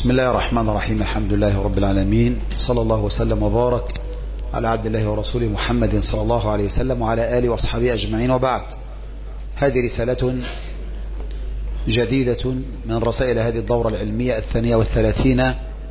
بسم الله الرحمن الرحيم. الحمد لله رب العالمين، صلى الله وسلم وبارك على عبد الله ورسوله محمد صلى الله عليه وسلم وعلى آله وأصحابه أجمعين، وبعد. هذه رسالة جديدة من رسائل هذه الدورة العلمية 32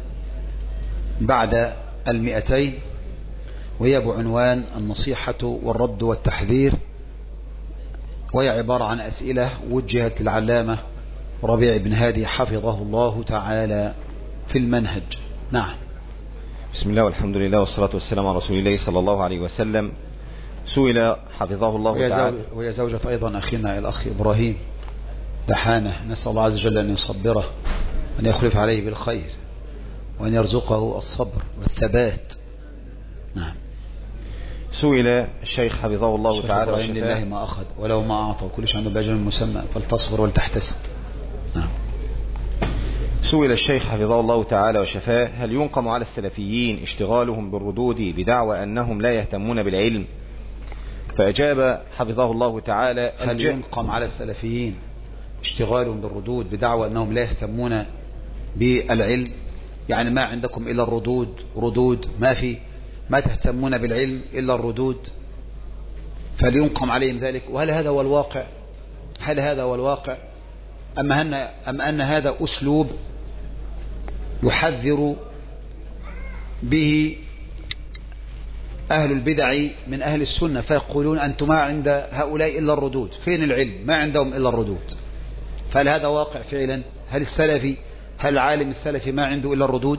بعد 200، وهي بعنوان النصيحة والرد والتحذير، وهي عبارة عن أسئلة وجهت للعلامة ربيع بن هادي حفظه الله تعالى في المنهج. نعم. بسم الله والحمد لله والصلاة والسلام على رسول الله صلى الله عليه وسلم. سئل حفظه الله تعالى، وهي زوجة أيضا أخينا الأخ إبراهيم دحانة، نسأل الله عز وجل أن يصبره وأن يخلف عليه بالخير وأن يرزقه الصبر والثبات. نعم. سئل الشيخ حفظه الله تعالى إبراهيم لله ما أخذ ولو ما أعطى وكلش عنده بأجل مسمى فلتصبر ولتحتسب. نعم. سئل الشيخ حفظه الله تعالى وشفاه: هل ينقم على السلفيين اشتغالهم بالردود بدعوى أنهم لا يهتمون بالعلم؟ فأجاب حفظه الله تعالى: هل ينقم على السلفيين اشتغالهم بالردود بدعوى أنهم لا يهتمون بالعلم؟ يعني ما عندكم إلا ردود، ما تهتمون بالعلم إلا الردود، فلينقم عليهم ذلك. وهل هذا هو الواقع؟ أم أن هذا أسلوب يحذر به أهل البدع من أهل السنة، فيقولون أنتم ما عند هؤلاء إلا الردود، فين العلم؟ ما عندهم إلا الردود. فهل هذا واقع فعلا؟ هل العالم السلفي ما عنده إلا الردود؟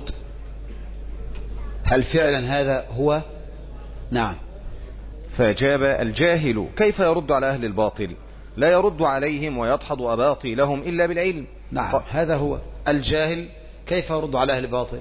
هل فعلا هذا هو؟ نعم. فأجاب: الجاهل كيف يرد على أهل الباطل؟ لا يرد عليهم ويدحض أباطيلهم إلا بالعلم. نعم، هذا هو الجاهل. كيف يرد على أهل الباطل؟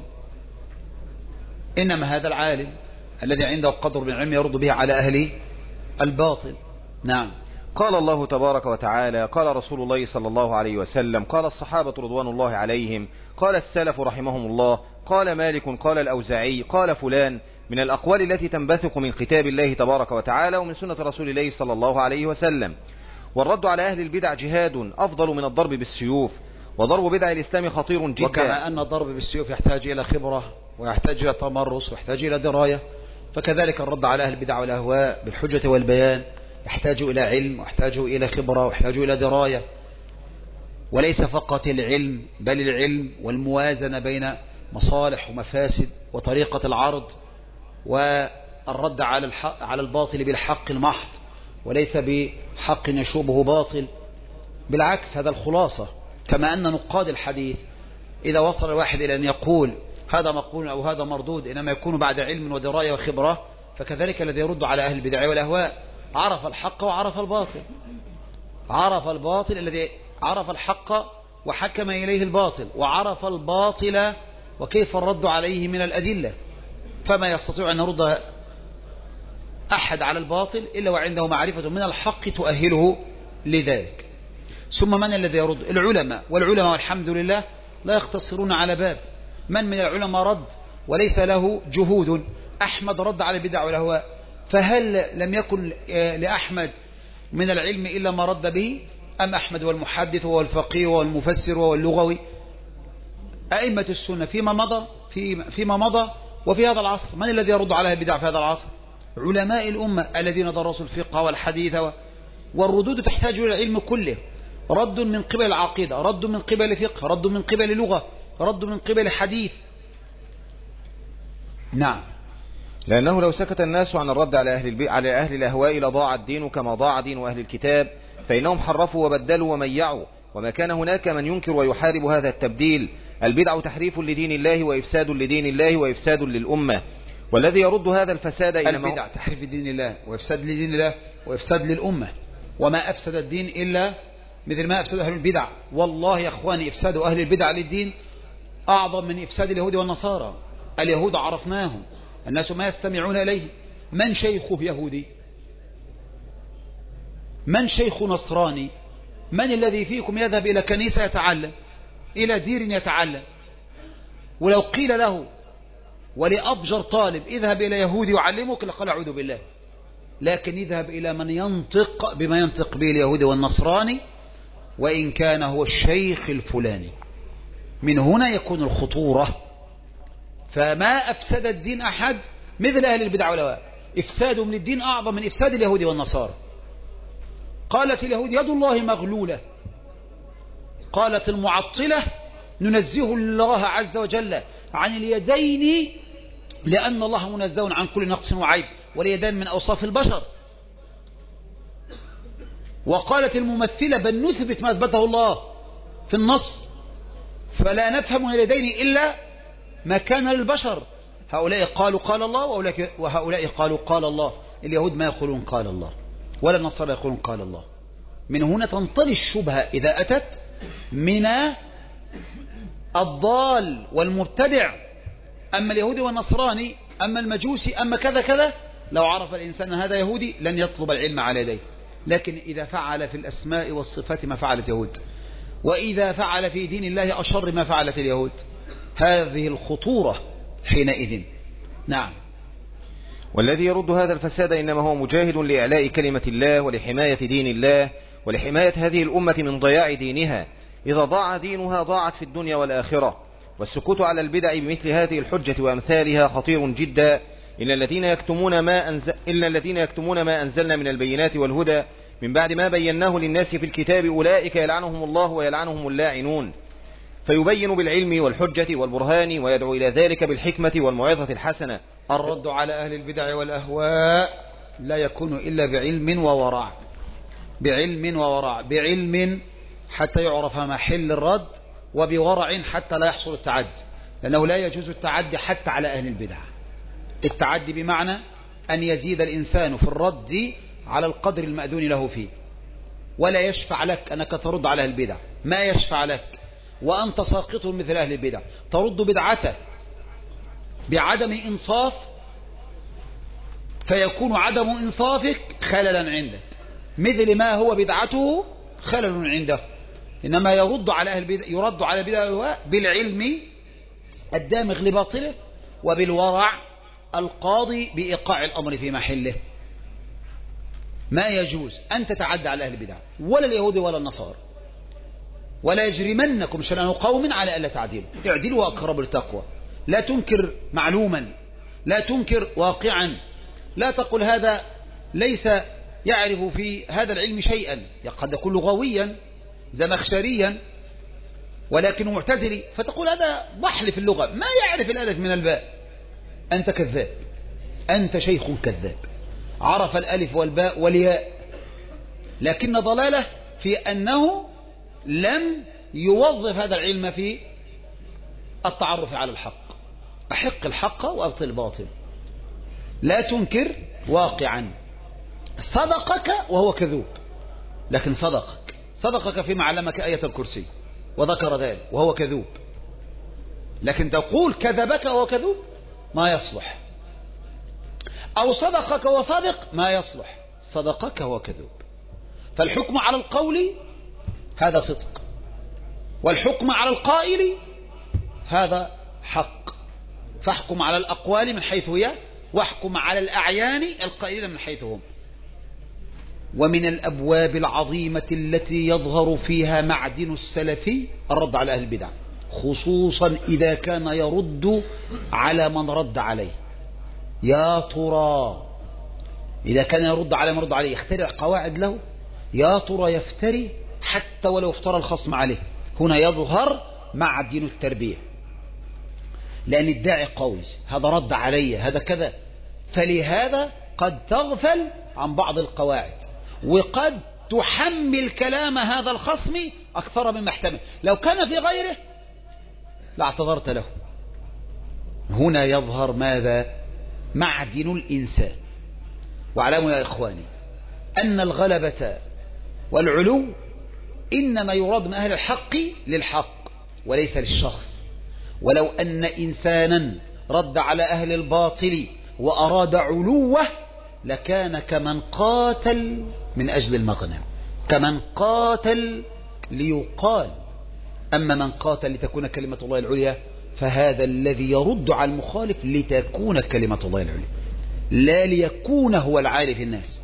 إنما هذا العالم الذي عنده قدر من العلم يرد به على أهل الباطل. نعم. قال الله تبارك وتعالى، قال رسول الله صلى الله عليه وسلم، قال الصحابة رضوان الله عليهم، قال السلف رحمهم الله، قال مالك، قال الأوزاعي، قال فلان، من الأقوال التي تنبثق من كتاب الله تبارك وتعالى ومن سنة رسول الله صلى الله عليه وسلم. والرد على أهل البدع جهاد أفضل من الضرب بالسيوف، وضرب بدع الإسلام خطير جدا. وكما أن الضرب بالسيوف يحتاج إلى خبرة ويحتاج إلى تمرس ويحتاج إلى دراية، فكذلك الرد على أهل البدع والأهواء بالحجة والبيان يحتاج إلى علم ويحتاج إلى خبرة ويحتاج إلى دراية، وليس فقط العلم بل العلم والموازنة بين مصالح ومفاسد وطريقة العرض والرد على الباطل بالحق المحض وليس بحق يشوبه باطل. بالعكس، هذا الخلاصة. كما أن نقاد الحديث إذا وصل الواحد إلى أن يقول هذا مقبول أو هذا مردود إنما يكون بعد علم ودراية وخبرة، فكذلك الذي يرد على أهل البدع والأهواء عرف الحق وعرف الباطل، الذي عرف الحق وحكم إليه الباطل، وعرف الباطل وكيف الرد عليه من الأدلة. فما يستطيع أن يرد أحد على الباطل إلا وعنده معرفة من الحق تؤهله لذلك. ثم من الذي يرد؟ العلماء. والعلماء والحمد لله لا يقتصرون على باب. من العلماء رد وليس له جهود؟ أحمد رد على البدع والأهواء، فهل لم يكن لأحمد من العلم إلا ما رد به؟ أم أحمد والمحدث والفقيه والمفسر واللغوي أئمة السنة فيما مضى وفي هذا العصر، من الذي يرد على البدع في هذا العصر؟ علماء الأمة الذين درسوا الفقه والحديث والردود تحتاج إلى العلم كله، رد من قبل العقيدة، رد من قبل فقه، رد من قبل لغة، رد من قبل حديث. نعم. لأنه لو سكت الناس عن الرد على أهل الأهواء لضاع الدين كما ضاع دين أهل الكتاب، فإنهم حرفوا وبدلوا وميعوا، وما كان هناك من ينكر ويحارب هذا التبديل. البدع تحريف لدين الله وإفساد لدين الله وإفساد للأمة، والذي يرد هذا الفساد البدع تحريف دين الله وإفساد لدين الله وإفساد للأمة، وما أفسد الدين إلا مثل ما أفسد أهل البدع. والله يا أخواني إفساد أهل البدع للدين أعظم من إفساد اليهود والنصارى. اليهود عرفناهم، الناس ما يستمعون إليه. من شيخه يهودي؟ من شيخ نصراني؟ من الذي فيكم يذهب إلى كنيسة يتعلم، إلى دير يتعلم؟ ولو قيل له ولأبجر طالب اذهب إلى يهودي يعلمك لقال أعوذ بالله. لكن اذهب إلى من ينطق بما ينطق به اليهودي والنصراني وإن كان هو الشيخ الفلاني. من هنا يكون الخطورة. فما أفسد الدين أحد مثل أهل البدع والأهواء، إفسادهم للدين أعظم من إفساد اليهود والنصارى. قالت اليهود يد الله مغلولة، قالت المعطلة ننزه الله عز وجل عن اليدين لأن الله منزه عن كل نقص وعيب، واليدان من أوصاف البشر. وقالت الممثلة بل نثبت ما أثبته الله في النص، فلا نفهم اليدين إلا ما كان للبشر. هؤلاء قالوا قال الله وهؤلاء قالوا قال الله. اليهود ما يقولون قال الله ولا النصارى يقولون قال الله. من هنا تنطلي الشبهة إذا أتت من الضال والمبتدع، أما اليهودي والنصراني، أما المجوسي، أما كذا كذا. لو عرف الإنسان هذا يهودي لن يطلب العلم على يديه. لكن إذا فعل في الأسماء والصفات ما فعلت يهود، وإذا فعل في دين الله أشر ما فعلت اليهود، هذه الخطورة حينئذ. نعم. والذي يرد هذا الفساد إنما هو مجاهد لإعلاء كلمة الله ولحماية دين الله ولحماية هذه الأمة من ضياع دينها. إذا ضاع دينها ضاعت في الدنيا والآخرة. والسكوت على البدع بمثل هذه الحجة وأمثالها خطير جدا. إلا الذين يكتمون ما أنزلنا من البينات والهدى من بعد ما بيناه للناس في الكتاب أولئك يلعنهم الله ويلعنهم اللاعنون. فيبين بالعلم والحجة والبرهان ويدعو إلى ذلك بالحكمة والموعظة الحسنة. الرد على أهل البدع والأهواء لا يكون إلا بعلم وورع. بعلم وورع، بعلم حتى يعرف محل الرد، وبورع حتى لا يحصل التعدي، لأنه لا يجوز التعدي حتى على أهل البدع. التعدي بمعنى أن يزيد الإنسان في الرد على القدر المأذون له فيه، ولا يشفع لك أنك ترد على أهل البدع، ما يشفع لك وأنت ساقط مثل أهل البدع. ترد بدعته بعدم إنصاف، فيكون عدم إنصافك خللا عندك، مثل ما هو بدعته خلل عنده. إنما يرد على أهل البدع، يرد على البدع بالعلم الدامغ لباطله، وبالورع القاضي بإيقاع الأمر في محله. ما يجوز أن تتعدى على أهل البدع ولا اليهود ولا النصارى. ولا يجرمنكم شنآن قوم على ألا تعدلوا، اعدلوا أقرب للتقوى. لا تنكر معلوما، لا تنكر واقعا، لا تقل هذا ليس يعرف في هذا العلم شيئا، قد يكون لغويا زمخشريا ولكن معتزلي، فتقول هذا ضحل في اللغة ما يعرف الألف من الباء. أنت كذاب، أنت شيخ كذاب، عرف الألف والباء والياء، لكن ضلاله في أنه لم يوظف هذا العلم في التعرف على الحق. أحق الحق وأبطل الباطل. لا تنكر واقعا. صدقك وهو كذوب، لكن صدقك فيما علمك آية الكرسي وذكر ذلك وهو كذوب، لكن تقول كذبك وهو كذوب ما يصلح. أو صدقك وصادق ما يصلح، صدقك وهو كذوب. فالحكم على القول هذا صدق، والحكم على القائل هذا حق. فاحكم على الأقوال من حيث هي، واحكم على الأعيان القائلين من حيث هم. ومن الأبواب العظيمة التي يظهر فيها معدن السلفي الرد على أهل البدع، خصوصا إذا كان يرد على من رد عليه. يا ترى إذا كان يرد على من رد عليه يخترع قواعد له؟ يا ترى يفتري حتى ولو افترى الخصم عليه؟ هنا يظهر معدن التربية، لأن الداعي قوي، هذا رد علي، هذا كذا. فلهذا قد تغفل عن بعض القواعد، وقد تحمل كلام هذا الخصم أكثر مما احتمل. لو كان في غيره لاعتذرت له. هنا يظهر ماذا؟ معدن الإنسان. واعلموا يا إخواني أن الغلبة والعلو إنما يراد من أهل الحق للحق وليس للشخص. ولو أن إنسانا رد على أهل الباطل وأراد علوه لكان كمن قاتل من أجل المغنم، كمن قاتل ليقال. أما من قاتل لتكون كلمة الله العليا فهذا الذي يرد على المخالف لتكون كلمة الله العليا، لا ليكون هو العالي في الناس.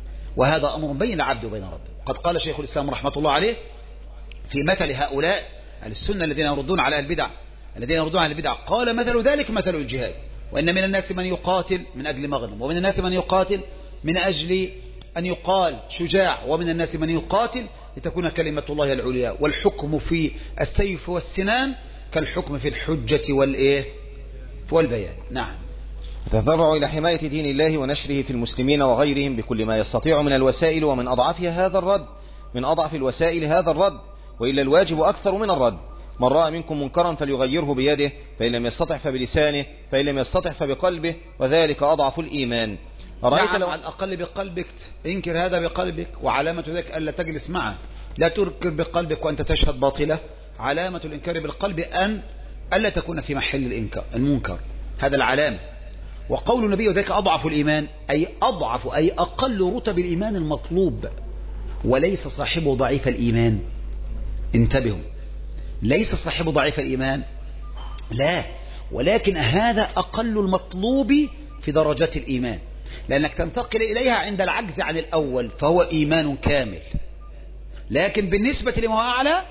وهذا أمر بين العبد وبين ربه. قد قال شيخ الإسلام رحمة الله عليه في مثل هؤلاء أهل السنة الذين يردون على البدع قال مثل ذلك مثل الجهاد، وإن من الناس من يقاتل من أجل مغنم، ومن الناس من يقاتل من أجل أن يقال شجاع، ومن الناس من يقاتل لتكون كلمة الله العليا، والحكم في السيف والسنان كالحكم في الحجة والبيان. نعم. يتضرع إلى حماية دين الله ونشره في المسلمين وغيرهم بكل ما يستطيع من الوسائل، ومن أضعفها هذا الرد، من أضعف الوسائل هذا الرد، وإلا الواجب أكثر من الرد. من رأى منكم منكرا فليغيره بيده، فإن لم يستطع فبلسانه، فإن لم يستطع فبقلبه، وذلك أضعف الإيمان. أرأيت لو على الأقل بقلبك انكر هذا بقلبك، وعلامة ذلك ألا تجلس معه، لا تنكر بقلبك وأنت تشهد باطلة. علامة الإنكار بالقلب أن ألا تكون في محل المنكر، هذا العلامة. وقول النبي وذلك أضعف الإيمان، أي أضعف أي أقل رتب الإيمان المطلوب، وليس صاحبه ضعيف الإيمان. انتبهوا، ليس صاحبه ضعيف الإيمان، لا، ولكن هذا أقل المطلوب في درجات الإيمان، لأنك تنتقل إليها عند العجز عن الأول فهو إيمان كامل، لكن بالنسبة لما هو أعلى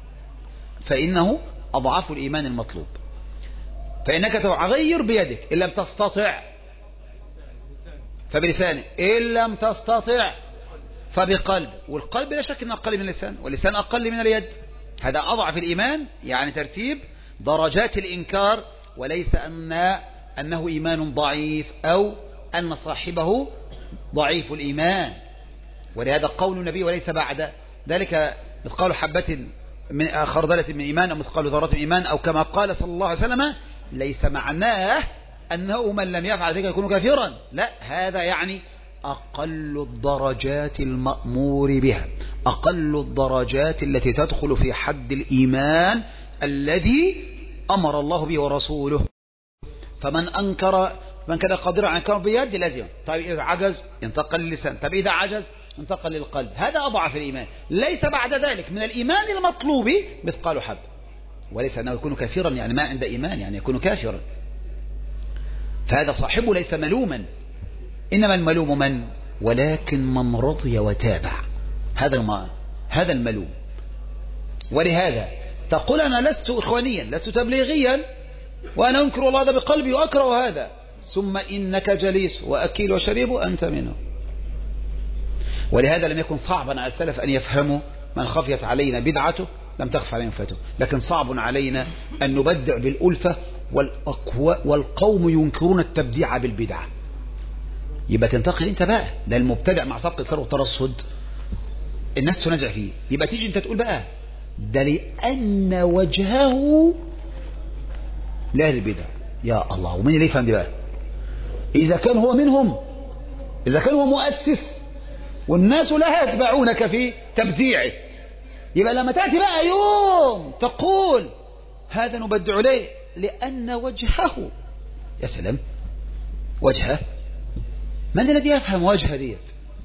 فإنه أضعاف الإيمان المطلوب. فإنك تغير بيدك، إن لم تستطع فبلسانك، إن لم تستطع فبقلب، والقلب لا شك أنه أقل من اللسان، واللسان أقل من اليد. هذا أضعف الإيمان، يعني ترتيب درجات الإنكار، وليس أنه إيمان ضعيف أو أن صاحبه ضعيف الإيمان. ولهذا قول النبي وليس بعد ذلك مثقال حبة من خردلة من إيمان أو مثقال ذرة من إيمان، أو كما قال صلى الله عليه وسلم، ليس معناه أنه من لم يفعل ذلك يكون كافرا، لا، هذا يعني أقل الدرجات المأمور بها، أقل الدرجات التي تدخل في حد الإيمان الذي أمر الله به ورسوله. فمن أنكر، من كان قادرا على إنكار بيد لازم، طيب إذا عجز ينتقل للسان، طيب إذا عجز ينتقل للقلب، هذا أضعف الإيمان. ليس بعد ذلك من الإيمان المطلوب مثقال حب، وليس أنه يكون كافرا يعني ما عند إيمان يعني يكون كافرا، فهذا صاحبه ليس ملوما، إنما الملوم من؟ ولكن من رضي وتابع، هذا الملوم. ولهذا تقول أنا لست إخوانيا، لست تبليغيا، وأنا أنكر الله هذا بقلبي وأكره هذا، ثم إنك جليس وأكيل وشريب أنت منه. ولهذا لم يكن صعبا على السلف أن يفهموا من خفيت علينا بدعته لم تخف علينا وفاته، لكن صعب علينا أن نبدع بالألفة والقوم ينكرون التبديع بالبدعة. يبقى تنتقل انت بقى، ده المبتدع مع سبق الثروة والترصد الناس تنازع فيه، يبقى تيجي انت تقول بقى ده لأن وجهه لأهل البدع. يا الله، ومين اللي يفهم دي بقى؟ إذا كان هو منهم، إذا كان هو مؤسس والناس لا يتبعونك في تبديعه، يبقى لما تأتي بقى يوم تقول هذا نبدع ليه لأن وجهه، يا سلام، وجهه، من الذي يفهم وجهه ديت؟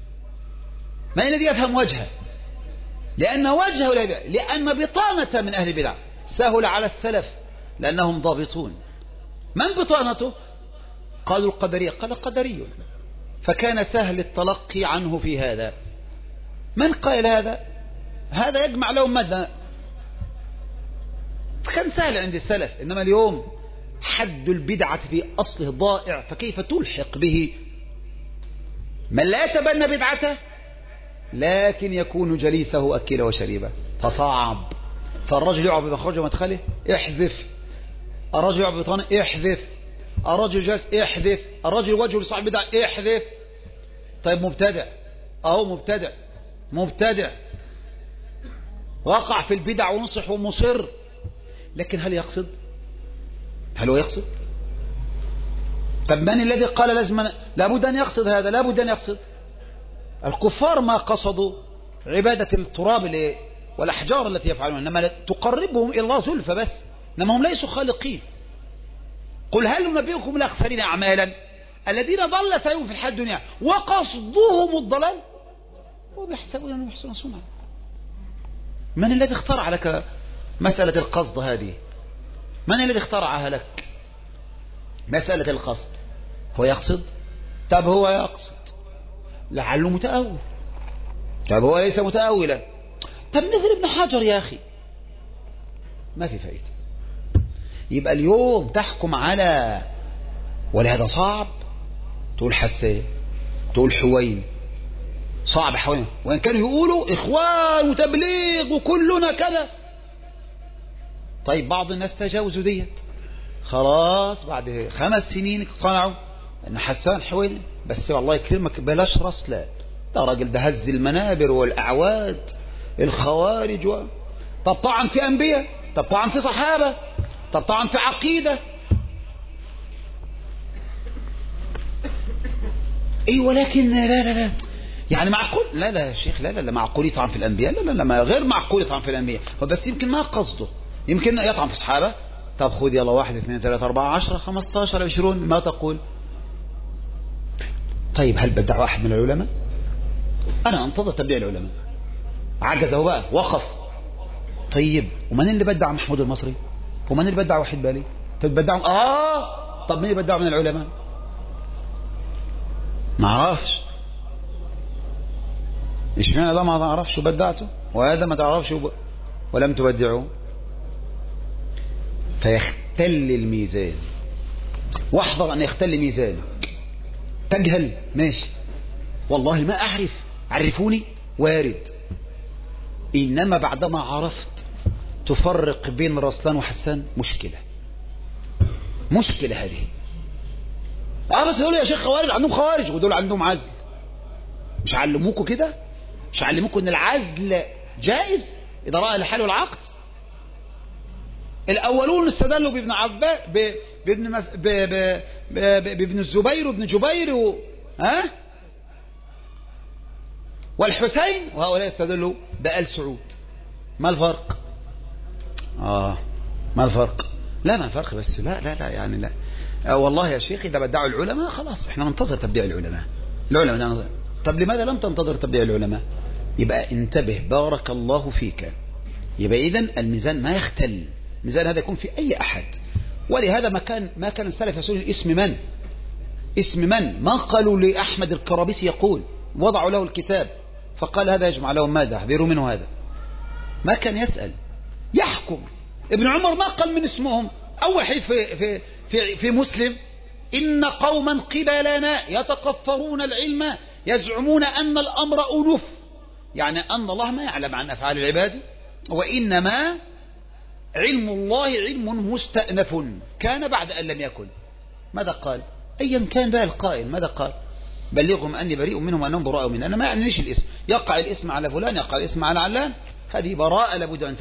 من الذي يفهم وجهه؟ لأن وجهه لأن بطانة من أهل البدع سهل على السلف لأنهم ضابطون. من بطانته؟ قالوا القدرية، قال قدري، فكان سهل التلقي عنه في هذا. من قال هذا؟ هذا يجمع لهم ماذا؟ فكان سهل عند السلف، إنما اليوم حد البدعة في أصله ضائع، فكيف تلحق به من لا يتبنى بدعته لكن يكون جليسه أكله وشريبه؟ فصعب. فالرجل يقع بمخرجه ومدخله احذف، الرجل يقع ببطانه احذف، الرجل جالس احذف، الرجل وجهه لصاحب بدعة احذف. طيب مبتدع، أهو مبتدع وقع في البدع ونصح ومصر، لكن هل يقصد؟ هل هو يقصد؟ طب من الذي قال لابد أن يقصد هذا؟ لابد أن يقصد. الكفار ما قصدوا عبادة التراب والأحجار التي يفعلون، إنما تقربهم إلى الله زلفى بس، إنما هم ليسوا خالقين. قل هل ننبئكم الأخسرين أعمالا الذين ضل سعيهم في الحياة الدنيا وقصدهم الضلال وبيحسبون أنهم يحسنون صنعا. من الذي اخترع لك مسألة القصد هذه؟ من الذي اخترعها لك مسألة القصد؟ هو يقصد؟ طب هو يقصد لعله متأول، طب هو ليس متأولا. طب مثل ابن حجر يا أخي، ما في فائدة. يبقى اليوم تحكم على ولهذا صعب، تقول حسان، تقول حوين، صعب حوين، وإن كانوا يقولوا إخوان وتبليغ وكلنا كذا. طيب بعض الناس تجاوزوا ديت، خلاص بعد 5 سنين اقتنعوا ان حسان حوين، بس والله يكرمك بلاش رسلان، ده راجل ده هز المنابر والأعواد الخوارج طب طعن في أنبياء، طب طعن في صحابة، طب طعن في عقيدة. ايه ولكن لا يعني معقول؟ لا يا شيخ، لا معقول يطعن في الأنبياء؟ لا ما غير معقول يطعن في الأنبياء، بس يمكن ما قصده، يمكن يطعن في الصحابة. طب خذ يلا 1 2 3 4 10 15 20 ما تقول؟ طيب هل بدعوا أحد من العلماء؟ أنا أنتظر تبديع العلماء، عجز هو بقى وقف. طيب ومن اللي بدع محمود المصري؟ ومن اللي بدع وحيد بالي؟ تبدعهم طب مين اللي بدعوا من العلماء؟ ما عرفش. اشمعنى ده ما تعرفش وبدعته وهذا ما تعرفش ولم تبدعوه؟ فيختل الميزان، واحذر أن يختل ميزانك. تجهل ماشي، والله ما أعرف، عرفوني، وارد. إنما بعدما عرفت تفرق بين رسلان وحسان، مشكلة هذه. بس يقولوا يا شيخ خوارج، عندهم خوارج ودول عندهم عزل. مش علموكوا كده؟ مش علموكوا ان العزل جائز إذا رأى الحال والعقد؟ الأولون استدلوا بابن عباس بابن الزبير وابن جبير والحسين، وهؤلاء استدلوا بآل سعود. ما الفرق؟ ما الفرق؟ لا ما الفرق، بس لا يعني لا. والله يا شيخ إذا بدعوا العلماء خلاص احنا ننتظر تبديع العلماء. طب لماذا لم تنتظر تبديع العلماء؟ يبقى انتبه بارك الله فيك. يبقى إذن الميزان ما يختل، الميزان هذا يكون في أي أحد. ولهذا ما كان السلف يسألون اسم من ما قالوا لأحمد الكرابيسي يقول، وضعوا له الكتاب فقال هذا يجمع لهم ماذا، احذروا منه هذا. ما كان يسأل، يحكم. ابن عمر ما قال من اسمهم. أول حديث في مسلم: إن قوما قبلنا يتكفرون العلم يزعمون أن الأمر أنف، يعني أن الله ما يعلم عن أفعال العباد، وإنما علم الله علم مستأنف كان بعد أن لم يكن. ماذا قال؟ أيا كان بقى القائل ماذا قال؟ بلغهم أني بريء منهم وأنهم براء مني. أنا ما يعنيش الاسم، يقع الاسم على فلان، يقع الاسم على علان، هذه براءة لابد أن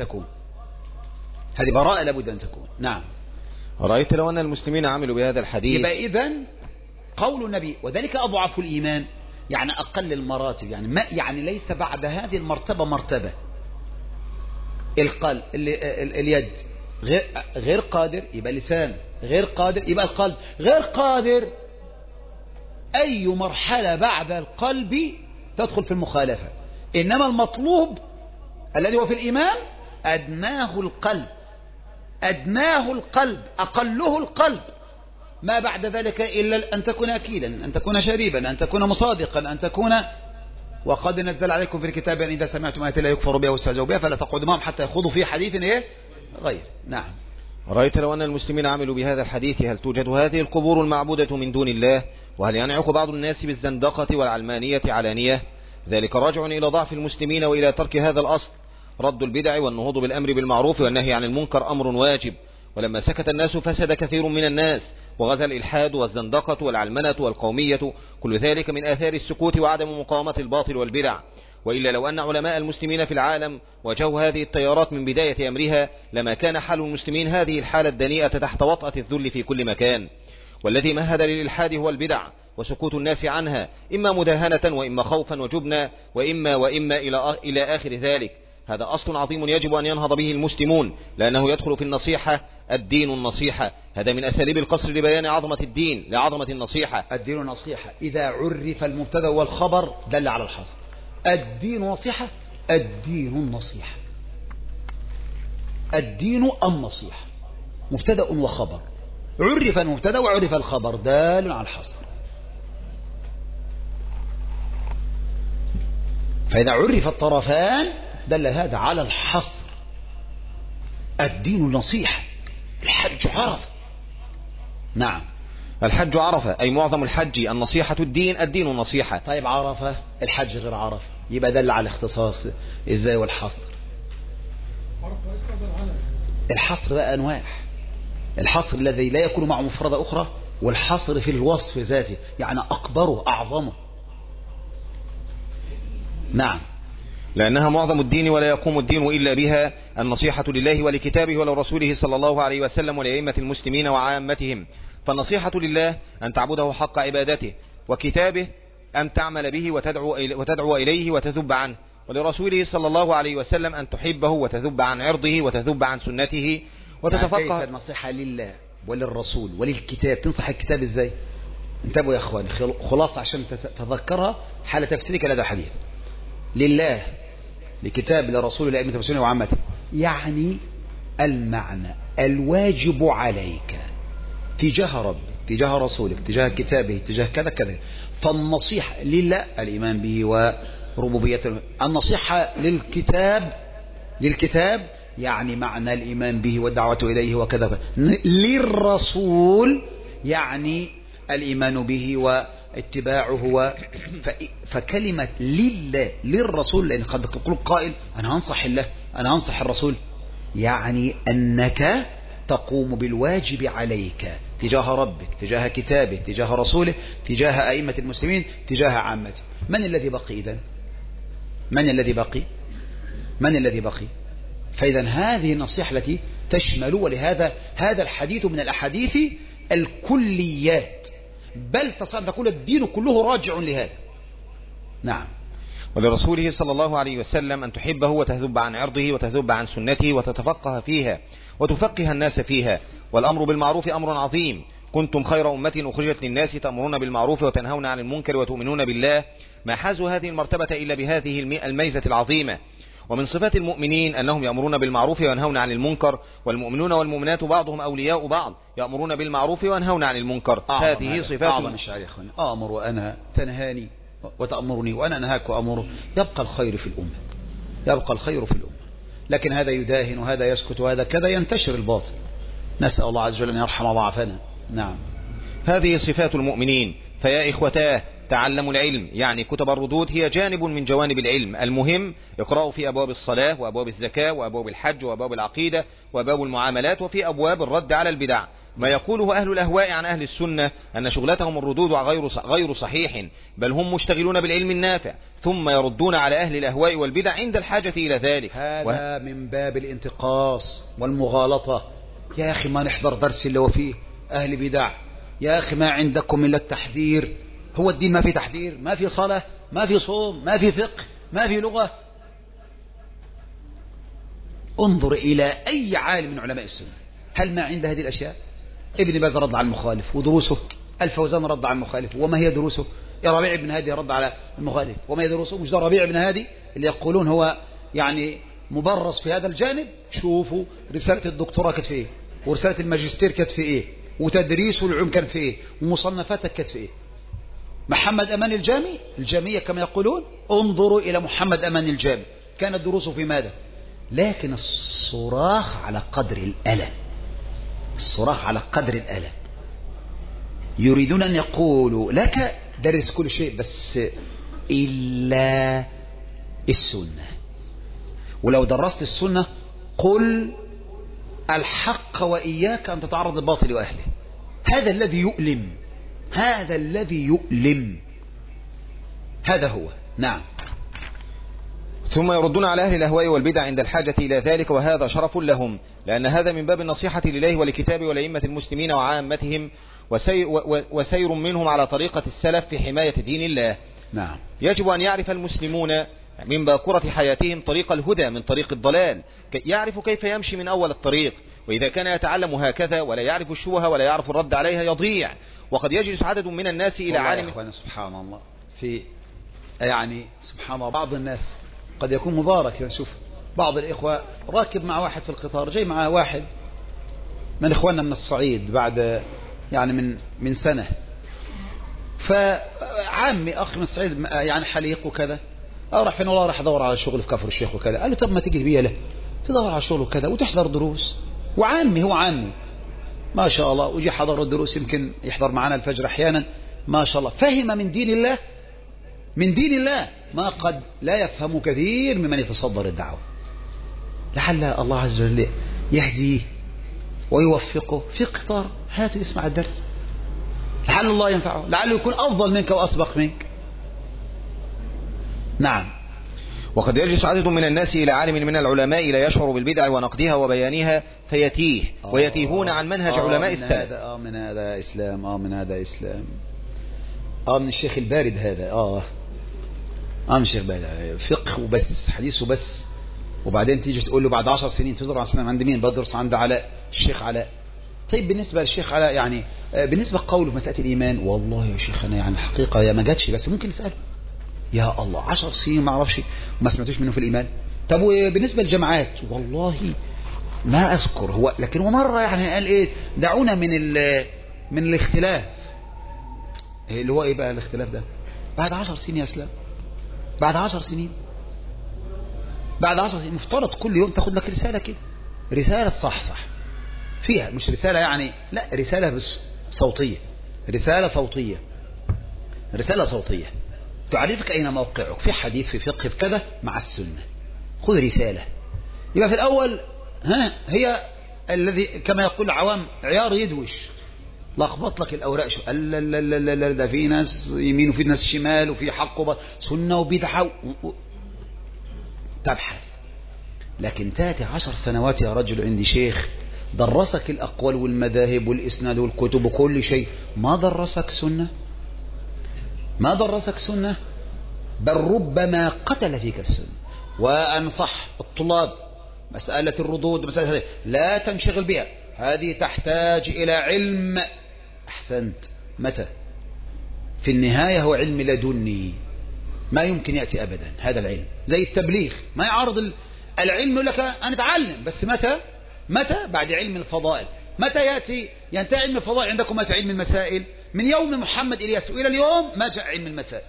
تكون. نعم. رأيت لو أن المسلمين عملوا بهذا الحديث. يبقى إذن قول النبي وذلك أضعف الإيمان، يعني أقل المراتب، يعني ما يعني ليس بعد هذه المرتبة مرتبة. القلب اليد غير قادر، يبقى لسان غير قادر، يبقى القلب غير قادر. أي مرحلة بعد القلب تدخل في المخالفة. إنما المطلوب الذي هو في الإيمان أدناه القلب، أقله القلب. ما بعد ذلك إلا أن تكون أكيلا، أن تكون شريبا، أن تكون مصادقا، أن تكون. وقد نزل عليكم في الكتاب أن إذا سمعتم آيات لا يكفر بها واستهزئوا بها فلا تقعدوا معهم حتى يخوضوا في حديث غير. نعم. رأيت لو أن المسلمين عملوا بهذا الحديث هل توجد هذه القبور المعبودة من دون الله؟ وهل ينعق بعض الناس بالزندقة والعلمانية علانية؟ ذلك راجع إلى ضعف المسلمين وإلى ترك هذا الأصل. رد البدع والنهوض بالأمر بالمعروف والنهي عن المنكر أمر واجب، ولما سكت الناس فسد كثير من الناس، وغزا الإلحاد والزندقة والعلمنة والقومية، كل ذلك من آثار السكوت وعدم مقاومة الباطل والبدع. وإلا لو أن علماء المسلمين في العالم واجهوا هذه التيارات من بداية أمرها لما كان حال المسلمين هذه الحالة الدنيئة تحت وطأة الذل في كل مكان. والذي مهد للإلحاد هو البدع وسكوت الناس عنها، إما مداهنة وإما خوفا وجبنا وإما إلى آخر ذلك. هذا أصل عظيم يجب أن ينهض به المسلمون، لأنه يدخل في النصيحة. الدين النصيحة، هذا من أساليب القصر لبيان عظمة الدين لعظمة النصيحة. الدين نصيحة، إذا عرف المبتدا والخبر دل على الحصر. الدين نصيحة، الدين النصيحة، الدين النصيحة، مبتدا وخبر، عرف المبتدا وعرف الخبر دال على الحصر. فإذا عرف الطرفان دل هذا على الحصر. الدين النصيحة. الحج عرفة. نعم. الحج عرفة أي معظم الحج النصيحة الدين النصيحة. طيب عرفة الحج غير عرفة، يبقى دل على الاختصاص ازاي والحصر؟ الحصر بقى أنواع. الحصر الذي لا يكون معه مفردة أخرى، والحصر في الوصف ذاته، يعني أكبره أعظمه. نعم. لأنها معظم الدين ولا يقوم الدين إلا بها، النصيحة لله ولكتابه ولرسوله صلى الله عليه وسلم ولأئمة المسلمين وعامتهم. فالنصيحة لله أن تعبده حق عبادته، وكتابه أن تعمل به وتدعو إليه وتذب عنه، ولرسوله صلى الله عليه وسلم أن تحبه وتذب عن عرضه وتذب عن سنته وتتفقه. كيف النصيحة لله وللرسول وللكتاب؟ تنصح الكتاب ازاي؟ انتبهوا يا اخواني، خلاص عشان تتذكرها حال تفسيرك لدى حديث. لله، لكتاب، لرسول، لأئمة المسلمين وعامته، يعني المعنى الواجب عليك تجاه ربك، تجاه رسولك، تجاه كتابه، تجاه كذا كذا. فالنصيحة لله الإيمان به وربوبيته. النصيحة للكتاب يعني معنى الإيمان به والدعوة إليه وكذا. للرسول يعني الإيمان به واتباعه فكلمة لله للرسول، لأن قد يقول قائل أنا هنصح الله، أنا هنصح الرسول، يعني أنك تقوم بالواجب عليك تجاه ربك، تجاه كتابه، تجاه رسوله، تجاه أئمة المسلمين، تجاه عامته. من الذي بقي إذن؟ من الذي بقي؟ فإذا هذه النصيحة التي تشمل، ولهذا هذا الحديث من الأحاديث الكليات، بل تستطيع أن تقول الدين كله راجع لهذا. نعم. ولرسوله صلى الله عليه وسلم أن تحبه وتذب عن عرضه وتذب عن سنته وتتفقه فيها وتفقه الناس فيها. والأمر بالمعروف أمر عظيم، كنتم خير أمة أخرجت للناس تأمرون بالمعروف وتنهون عن المنكر وتؤمنون بالله. ما حازوا هذه المرتبة إلا بهذه الميزة العظيمة. ومن صفات المؤمنين أنهم يأمرون بالمعروف وينهون عن المنكر، والمؤمنون والمؤمنات بعضهم أولياء بعض، يأمرون بالمعروف وينهون عن المنكر. هذه صفات أعظم الشعر يا أخواني. أمر وأنا تنهاني وتأمرني وأنا أنهاك وأمر. يبقى الخير في الأمة، لكن هذا يداهن وهذا يسكت وهذا كذا، ينتشر الباطل. نسأل الله عز وجل أن يرحم ضعفنا. نعم. هذه صفات المؤمنين. فيا إخوتاه تعلموا العلم، يعني كتب الردود هي جانب من جوانب العلم المهم. اقرأوا في أبواب الصلاة وأبواب الزكاة وأبواب الحج وأبواب العقيدة وأبواب المعاملات، وفي أبواب الرد على البدع. ما يقوله أهل الأهواء عن أهل السنة أن شغلتهم الردود غير صحيح، بل هم مشتغلون بالعلم النافع، ثم يردون على أهل الأهواء والبدع عند الحاجة إلى ذلك. هذا من باب الانتقاص والمغالطة. يا أخي ما نحضر درس اللي هو فيه أهل بدع، يا أخي ما عندكم إلا التحذير. هو الدين ما في تحذير؟ ما في صلاة، ما في صوم، ما في فقه، ما في لغة؟ انظر إلى أي عالم من علماء السنة، هل ما عنده هذه الأشياء؟ ابن باز رد على المخالف ودروسه، الفوزان رد على المخالف، وما هي دروسه؟ يا ربيع بن هادي رد على المخالف، وما هي دروسه؟ مش ده ربيع بن هادي اللي يقولون هو يعني مبرز في هذا الجانب؟ شوفوا رسالة الدكتوراه كانت في ايه، ورسالة الماجستير كانت في ايه، وتدريس العلوم كان في ايه، ومصنفاتك كانت في ايه. محمد أمان الجامي، الجامية كما يقولون، انظروا إلى محمد أمان الجامي، كانت دروسه في ماذا؟ لكن الصراخ على قدر الألم، الصراخ على قدر الألم. يريدون أن يقولوا لك درس كل شيء بس إلا السنة، ولو درست السنة قل الحق وإياك أن تتعرض للباطل وأهله. هذا الذي يؤلم، هذا الذي يؤلم، هذا هو. نعم. ثم يردون على أهل الأهواء والبدع عند الحاجة إلى ذلك، وهذا شرف لهم، لأن هذا من باب النصيحة لله ولكتابه ولأئمة المسلمين وعامتهم، وسير منهم على طريقة السلف في حماية دين الله. نعم. يجب أن يعرف المسلمون من باكورة حياتهم طريق الهدى من طريق الضلال، يعرف كيف يمشي من أول الطريق. وإذا كان يتعلم هكذا ولا يعرف الشبهة ولا يعرف الرد عليها يضيع. وقد يجلس عدد من الناس إلى عالم. سبحان الله، يعني سبحان الله، بعض الناس قد يكون مبارك. شوف بعض الإخوة راكب مع واحد في القطار، جاي مع واحد من إخواننا من الصعيد بعد يعني من سنة، فعامي أخ من الصعيد يعني حليق وكذا، راح فين؟ والله راح أدور على شغل في كفر الشيخ وكذا. قال له طب ما تيجي بيا له؟ تدور على شغل وكذا وتحضر دروس، وعامي هو عامي ما شاء الله، ويجي حضر الدروس يمكن يحضر معنا الفجر أحيانا ما شاء الله، فهم من دين الله، من دين الله ما قد لا يفهم كثير ممن يتصدر الدعوة. لعل الله عز وجل يهديه ويوفقه في قطار، هاته يسمع الدرس، لعل الله ينفعه، لعله يكون أفضل منك وأسبق منك. نعم. وقد يجلس عدد من الناس إلى عالم من العلماء لا يشعر بالبدع ونقدها وبيانها فيتيه ويتيهون عن منهج علماء السلف. من هذا إسلام، من هذا إسلام، من الشيخ البارد هذا، من الشيخ البارد، فقه وبس، حديث وبس. وبعدين تيجي تقول له بعد 10 سنين تزرع سنة عند مين؟ بدرس عند علاء، الشيخ علاء. طيب بالنسبة للشيخ علاء يعني بالنسبة لقوله في مسألة الإيمان، والله يا شيخ أنا يعني الحقيقة يا ما جاتش، بس ممكن نسأله. يا الله 10 سنين ما أعرفش وما سمعتوش منه في الإيمان. طب وبالنسبة للجماعات، والله ما أذكر هو، لكن هو مرة يعني قال إيه، دعونا من الاختلاف. اللي هو إيه بقى الاختلاف ده؟ بعد 10 سنين يا اسلام، بعد 10 سنين، بعد 10 سنين مفترض كل يوم تاخد لك رسالة كده، رسالة صح فيها، مش رسالة يعني، لا رسالة بس صوتية، رسالة صوتية، رسالة صوتية تعرفك أين موقعك في حديث في فقه في كذا مع السنة. خذ رسالة. يبقى في الأول هي الذي كما يقول العوام عيار يدوش، لخبط لك الأوراق شو، لا ده في ناس يمين وفي ناس شمال وفي حق سنة وبدعة تبحث. لكن تاتي 10 سنوات يا رجل عندي شيخ درسك الأقوال والمذاهب والإسناد والكتب وكل شيء، ما درسك سنة، ما درسك سنة، بل ربما قتل فيك السنة. وأنصح الطلاب مسألة الردود، مسألة هذه لا تنشغل بها، هذه تحتاج إلى علم. أحسنت. متى؟ في النهاية هو علم لدني ما يمكن يأتي أبدا. هذا العلم زي التبليغ ما يعارض العلم، لك أن نتعلم، بس متى؟ بعد علم الفضائل. متى ينتهي علم الفضائل عندكم؟ متى علم المسائل؟ من يوم محمد إلياس إلى اليوم ما جاء علم المسائل.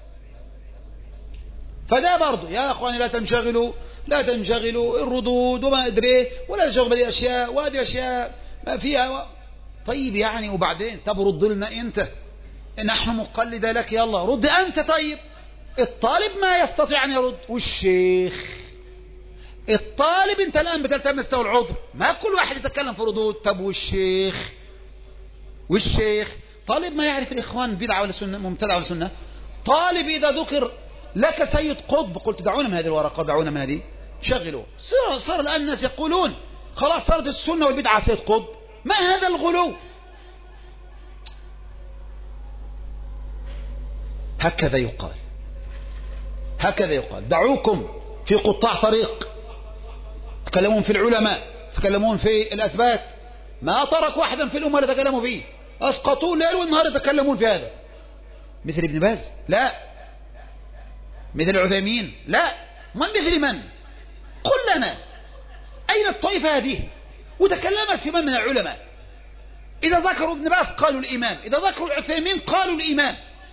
فده برضو يا أخواني لا تنشغلوا الردود وما أدري، ولا تشغل بالأشياء وهذه أشياء ما فيها طيب يعني. وبعدين طب رد لنا أنت، نحن مقلدة لك، يلا رد أنت. طيب الطالب ما يستطيع أن يرد، والشيخ الطالب أنت الآن بتلتمس له العذر، ما كل واحد يتكلم في ردود. طب والشيخ طالب ما يعرف الإخوان بدعة ولا سنة، مبتدع ولا سنة. طالب إذا ذكر لك سيد قطب قلت دعونا من هذه الورقة، دعونا من هذه، شغلوا. صار الآن الناس يقولون خلاص صارت السنة والبدعة سيد قطب. ما هذا الغلو؟ هكذا يقال. دعوكم في قطاع طريق، تكلمون في العلماء، تكلمون في الأثبات، ما ترك واحدا في الأمة يتكلموا فيه، أسقطوا الليل والنهار يتكلمون في هذا. مثل ابن باز؟ لا. مثل العثيمين؟ لا. مثل من؟ قل لنا أين الطائفة هذه؟ وتكلمت في من العلماء؟ إذا ذكروا ابن باز قالوا الإمام، إذا ذكروا العثيمين قالوا الإمام،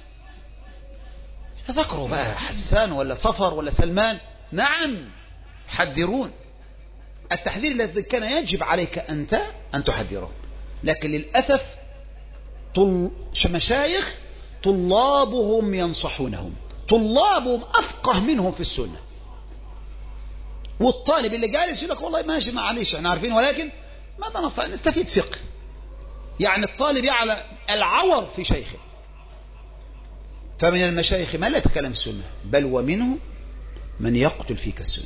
إذا ذكروا بقى حسان ولا صفر ولا سلمان نعم حذرون. التحذير الذي كان يجب عليك أنت أن تحذره. لكن للأسف مشايخ طلابهم ينصحونهم، طلابهم أفقه منهم في السنة، والطالب اللي جالس يقول لك والله ماشي معلش احنا عارفين، ولكن ماذا نستطيع نستفيد فقه. يعني الطالب يعلم العور في شيخه. فمن المشايخ ما لا يتكلم السنة، بل ومنه من يقتل فيك السنة،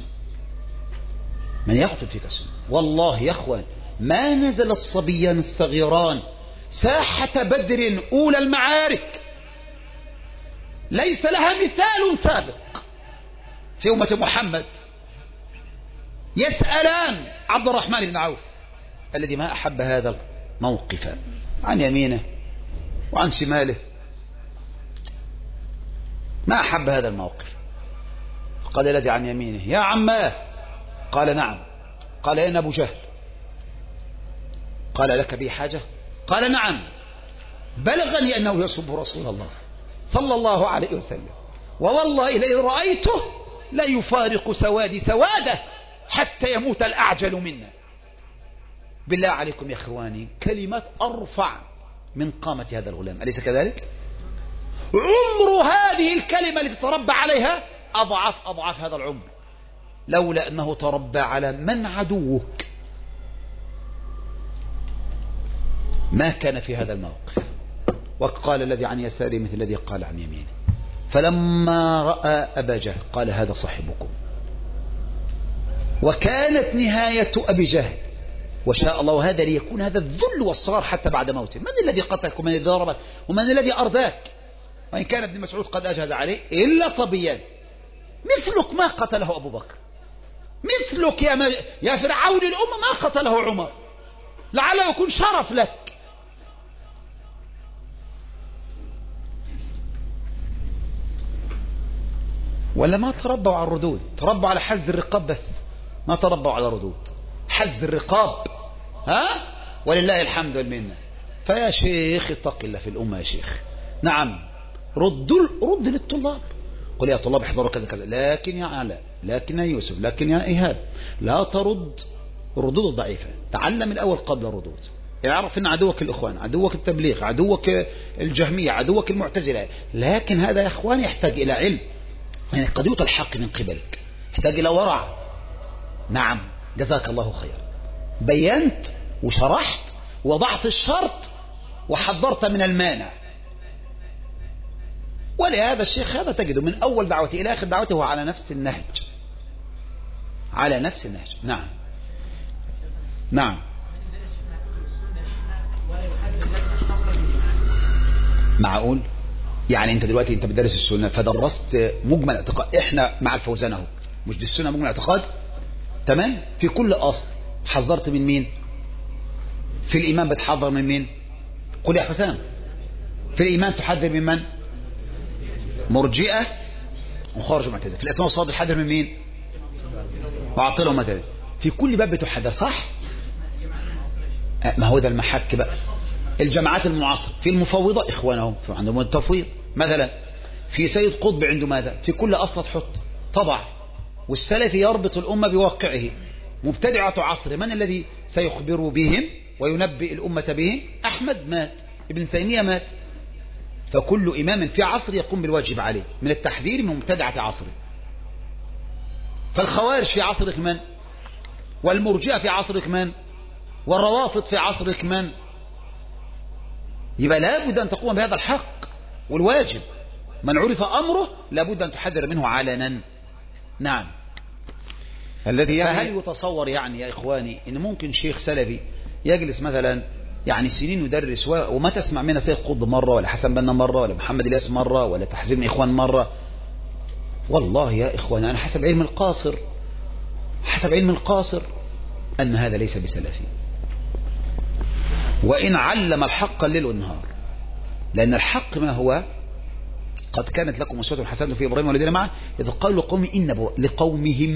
والله يا أخوان ما نزل الصبيان الصغيران ساحة بدر أولى المعارك ليس لها مثال سابق في أمة محمد، يسألان عبد الرحمن بن عوف الذي ما أحب هذا الموقف، عن يمينه وعن شماله، ما أحب هذا الموقف. قال الذي عن يمينه يا عماه، قال نعم. قال إن أبو جهل. قال لك بي حاجة؟ قال نعم، بلغني أنه يسب رسول الله صلى الله عليه وسلم، ووالله لئن رأيته لا يفارق سوادي سواده حتى يموت الأعجل منا. بالله عليكم يا إخواني، كلمات أرفع من قامة هذا الغلام، أليس كذلك؟ عمر هذه الكلمة التي تربى عليها أضعاف هذا العمر، لولا أنه تربى على من عدوك ما كان في هذا الموقف. وقال الذي عن يساره مثل الذي قال عن يمينه. فلما رأى أبا جهل قال هذا صاحبكم. وكانت نهاية أبي جهل وشاء الله هذا ليكون هذا الذل والصغار حتى بعد موته. من الذي قتلك ومن الذي ضربك ومن الذي أرداك؟ وإن كان ابن مسعود قد أجهز عليه إلا صبيان مثلك ما قتله أبو بكر، مثلك يا فرعون الأمة ما قتله عمر، لعله يكون شرف لك. ولا ما تربوا على الردود، تربوا على حز الرقاب بس، ما تربوا على الردود. حز الرقاب ولله الحمد والمنه. فيا شيخ اتق الله في الأمة يا شيخ. نعم، رد للطلاب، قل يا طلاب احذروا كذا كذا، لكن يا علاء، لكن يا يوسف، لكن يا إيهاب لا ترد الردود الضعيفة. تعلم الأول قبل الردود. اعرف ان عدوك الإخوان، عدوك التبليغ، عدوك الجهمية، عدوك المعتزلة. لكن هذا يا إخوان يحتاج إلى علم، يعني قد يؤتى الحق من قبلك، يحتاج إلى ورع. نعم، جزاك الله خير، بينت وشرحت وضعت الشرط وحذرت من المانع. ولهذا الشيخ هذا تجده من أول دعوته إلى آخر دعوته هو على نفس النهج، على نفس النهج. نعم نعم. معقول؟ يعني انت دلوقتي انت بتدرس السنة فدرست مجمل اعتقاد، احنا مع الفوزان اهو، مش دي السنة مجمل اعتقاد؟ تمام. في كل اصل حذرت من مين؟ في الايمان بتحذر من مين؟ قل يا حسام. في الايمان تحذر من من؟ مرجئة وخارج معتزلة. في الاسماء والصفات بتحذر من مين؟ معطلة ومعتزلة. في كل باب بتحذر، صح؟ ما هو ده المحك بقى. الجماعات المعاصرة في المفوضة إخوانهم عندهم التفويض مثلا، في سيد قطب عنده ماذا؟ في كل أصل تحط طبع. والسلفي يربط الأمة بواقعه. مبتدعة عصره من الذي سيخبر بهم وينبئ الأمة بهم؟ أحمد مات، ابن تيمية مات. فكل إمام في عصر يقوم بالواجب عليه من التحذير من مبتدعة عصره. فالخوارج في عصرك من؟ والمرجئة في عصرك من؟ والروافض في عصرك من؟ يبقى لابد أن تقوم بهذا الحق والواجب. من عرف أمره لابد أن تحذر منه علنا. نعم. فهل يتصور يعني يا إخواني إن ممكن شيخ سلفي يجلس مثلا يعني سنين يدرس وما تسمع منه سيد قطب مرة ولا حسن بنا مرة ولا محمد الياس مرة ولا تحذير من إخوان مرة؟ والله يا إخواني أنا حسب علم القاصر أن هذا ليس بسلفي، وإن علم الحق الليل والنهار. لأن الحق ما هو؟ قد كانت لكم أسوة حسنة في إبراهيم والذين معه إذ قالوا لقومهم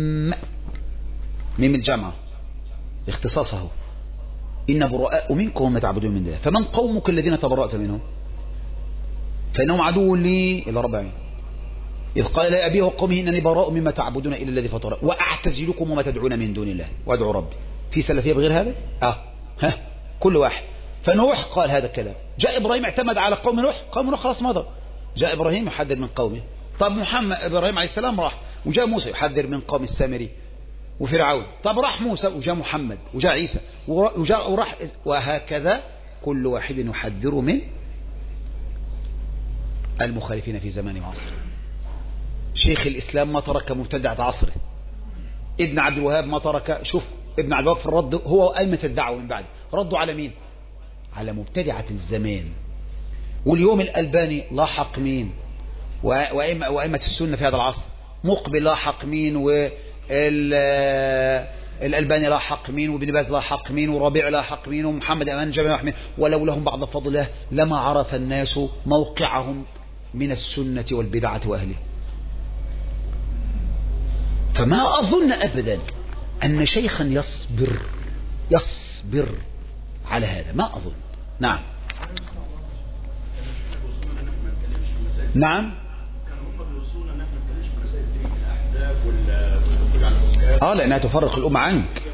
ميم الجمعة اختصاصه إن براء منكم وما تعبدون من الله. فمن قومك الذين تبرأت منهم؟ فإنهم عدو لي إلى رب العالمين. إذ قال لا أبيه وقومه إنني براء مما تعبدون إلا الذي فطر وأعتزلكم وما تدعون من دون الله وأدعو ربي. في سلفية بغير هذا؟ كل واحد. فنوح قال هذا الكلام. جاء إبراهيم اعتمد على قوم نوح خلاص مضى. جاء إبراهيم يحذر من قومه. طب إبراهيم عليه السلام راح وجاء موسى يحذر من قوم السامري وفرعون. طب راح موسى وجاء محمد وجاء عيسى وراح، وهكذا كل واحد يحذر من المخالفين في زمان وعصره. شيخ الإسلام ما ترك مبتدعة عصره. ابن عبد الوهاب ما ترك. شوف ابن عبد الوهاب في الرد هو أئمة الدعوة من بعد ردوا على مين؟ على مبتدعة الزمان. واليوم الألباني لاحق مين؟ وأئمة السنة في هذا العصر. مقبل لاحق مين؟ والألباني لاحق مين؟ وابن باز لاحق مين؟ وربيع لاحق مين؟ ومحمد أمان جميع مين؟ ولو لهم بعض فضله لما عرف الناس موقعهم من السنة والبدعة وأهله. فما أظن أبدا أن شيخا يصبر على هذا، ما أظن. نعم نعم. كانوا هم بيوصونا ان احنا ما نتكلمش في مسائل الدين، الاحزاب والخروج على الحكام لأنها تفرق الأمة عنك.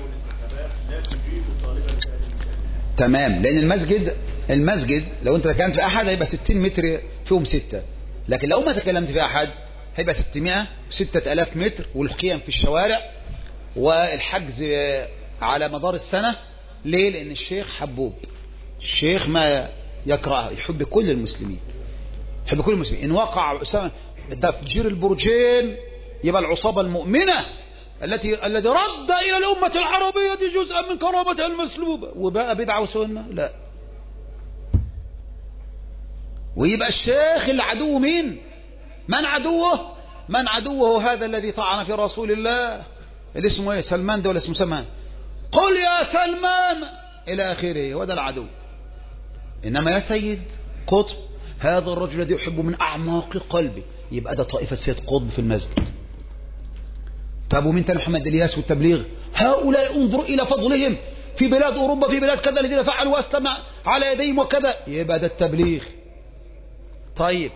تمام، لأن المسجد لو أنت تكلمت في أحد هيبقى 60 متر فيهم 6، لكن لو ما تكلمت في أحد هيبقى 600 6000 متر، والقيم في الشوارع والحجز على مدار السنة. ليه؟ لأن الشيخ حبوب، الشيخ ما يكره، يحب كل المسلمين، يحب كل المسلمين. إن وقع تفجير البرجين يبقى العصابة المؤمنة الذي رد إلى الأمة العربية جزءا من كرامتها المسلوبة، وبقى بدعة وسنة؟ لا. ويبقى الشيخ اللي عدوه مين؟ من عدوه هذا الذي طعن في رسول الله، اللي اسمه ايه، سلمان ده ولا اسمه سلمان؟ قل يا سلمان إلى آخره، وده العدو. إنما يا سيد قطب هذا الرجل الذي يحب من أعماق قلبي، يبقى ده طائفة سيد قطب في المسجد. طب ومن تاني؟ محمد الياس والتبليغ، هؤلاء انظر إلى فضلهم في بلاد أوروبا، في بلاد كذا، الذين فعلوا وأسلم على يديهم وكذا، يبقى ده التبليغ. طيب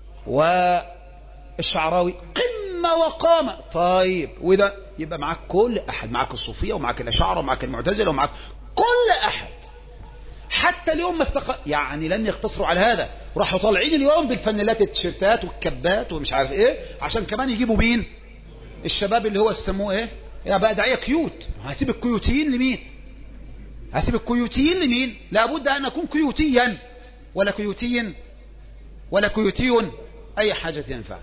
والشعراوي قمة وقامة، طيب وده يبقى معاك كل أحد، معاك الصوفية ومعاك الأشاعرة ومعاك المعتزلة ومعاك كل أحد. حتى اليوم ما يعني لم يقتصروا على هذا، راحوا طالعين اليوم بالفنلات التيشيرتات والكبات ومش عارف ايه، عشان كمان يجيبوا مين؟ الشباب اللي هو يسموه ايه، يا بقى داعية كيوت. هسيب الكيوتيين لمين؟ لابد ان اكون كيوتيا، ولا كيوتي اي حاجة تنفع،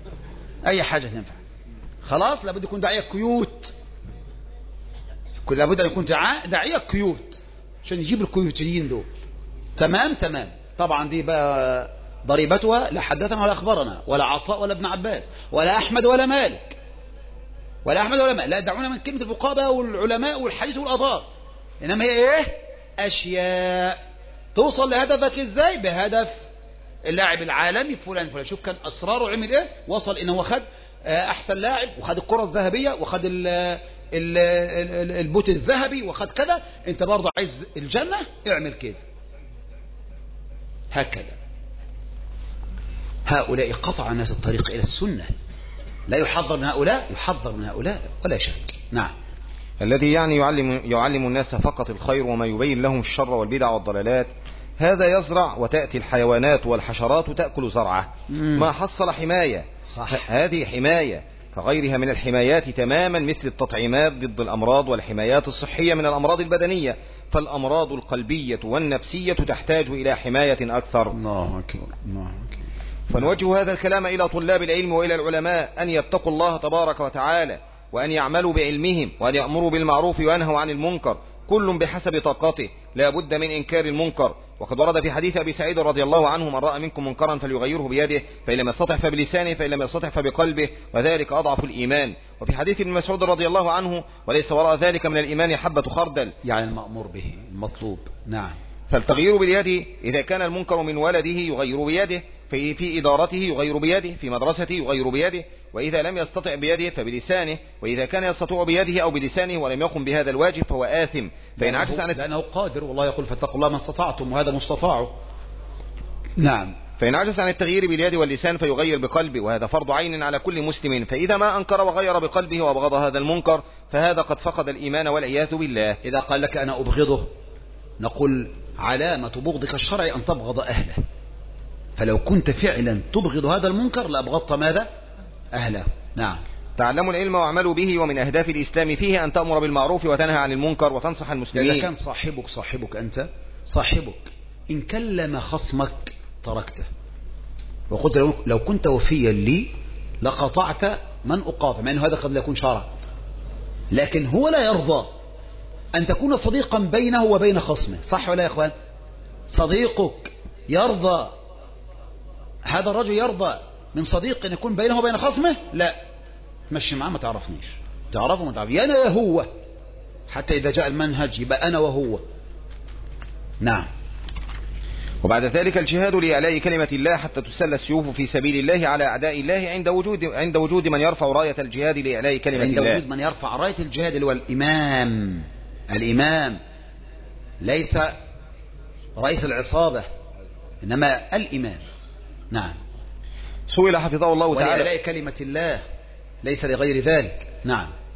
خلاص. لابد يكون داعية كيوت، لابد ان يكون داعية كيوت عشان يجيب الكيوتيين دول. تمام. طبعا دي بقى ضريبتها لا حدثنا ولا اخبرنا ولا عطاء ولا ابن عباس ولا احمد ولا مالك لا، دعونا من كلمة الفقهاء والعلماء والحديث والآثار. إنما هي إيه؟ أشياء توصل لهدفك إزاي؟ بهدف اللاعب العالمي فلان. شوف كان أسراره عمل إيه، وصل إنه هو خد أحسن لاعب، وخد الكرة الذهبية، وخد البوت الذهبي، وخد كذا. أنت برضه عايز الجنة، اعمل كده. هكذا هؤلاء قطع الناس الطريق إلى السنة، لا يحذر من هؤلاء، يحذر من هؤلاء ولا شك. نعم. الذي يعني يعلم الناس فقط الخير وما يبين لهم الشر والبدع والضلالات، هذا يزرع وتأتي الحيوانات والحشرات تأكل زرعه. ما حصل حماية، صح. هذه حماية كغيرها من الحمايات تماما، مثل التطعيمات ضد الأمراض والحمايات الصحية من الأمراض البدنية. فالأمراض القلبية والنفسية تحتاج إلى حماية أكثر. الله أكبر. فنوجه هذا الكلام إلى طلاب العلم وإلى العلماء أن يتقوا الله تبارك وتعالى، وأن يعملوا بعلمهم، وأن يأمروا بالمعروف وينهوا عن المنكر، كل بحسب طاقته، لا بد من إنكار المنكر. وقد ورد في حديث أبي سعيد رضي الله عنه: من رأى منكم منكرا فليغيره بيده، فإن لم يستطع فبلسانه، فإن لم يستطع فبقلبه، وذلك أضعف الإيمان. وفي حديث ابن مسعود رضي الله عنه: وليس وراء ذلك من الإيمان حبة خردل، يعني المأمور به، المطلوب. نعم. فالتغيير باليد إذا كان المنكر من ولده يغير بيده، في إدارته يغير بيده، في مدرسته يغير بيده، وإذا لم يستطع بيده فبلسانه، وإذا كان يستطيع بيده أو بلسانه ولم يقم بهذا الواجب فهو آثم. فإن عجز عن لأنه قادر، والله يقول فاتقوا الله ما استطعتم، وهذا مستطاعه. نعم. فإن عجز عن التغيير باليد واللسان فيغير بقلبه، وهذا فرض عين على كل مسلم. فإذا ما أنكر وغير بقلبه وأبغض هذا المنكر فهذا قد فقد الإيمان والعياذ بالله. إذا قال لك أنا أبغضه، نقول علامة بغضك الشرعي أن تبغض أهله. فلو كنت فعلا تبغض هذا المنكر لأبغضت ماذا؟ أهله. نعم. تعلموا العلم واعملوا به، ومن أهداف الإسلام فيه أن تأمر بالمعروف وتنهى عن المنكر وتنصح المسلمين. إذا كان صاحبك أنت، صاحبك إن كلم خصمك تركته، وقلت لو كنت وفيا لي لقطعت من أقاطع، مع أنه هذا قد لا يكون شرع، لكن هو لا يرضى أن تكون صديقا بينه وبين خصمه. صح ولا يا إخوان؟ صديقك يرضى، هذا الرجل يرضى من صديق أن يكون بينه وبين خصمه؟ لا، تمشي معاه، ما تعرفنيش، تعرفه ما تعرف، يا أنا يا هو، حتى إذا جاء المنهج يبقى أنا وهو. نعم. وبعد ذلك الجهاد لإعلاء كلمة الله حتى تسل السيوف في سبيل الله على أعداء الله، عند وجود من يرفع راية الجهاد لإعلاء كلمة الله. عند وجود من يرفع راية الجهاد اللي هو الإمام ليس رئيس العصابة، إنما الإمام. نعم. سئل حفظه الله تعالى: ولإعلاء كلمة الله، ليس لغير ذلك. نعم.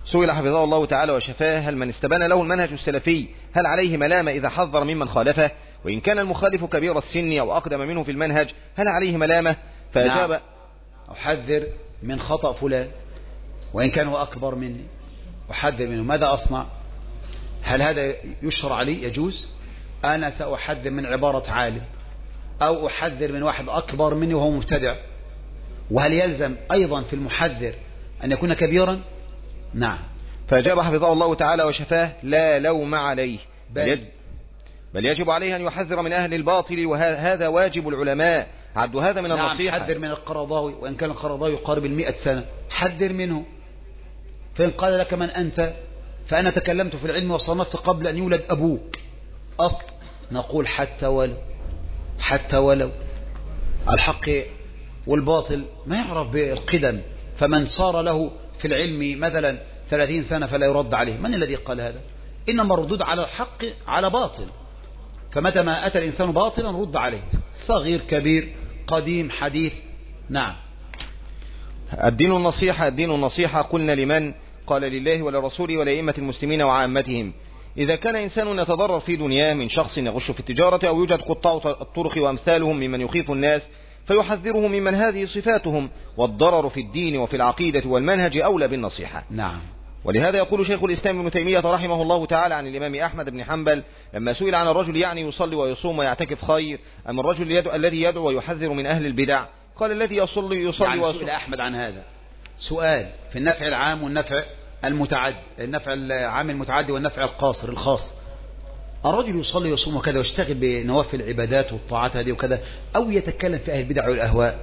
سئل حفظه الله تعالى وشفاه: هل من استبان له المنهج السلفي هل عليه ملامة إذا حذر ممن خالفه؟ وإن كان المخالف كبير السن أو أقدم منه في المنهج هل عليه ملامة؟ فأجاب: نعم. أحذر من خطأ فلان وإن كان هو أكبر مني، أحذر منه، ماذا أصنع؟ هل هذا يشرع لي؟ يجوز؟ أنا سأحذر من عبارة عالم أو أحذر من واحد أكبر مني وهو مبتدع، وهل يلزم أيضا في المحذر أن يكون كبيرا؟ نعم. فأجاب حفظه الله تعالى وشفاه: لا لوم عليه، بل يجب عليه أن يحذر من أهل الباطل، وهذا واجب العلماء. عد هذا من النصيحة. حذر من القرضاوي وإن كان القرضاوي يقارب 100 سنة، حذر منه. فإن قال لك من أنت؟ فأنا تكلمت في العلم وصنفت قبل أن يولد أبوك أصل، نقول حتى ولو الحق والباطل ما يعرف بالقدم، فمن صار له في العلم مثلا 30 سنة فلا يرد عليه. من الذي قال هذا؟ إنما الردود على الحق على باطل، فمتى ما أتى الإنسان باطلا رد عليه، صغير كبير قديم حديث. نعم. الدين النصيحة قلنا لمن؟ قال: لله ولرسوله ولأئمة المسلمين وعامتهم. إذا كان إنسان يتضرر في دنياه من شخص يغش في التجارة أو يوجد قطاع الطرق وأمثالهم ممن يخيف الناس، فيحذره ممن هذه صفاتهم، والضرر في الدين وفي العقيدة والمنهج أولى بالنصيحة. نعم. ولهذا يقول شيخ الإسلام ابن تيمية رحمه الله تعالى عن الإمام أحمد بن حنبل لما سئل عن الرجل يعني يصلي ويصوم ويعتكف خير أم الرجل الذي يدعو ويحذر من أهل البدع؟ قال: الذي يصلي يعني ويصوم. سئل أحمد عن هذا سؤال في النفع العام والنفع المتعدي، النفع العام المتعدي والنفع القاصر الخاص. الرجل يصلي ويصوم وكذا ويشتغل بنوافل العبادات والطاعات هذه وكذا، أو يتكلم في أهل البدع والأهواء،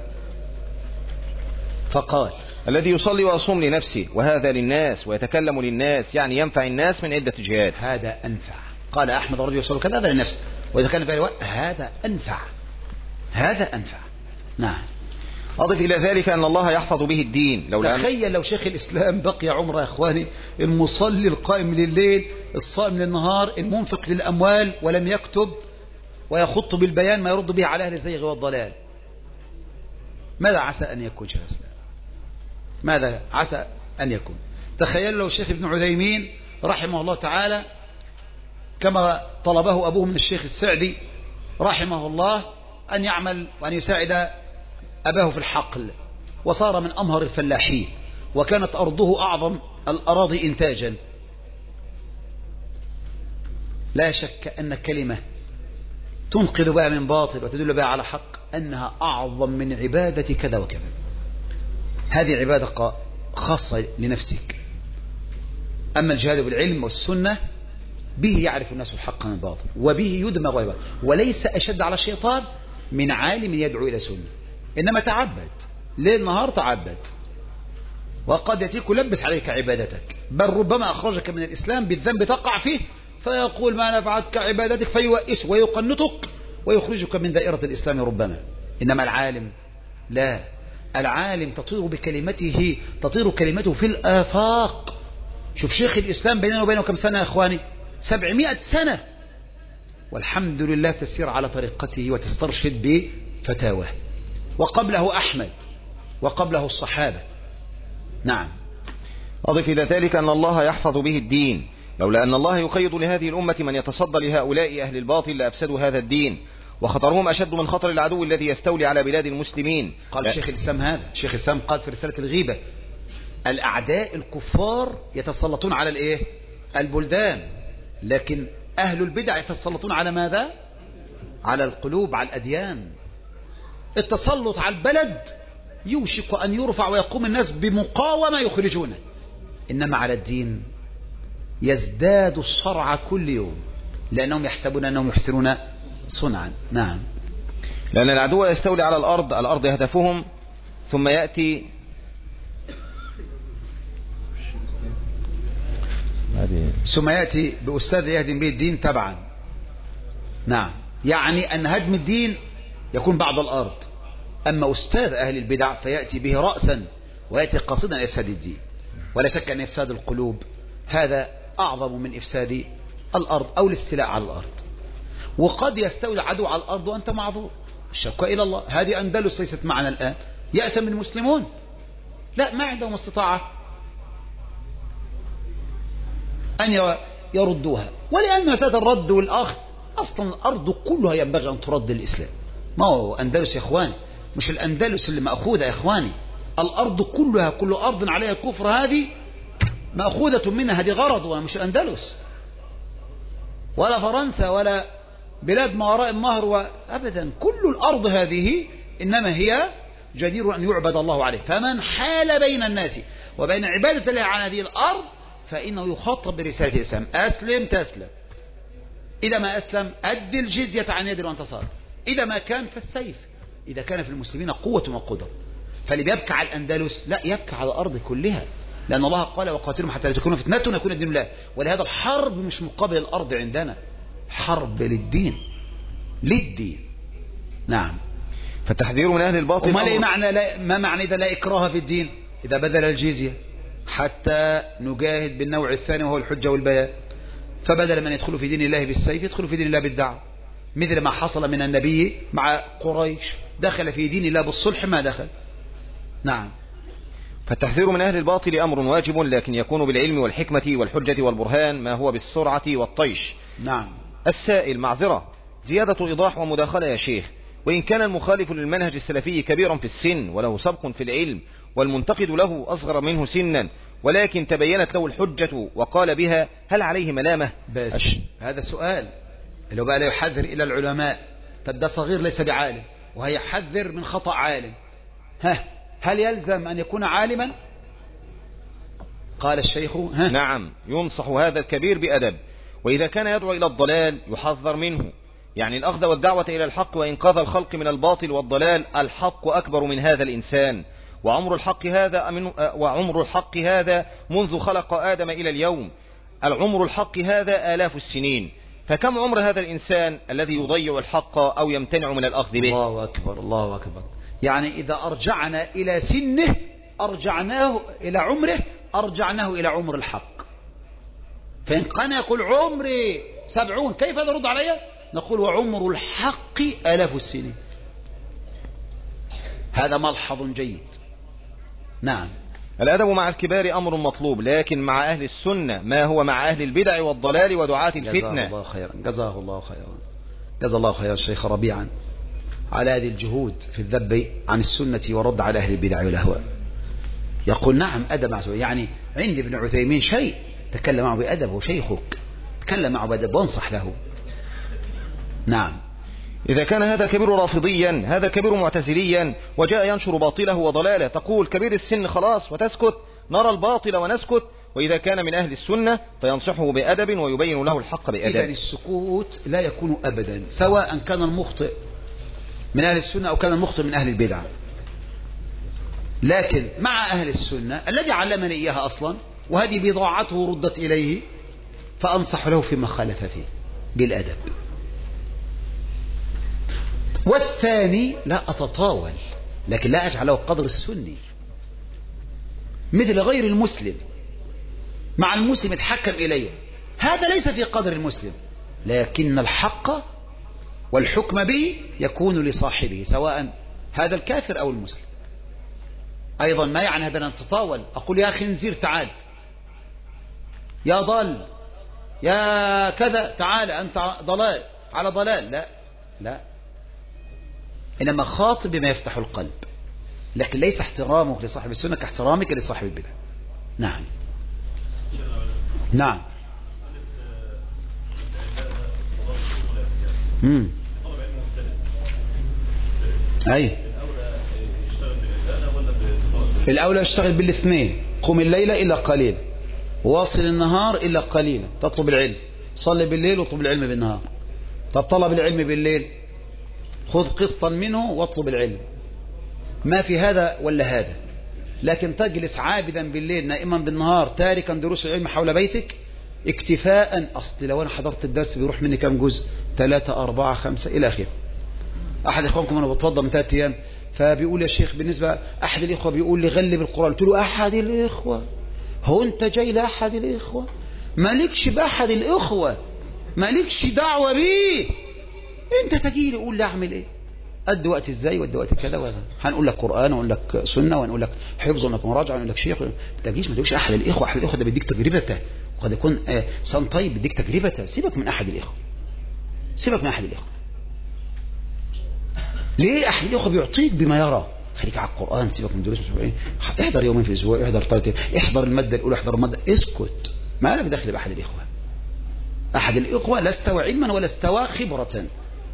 فقال: الذي يصلي ويصوم لنفسه وهذا للناس ويتكلم للناس، يعني ينفع الناس من عدة جهات. هذا أنفع. قال أحمد: الرجل يصلي كذا هذا لنفسه ويتكلم في أهل الأهواء، هذا أنفع. نعم. أضف إلى ذلك أن الله يحفظ به الدين. تخيل لو شيخ الإسلام بقي عمره يا إخواني، المصلي القائم لليل الصائم للنهار المنفق للأموال، ولم يكتب ويخط بالبيان ما يرد به على أهل الزيغ والضلال، ماذا عسى أن يكون شيخ الإسلام؟ ماذا عسى أن يكون؟ تخيل لو الشيخ ابن عثيمين رحمه الله تعالى كما طلبه أبوه من الشيخ السعدي رحمه الله أن يعمل وأن يساعد أباه في الحقل، وصار من أمهر الفلاحين، وكانت أرضه أعظم الأراضي إنتاجا. لا شك أن كلمة تنقذ بها من باطل وتدل بها على حق أنها أعظم من عبادة كذا وكذا. هذه عبادة خاصة لنفسك. أما الجهاد بالعلم والسنة به يعرف الناس الحق من الباطل، وبه يدمغ غيبه، وليس أشد على الشيطان من عالم يدعو إلى سنة، إنما تعبد ليل نهار تعبد، وقد يأتيك يلبس عليك عبادتك، بل ربما أخرجك من الإسلام بالذنب تقع فيه فيقول ما نفعتك عبادتك فيوئس ويقنطك ويخرجك من دائرة الإسلام ربما. إنما العالم لا، العالم تطير كلمته في الآفاق. شوف شيخ الإسلام بيننا وبينه كم سنة يا إخواني؟ 700 سنة، والحمد لله تسير على طريقته وتسترشد بفتاواه، وقبله أحمد وقبله الصحابة. نعم. أضف إلى ذلك أن الله يحفظ به الدين. لولا أن الله يقيد لهذه الأمة من يتصدى لهؤلاء أهل الباطل لأفسدوا هذا الدين، وخطرهم أشد من خطر العدو الذي يستولي على بلاد المسلمين. قال شيخ الإسلام هذا، شيخ الإسلام قال في رسالة الغيبة: الأعداء الكفار يتسلطون على البلدان، لكن أهل البدع يتسلطون على ماذا؟ على القلوب، على الأديان. التسلط على البلد يوشك أن يرفع ويقوم الناس بمقاومة يخرجونه، إنما على الدين يزداد الصرع كل يوم، لأنهم يحسبون أنهم يحسنون صنعا. نعم. لأن العدو يستولي على الأرض هدفهم، ثم يأتي بأستاذ يهدم به الدين تبعا. نعم. يعني أن هدم الدين يكون بعض الأرض، أما أستاذ أهل البدع فيأتي به رأسا ويأتي قاصدا إفساد الدين. ولا شك أن إفساد القلوب هذا أعظم من إفساد الأرض أو الاستيلاء على الأرض. وقد يستولي عدو على الأرض وأنت معذور، الشكوى إلى الله. هذه أندلس ليست معنا الآن، يأثم المسلمون، لا ما عندهم استطاعة. أن يردوها. ولأن مسألة الرد والأخذ أصلا الأرض كلها ينبغي أن ترد للإسلام. ما هو أندلس يا إخواني، مش الأندلس اللي مأخوذة يا إخواني، الأرض كلها، كل أرض عليها كفر هذه مأخوذة منها، هذه غرض، ولا مش الأندلس ولا فرنسا ولا بلاد ما وراء النهر أبدا. كل الأرض هذه إنما هي جدير أن يعبد الله عليه. فمن حال بين الناس وبين عبادة الله على هذه الأرض فإنه يخاطب برسالة الإسلام. أسلم تسلم، إذا ما أسلم أدي الجزية عن يد وأنت صار، إذا ما كان فالسيف، إذا كان في المسلمين قوة وقدرة. فاللي بيبكى على الأندلس لا، يبكى على الأرض كلها، لأن الله قال وقاتلهم حتى لا تكون فتنة يكون الدين لله. ولهذا الحرب مش مقابل الأرض عندنا، حرب للدين، للدين. نعم. فالتحذير من أهل الباطل. ما معنى إذا لا إكراه في الدين؟ إذا بذل الجزية حتى نجاهد بالنوع الثاني وهو الحجة والبيان. فبدل من يدخل في دين الله بالسيف يدخل في دين الله بالدعوة، مثل ما حصل من النبي مع قريش، دخل في دين الله بالصلح ما دخل. نعم. فالتحذير من أهل الباطل أمر واجب، لكن يكون بالعلم والحكمة والحجة والبرهان، ما هو بالسرعة والطيش. نعم. السائل معذرة، زيادة إيضاح ومداخلة يا شيخ. وإن كان المخالف للمنهج السلفي كبيرا في السن وله سبق في العلم، والمنتقد له أصغر منه سنا، ولكن تبينت له الحجة وقال بها، هل عليه ملامة؟ هذا سؤال اللي هو بقى لا يحذر إلى العلماء. طب ده صغير ليس بعالم وهيحذر من خطأ عالم، هل يلزم أن يكون عالما؟ قال الشيخ نعم، ينصح هذا الكبير بأدب، وإذا كان يدعو إلى الضلال يحذر منه، يعني الأخذ والدعوة إلى الحق وإنقاذ الخلق من الباطل والضلال. الحق أكبر من هذا الإنسان، وعمر الحق هذا منذ خلق آدم إلى اليوم. العمر الحق هذا آلاف السنين، فكم عمر هذا الإنسان الذي يضيع الحق أو يمتنع من الأخذ به؟ الله أكبر، الله أكبر. يعني إذا أرجعنا إلى سنه أرجعناه إلى عمره، أرجعناه إلى عمر الحق. فإن كان يقول عمري 70 كيف نرد عليه؟ نقول وعمر الحق آلاف السنين. هذا ملحظ جيد. نعم. الأدب مع الكبار أمر مطلوب، لكن مع أهل السنة ما هو مع أهل البدع والضلال ودعاة الفتنة. جزاه الله خيرا، جزاه الله خيرا، جزا الله خيرا الشيخ ربيعا على هذه الجهود في الذب عن السنة ورد على أهل البدع والأهواء. يقول نعم أدب مع سنة. يعني عند ابن عثيمين شيء تكلم معه بأدب، وشيخك تكلم معه بأدب وانصح له. نعم. إذا كان هذا كبير رافضيا، هذا كبير معتزليا، وجاء ينشر باطله وضلاله، تقول كبير السن خلاص وتسكت، نرى الباطل ونسكت. وإذا كان من أهل السنة فينصحه بأدب ويبين له الحق بأدب. إذن السكوت لا يكون أبدا، سواء كان المخطئ من أهل السنة أو كان المخطئ من أهل البدع. لكن مع أهل السنة الذي علمني إياها أصلا، وهذه بضاعته ردت إليه، فأنصح له فيما خالف فيه بالأدب. والثاني لا أتطاول، لكن لا أجعله قدر السني مثل غير المسلم. مع المسلم يتحكم إليه، هذا ليس في قدر المسلم، لكن الحق والحكم به يكون لصاحبه، سواء هذا الكافر أو المسلم. أيضا ما يعني هذا أن تطاول، أقول يا خنزير تعال، يا ضال، يا كذا تعال، أنت ضلال على ضلال. لا لا، إنما خاطب بما يفتح القلب، لكن ليس احترامك لصاحب السنة كاحترامك لصاحب البدع. نعم. نعم. أي الأولى يشتغل بالاثنين، قم الليل إلا قليلا، واصل النهار إلا قليلا، تطلب العلم، صلي بالليل واطلب العلم بالنهار. طب طلب العلم بالليل خذ قسطا منه واطلب العلم، ما في هذا ولا هذا. لكن تجلس عابدا بالليل نائما بالنهار تاركا دروس العلم حول بيتك اكتفاء. أصل لو أنا حضرت الدرس بيروح مني كم جزء؟ 3 4 5 إلى آخره. أحد إخوانكم أنا بتوضى من 3 أيام فبيقول يا شيخ بالنسبة أحد الإخوة بيقول لي غلب القرآن. قلت له أحد الإخوة؟ هو أنت جاي لأحد الإخوة؟ مالكش بأحد الإخوة، مالكش دعوة بيه. أنت تجي لي قول لي أعمل إيه؟ أدي وقت إزاي وأدي وقت كذا ولا هنقول لك قرآن ونقول لك سنة ونقول لك حفظ ونقول لك مراجعة ونقول لك شيخ. ما تجيش ما تقولش أحد الإخوة. أحد الإخوة ده بيديك تجربته قد يكون إنسان طيب بديك تجربة. سيبك من أحد الإخوة، سيبك من أحد الإخوة. ليه؟ أحد الإخوة بيعطيك بما يرى. خليك على القرآن، سيبك من دروس احضر يومين في الأسبوع، احضر 3، احضر المادة الأولى، احضر المادة، اسكت، ما لك دخل بأحد الإخوة. أحد الإخوة لا استوى علما ولا استوى خبرة.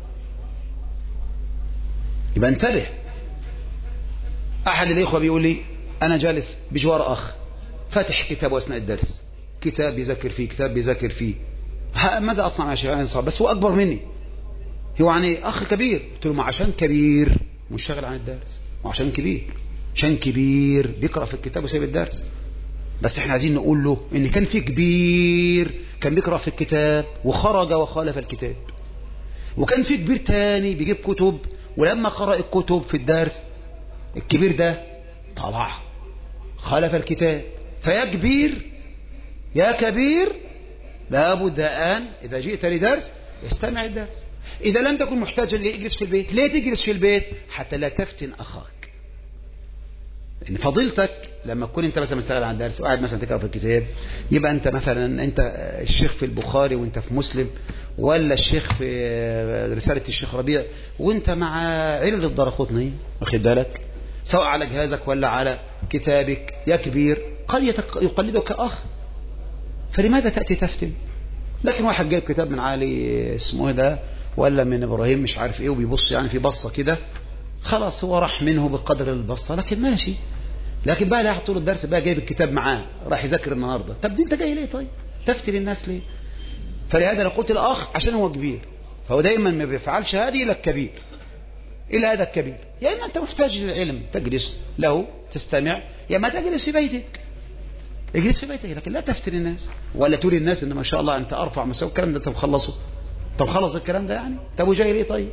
يبقى انتبه. أحد الإخوة بيقول لي أنا جالس بجوار أخ فاتح كتاب أثناء الدرس، كتاب بيذاكر فيه، كتاب بيذاكر فيه. ماذا أصنع يا شيخ؟ بس هو أكبر مني، هو يعني أخ كبير. قلت له ما عشان كبير منشغل عن الدرس، وعشان كبير، عشان كبير بيقرأ في الكتاب وسيب الدرس. بس احنا عايزين نقول له ان كان في كبير كان بيقرأ في الكتاب وخرج وخالف الكتاب، وكان في كبير تاني بيجيب كتب، ولما قرأ الكتب في الدرس الكبير ده طلع خالف الكتاب. فيا كبير يا كبير لابد أن إذا جئت لدرس استمع الدرس. إذا لم تكن محتاجا لإجلس في البيت. ليه تجلس في البيت؟ حتى لا تفتن أخاك. إن فضيلتك لما تكون أنت مثلا مستغل عن الدرس وقاعد مثلا تقرأ في الكتاب، يبقى أنت مثلا أنت الشيخ في البخاري وأنت في مسلم، ولا الشيخ في رسالة الشيخ ربيع وأنت مع علل الدرقطني، واخد بالك، سواء على جهازك ولا على كتابك. يا كبير قد يقلدك أخ، فلماذا تأتي تفتن؟ لكن واحد جايب كتاب من علي اسمه ده ولا من إبراهيم مش عارف إيه، وبيبص يعني في بصة كده، خلاص هو راح منه بقدر البصة، لكن ماشي. لكن بقى لا طول الدرس بقى جايب الكتاب معاه راح يذاكر النهارده. طب دي انت جاي ليه؟ طيب تفتن الناس ليه؟ فلهذا انا قلت الاخ عشان هو كبير، فهو دايما ما بيفعلش هذه الا الكبير، الا هذا الكبير. يا اما انت محتاج للعلم تجلس له تستمع، يا اما تجلس في بيتك، اجلس في بيتك، لكن لا تفتن الناس ولا تقول الناس ان ما شاء الله انت ارفع مستوى. الكلام ده انت مخلصه؟ طب خلص الكلام ده يعني؟ طب وجاي ليه طيب؟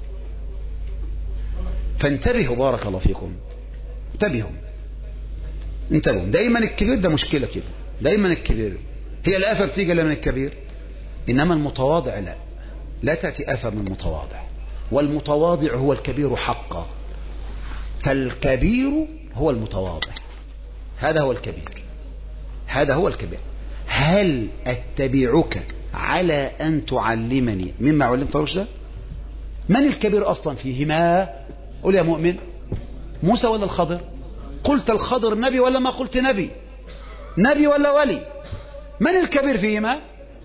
فانتبهوا بارك الله فيكم، انتبهوا دايما. الكبير ده مشكلة كده، دايما الكبير هي الآفة بتيجي من الكبير، إنما المتواضع لا تأتي آفة من المتواضع، والمتواضع هو الكبير حقا، فالكبير هو المتواضع، هذا هو الكبير، هذا هو الكبير. هل أتبعك على أن تعلمني مما علمت رشدا؟ من الكبير أصلا فيهما؟ قل يا مؤمن، موسى ولا الخضر؟ قلت الخضر نبي ولا ما قلت نبي؟ نبي ولا ولي؟ من الكبير فيهما؟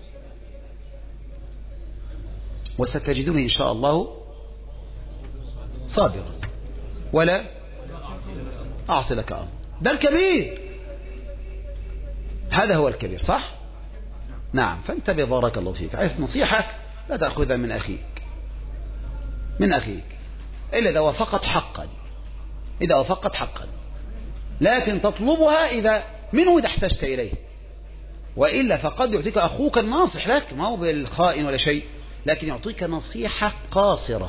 وستجدوني إن شاء الله صابرا ولا أعصي لك أمر. ده الكبير، هذا هو الكبير، صح؟ نعم. فانتبه بارك الله فيك. عايز نصيحة لا تأخذها من أخيك، من أخيك إلا إذا وافقت حقا، إذا وافقت حقا، لكن تطلبها إذا منه إذا احتجت إليه، وإلا فقد يعطيك أخوك الناصح لك، ما هو بالخائن ولا شيء، لكن يعطيك نصيحة قاصرة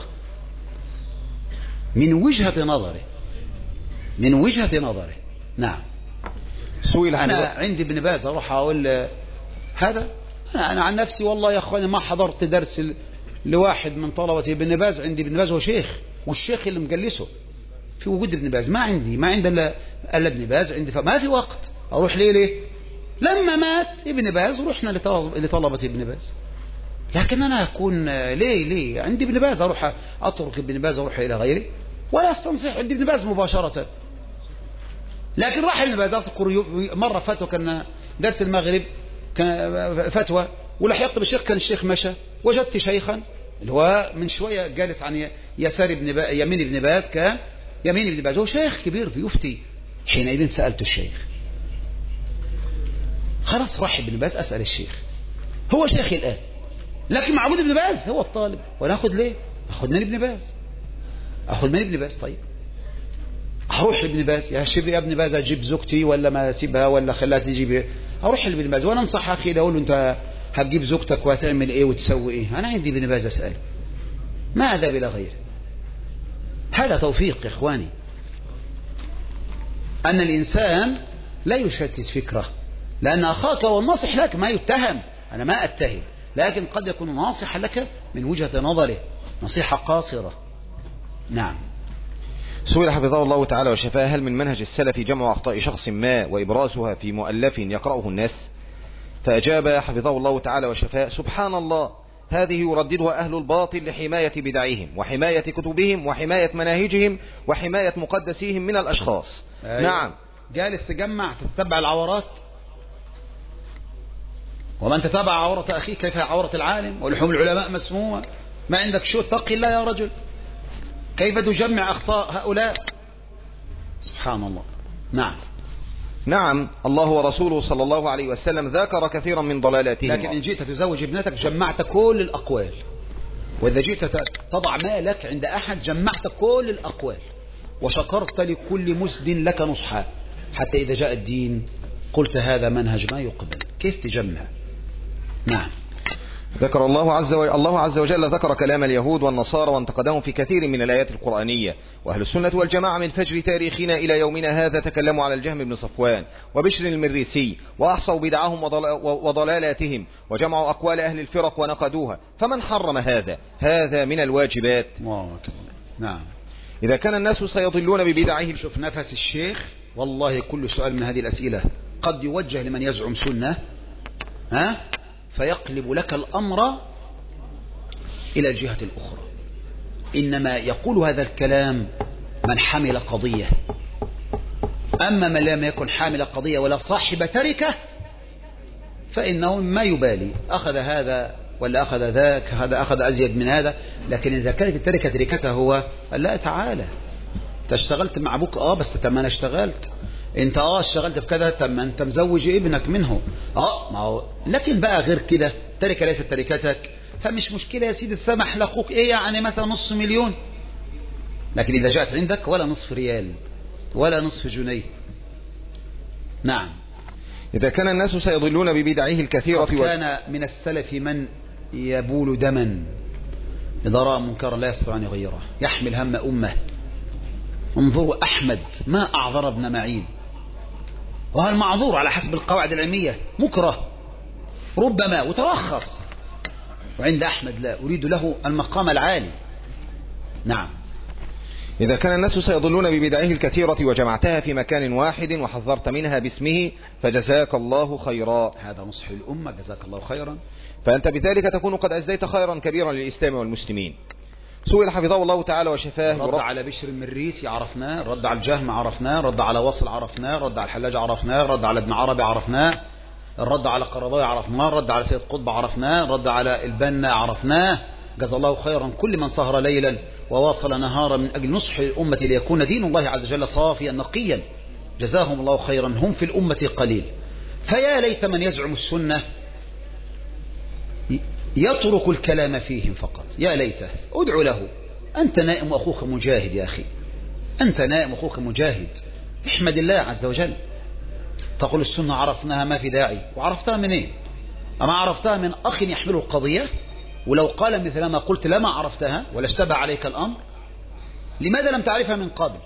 من وجهة نظره، من وجهة نظره. نعم. أنا عندي ابن باز أروح أقول هذا، أنا عن نفسي والله يا أخواني ما حضرت درس لواحد من طلبة ابن باز. عندي ابن باز هو شيخ، والشيخ اللي مجلسه في وجود ابن باز، ما عندي إلا ابن باز عندي، فما في وقت أروح ليه لما مات ابن باز رحنا لطلبة ابن باز. لكن أنا أكون ليه عندي ابن باز أروح أترك ابن باز أروح إلى غيره، ولا أستنصح عندي ابن باز مباشرة. لكن راح ابن باز أذكر مرة فتوى، كان درس المغرب كان فتوى، ولحقت بالشيخ، كان الشيخ مشى، وجدت شيخا اللي هو من شوية جالس عن يسار يمين ابن باز، كان يمين ابن باز هو شيخ كبير بيفتي. حينئذ سألت الشيخ، خلاص راح ابن باز أسأل الشيخ، هو شيخي الآن، لكن معبود ابن باز هو الطالب، وأنا أخذ ليه؟ أخذ من ابن باز، أخذ من ابن باز. طيب أروح لابن باز، يا شبي يا ابن باز أجيب زوجتي ولا ما أسيبها ولا خليها تجيب؟ أروح لابن باز وأنا أنصح أخي، أقول له أنت هتجيب زوجتك وهتعمل إيه وتسوي إيه؟ أنا عندي ابن باز أسأله، ما أذهب إلى غيره. هذا توفيق يا إخواني، أن الإنسان لا يشتت فكره، لأن أخاك والناصح لك ما يتهم، أنا ما أتهم، لكن قد يكون ناصحا لك من وجهة نظره، نصيحة قاصرة. نعم. سئل حفظه الله تعالى وشفاه: هل من منهج السلف جمع أخطاء شخص ما وإبرازها في مؤلف يقرأه الناس؟ فأجاب حفظه الله تعالى وشفاه: سبحان الله، هذه يرددها أهل الباطل لحماية بدعهم وحماية كتبهم وحماية مناهجهم وحماية مقدسيهم من الأشخاص. أيوة. نعم. جالس تجمع تتبع العورات، ومن تتبع عورة أخيه كيف عورة العالم، ولحوم العلماء مسمومة. ما عندك شو؟ اتق الله يا رجل، كيف تجمع أخطاء هؤلاء؟ سبحان الله. نعم. نعم، الله ورسوله صلى الله عليه وسلم ذكر كثيرا من ضلالاتهم. لكن إن جئت تزوج ابنتك جمعت كل الأقوال، وإذا جئت تضع مالك عند أحد جمعت كل الأقوال، وشكرت لكل مسد لك نصحا، حتى إذا جاء الدين قلت هذا منهج ما يقبل. كيف تجمع؟ نعم. ذكر الله عز وجل ذكر كلام اليهود والنصارى وانتقدهم في كثير من الآيات القرآنية، وأهل السنة والجماعة من فجر تاريخنا إلى يومنا هذا تكلموا على الجهم بن صفوان وبشر المريسي، وأحصوا بدعهم وضلالاتهم، وجمعوا أقوال أهل الفرق ونقدوها. فمن حرم هذا من الواجبات. نعم. إذا كان الناس سيضلون ببدعهم. شوف نفس الشيخ، والله كل سؤال من هذه الأسئلة قد يوجه لمن يزعم سنة، فيقلب لك الأمر إلى الجهة الأخرى. إنما يقول هذا الكلام من حمل قضية، أما من لم يكن حامل قضية ولا صاحب تركة فإنه ما يبالي، أخذ هذا ولا أخذ ذاك، هذا أخذ أزيد من هذا. لكن إذا كانت التركة تركته هو، لا تعالى أنت اشتغلت مع أبوك، بس طب ما أنا اشتغلت، أنت اشتغلت في كذا، طب ما أنت مزوج ابنك منه، ما هو. لكن بقى غير كده تركة ليست تركتك، فمش مشكلة يا سيدي، السمح لأخوك إيه يعني مثلا 500,000. لكن إذا جاءت عندك ولا نصف ريال ولا نصف جنيه. نعم. إذا كان الناس سيضلون ببدعه الكثيرة. كان من السلف من يبول دما إذا رأى منكرا لا يستطيع أن يغيره، يحمل هم أمه. انظروا أحمد، ما أعذر ابن معين، وهل معذور على حسب القواعد العلمية، مكره ربما وترخص، وعند أحمد لا، أريد له المقام العالي. نعم. إذا كان الناس سيضلون ببدعه الكثيرة وجمعتها في مكان واحد وحذرت منها باسمه فجزاك الله خيرا. هذا نصح الأمة، جزاك الله خيرا. فأنت بذلك تكون قد أجزيت خيرا كبيرا للإسلام والمسلمين. سئل حفظه الله تعالى وشفاه. رد على بشر المريسي عرفناه، رد على الجهم عرفناه، رد على وصل عرفناه، رد على الحلاج عرفناه، رد على ابن عربي عرفناه، الرد على قرضاوي عرفناه، الرد على سيد قطب عرفناه، الرد على البنا عرفناه. جزا الله خيرا كل من سهر ليلا وواصل نهارا من أجل نصح الأمة ليكون دين الله عز وجل صافيا نقيا. جزاهم الله خيرا، هم في الأمة قليل. فيا ليت من يزعم السنة يترك الكلام فيهم فقط، يا ليته. ادعو له، أنت نائم وأخوك مجاهد يا أخي، أنت نائم وأخوك مجاهد، احمد الله عز وجل. تقول السنة عرفناها ما في داعي، وعرفتها من ايه؟ أما عرفتها من أخ يحمله القضية، ولو قال مثل ما قلت لما عرفتها ولا اشتبه عليك الأمر. لماذا لم تعرفها من قبل؟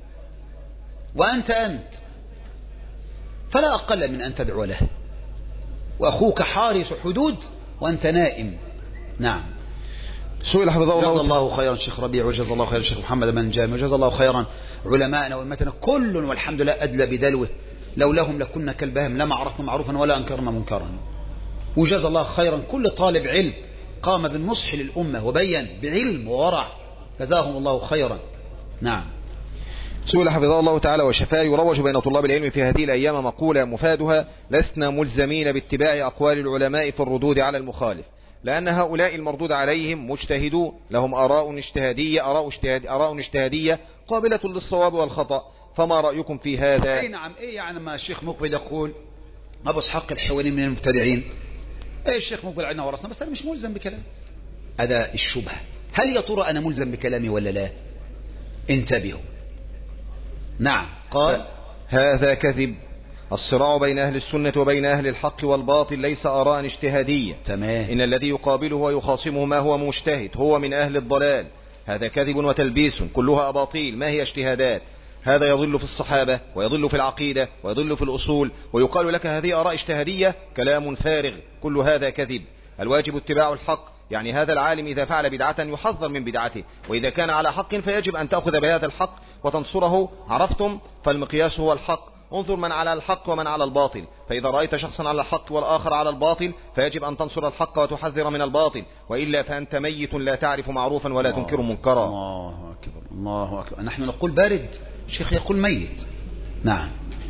وأنت فلا أقل من أن تدعو له، وأخوك حارس حدود وأنت نائم. نعم. سئل حفظه الله. جزا الله خيرا الشيخ ربيع، وجزا الله خيرا الشيخ محمد بن جامع، وجزا الله خيرا علماءنا وأمتنا كل، والحمد لله أدلى بدلوه، لولاهم لكنا كالبهم لما عرفنا معروفا ولا أنكرنا منكرا. وجزا الله خيرا كل طالب علم قام بالنصح للأمة وبين بعلم وورع، جزاهم الله خيرا. نعم. سئل حفظه الله تعالى وشفاه. يروج بين طلاب العلم في هذه الأيام مقولة مفادها: لسنا ملزمين باتباع أقوال العلماء في الردود على المخالف، لأن هؤلاء المردود عليهم مجتهدون، لهم آراء اجتهادية قابلة للصواب والخطأ. فما رأيكم في هذا؟ أي نعم. إيه يعني ما الشيخ مقبل يقول أبو اسحاق الحويني من المبتدعين، إيه الشيخ مقبل عنا ورثنا، بس أنا مش ملزم بكلام. هذا الشبهة. هل يا ترى أنا ملزم بكلامي ولا لا؟ انتبهوا. نعم. قال هذا كذب. الصراع بين أهل السنة وبين أهل الحق والباطل ليس آراء اجتهادية. تمام. إن الذي يقابله ويخاصمه ما هو مجتهد هو من أهل الضلال. هذا كذب وتلبيس، كلها أباطيل، ما هي اجتهادات. هذا يضل في الصحابة ويضل في العقيدة ويضل في الأصول، ويقال لك هذه آراء اجتهادية، كلام فارغ، كل هذا كذب. الواجب اتباع الحق، يعني هذا العالم إذا فعل بدعة يحذر من بدعته، وإذا كان على حق فيجب أن تأخذ بهذا الحق وتنصره. عرفتم؟ فالمقياس هو الحق، انظر من على الحق ومن على الباطل، فإذا رأيت شخصا على الحق والآخر على الباطل فيجب أن تنصر الحق وتحذر من الباطل، وإلا فأنت ميت لا تعرف معروفا ولا تنكر منكرا. الله أكبر الله أكبر. نحن نقول بارد، شيخ يقول ميت. نعم.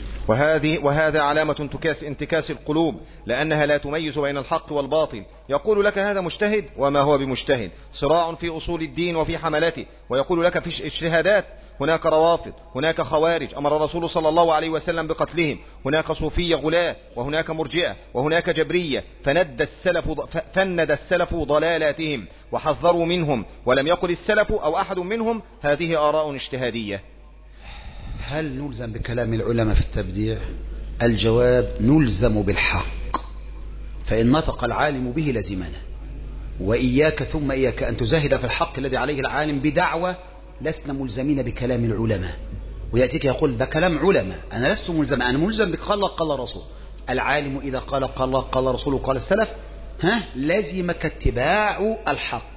وهذا علامة انتكاس القلوب، لأنها لا تميز بين الحق والباطل. يقول لك هذا مجتهد وما هو بمجتهد، صراع في أصول الدين وفي حملته، ويقول لك في اجتهادات هناك روافض، هناك خوارج أمر الرسول صلى الله عليه وسلم بقتلهم، هناك صوفية غلاة، وهناك مرجئة، وهناك جبرية، فند السلف ضلالاتهم وحذروا منهم، ولم يقل السلف أو أحد منهم هذه آراء اجتهادية. هل نلزم بكلام العلماء في التبديع؟ الجواب: نلزم بالحق، فإن نطق العالم به لزمنا، وإياك ثم إياك أن تزهد في الحق الذي عليه العالم بدعوة لسنا ملزمين بكلام العلماء. ويأتيك يقول ده كلام علماء، أنا لست ملزم، أنا ملزم بقال الله قال رسول. العالم إذا قال قال الله قال رسوله قال السلف لازمك اتباع الحق،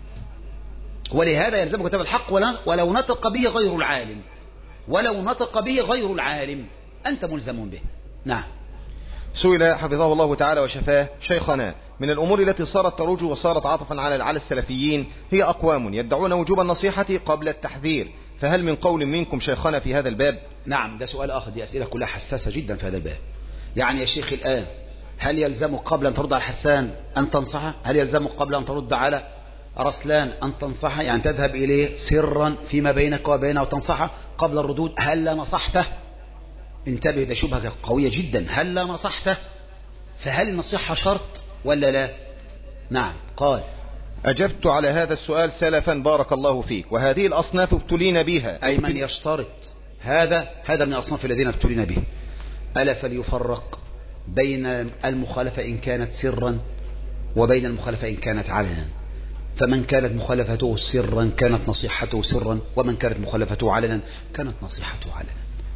ولهذا يلزمك اتباع الحق ولو نطق به غير العالم، ولو نطق به غير العالم أنت ملزم به. نعم. سئل حفظه الله تعالى وشفاه: شيخنا، من الأمور التي صارت تروج وصارت عطفا على السلفيين هي أقوام يدعون وجوب النصيحة قبل التحذير، فهل من قول منكم شيخنا في هذا الباب؟ نعم، ده سؤال آخر، دي أسئلة كلها حساسة جدا في هذا الباب. يعني يا شيخ الآن هل يلزمك قبل أن ترد على حسان أن تنصحه؟ هل يلزمك قبل أن ترد على رسلان أن تنصحه، يعني تذهب إليه سرا فيما بينك وبينه وتنصحه قبل الردود؟ هل لا نصحته؟ انتبه، ده شبهة قوية جدا. هل لا نصحته؟ فهل النصيحة شرط ولا لا؟ نعم. قال: أجبت على هذا السؤال سلفا بارك الله فيك، وهذه الأصناف ابتلين بها. أي من يشترط هذا من الأصناف الذين ابتلين به. ألا فليفرق بين المخالفة إن كانت سرا وبين المخالفة إن كانت علنا. فمن كانت مخالفته سرا كانت نصيحته سرا، ومن كانت مخالفته علنا كانت نصيحته علنا.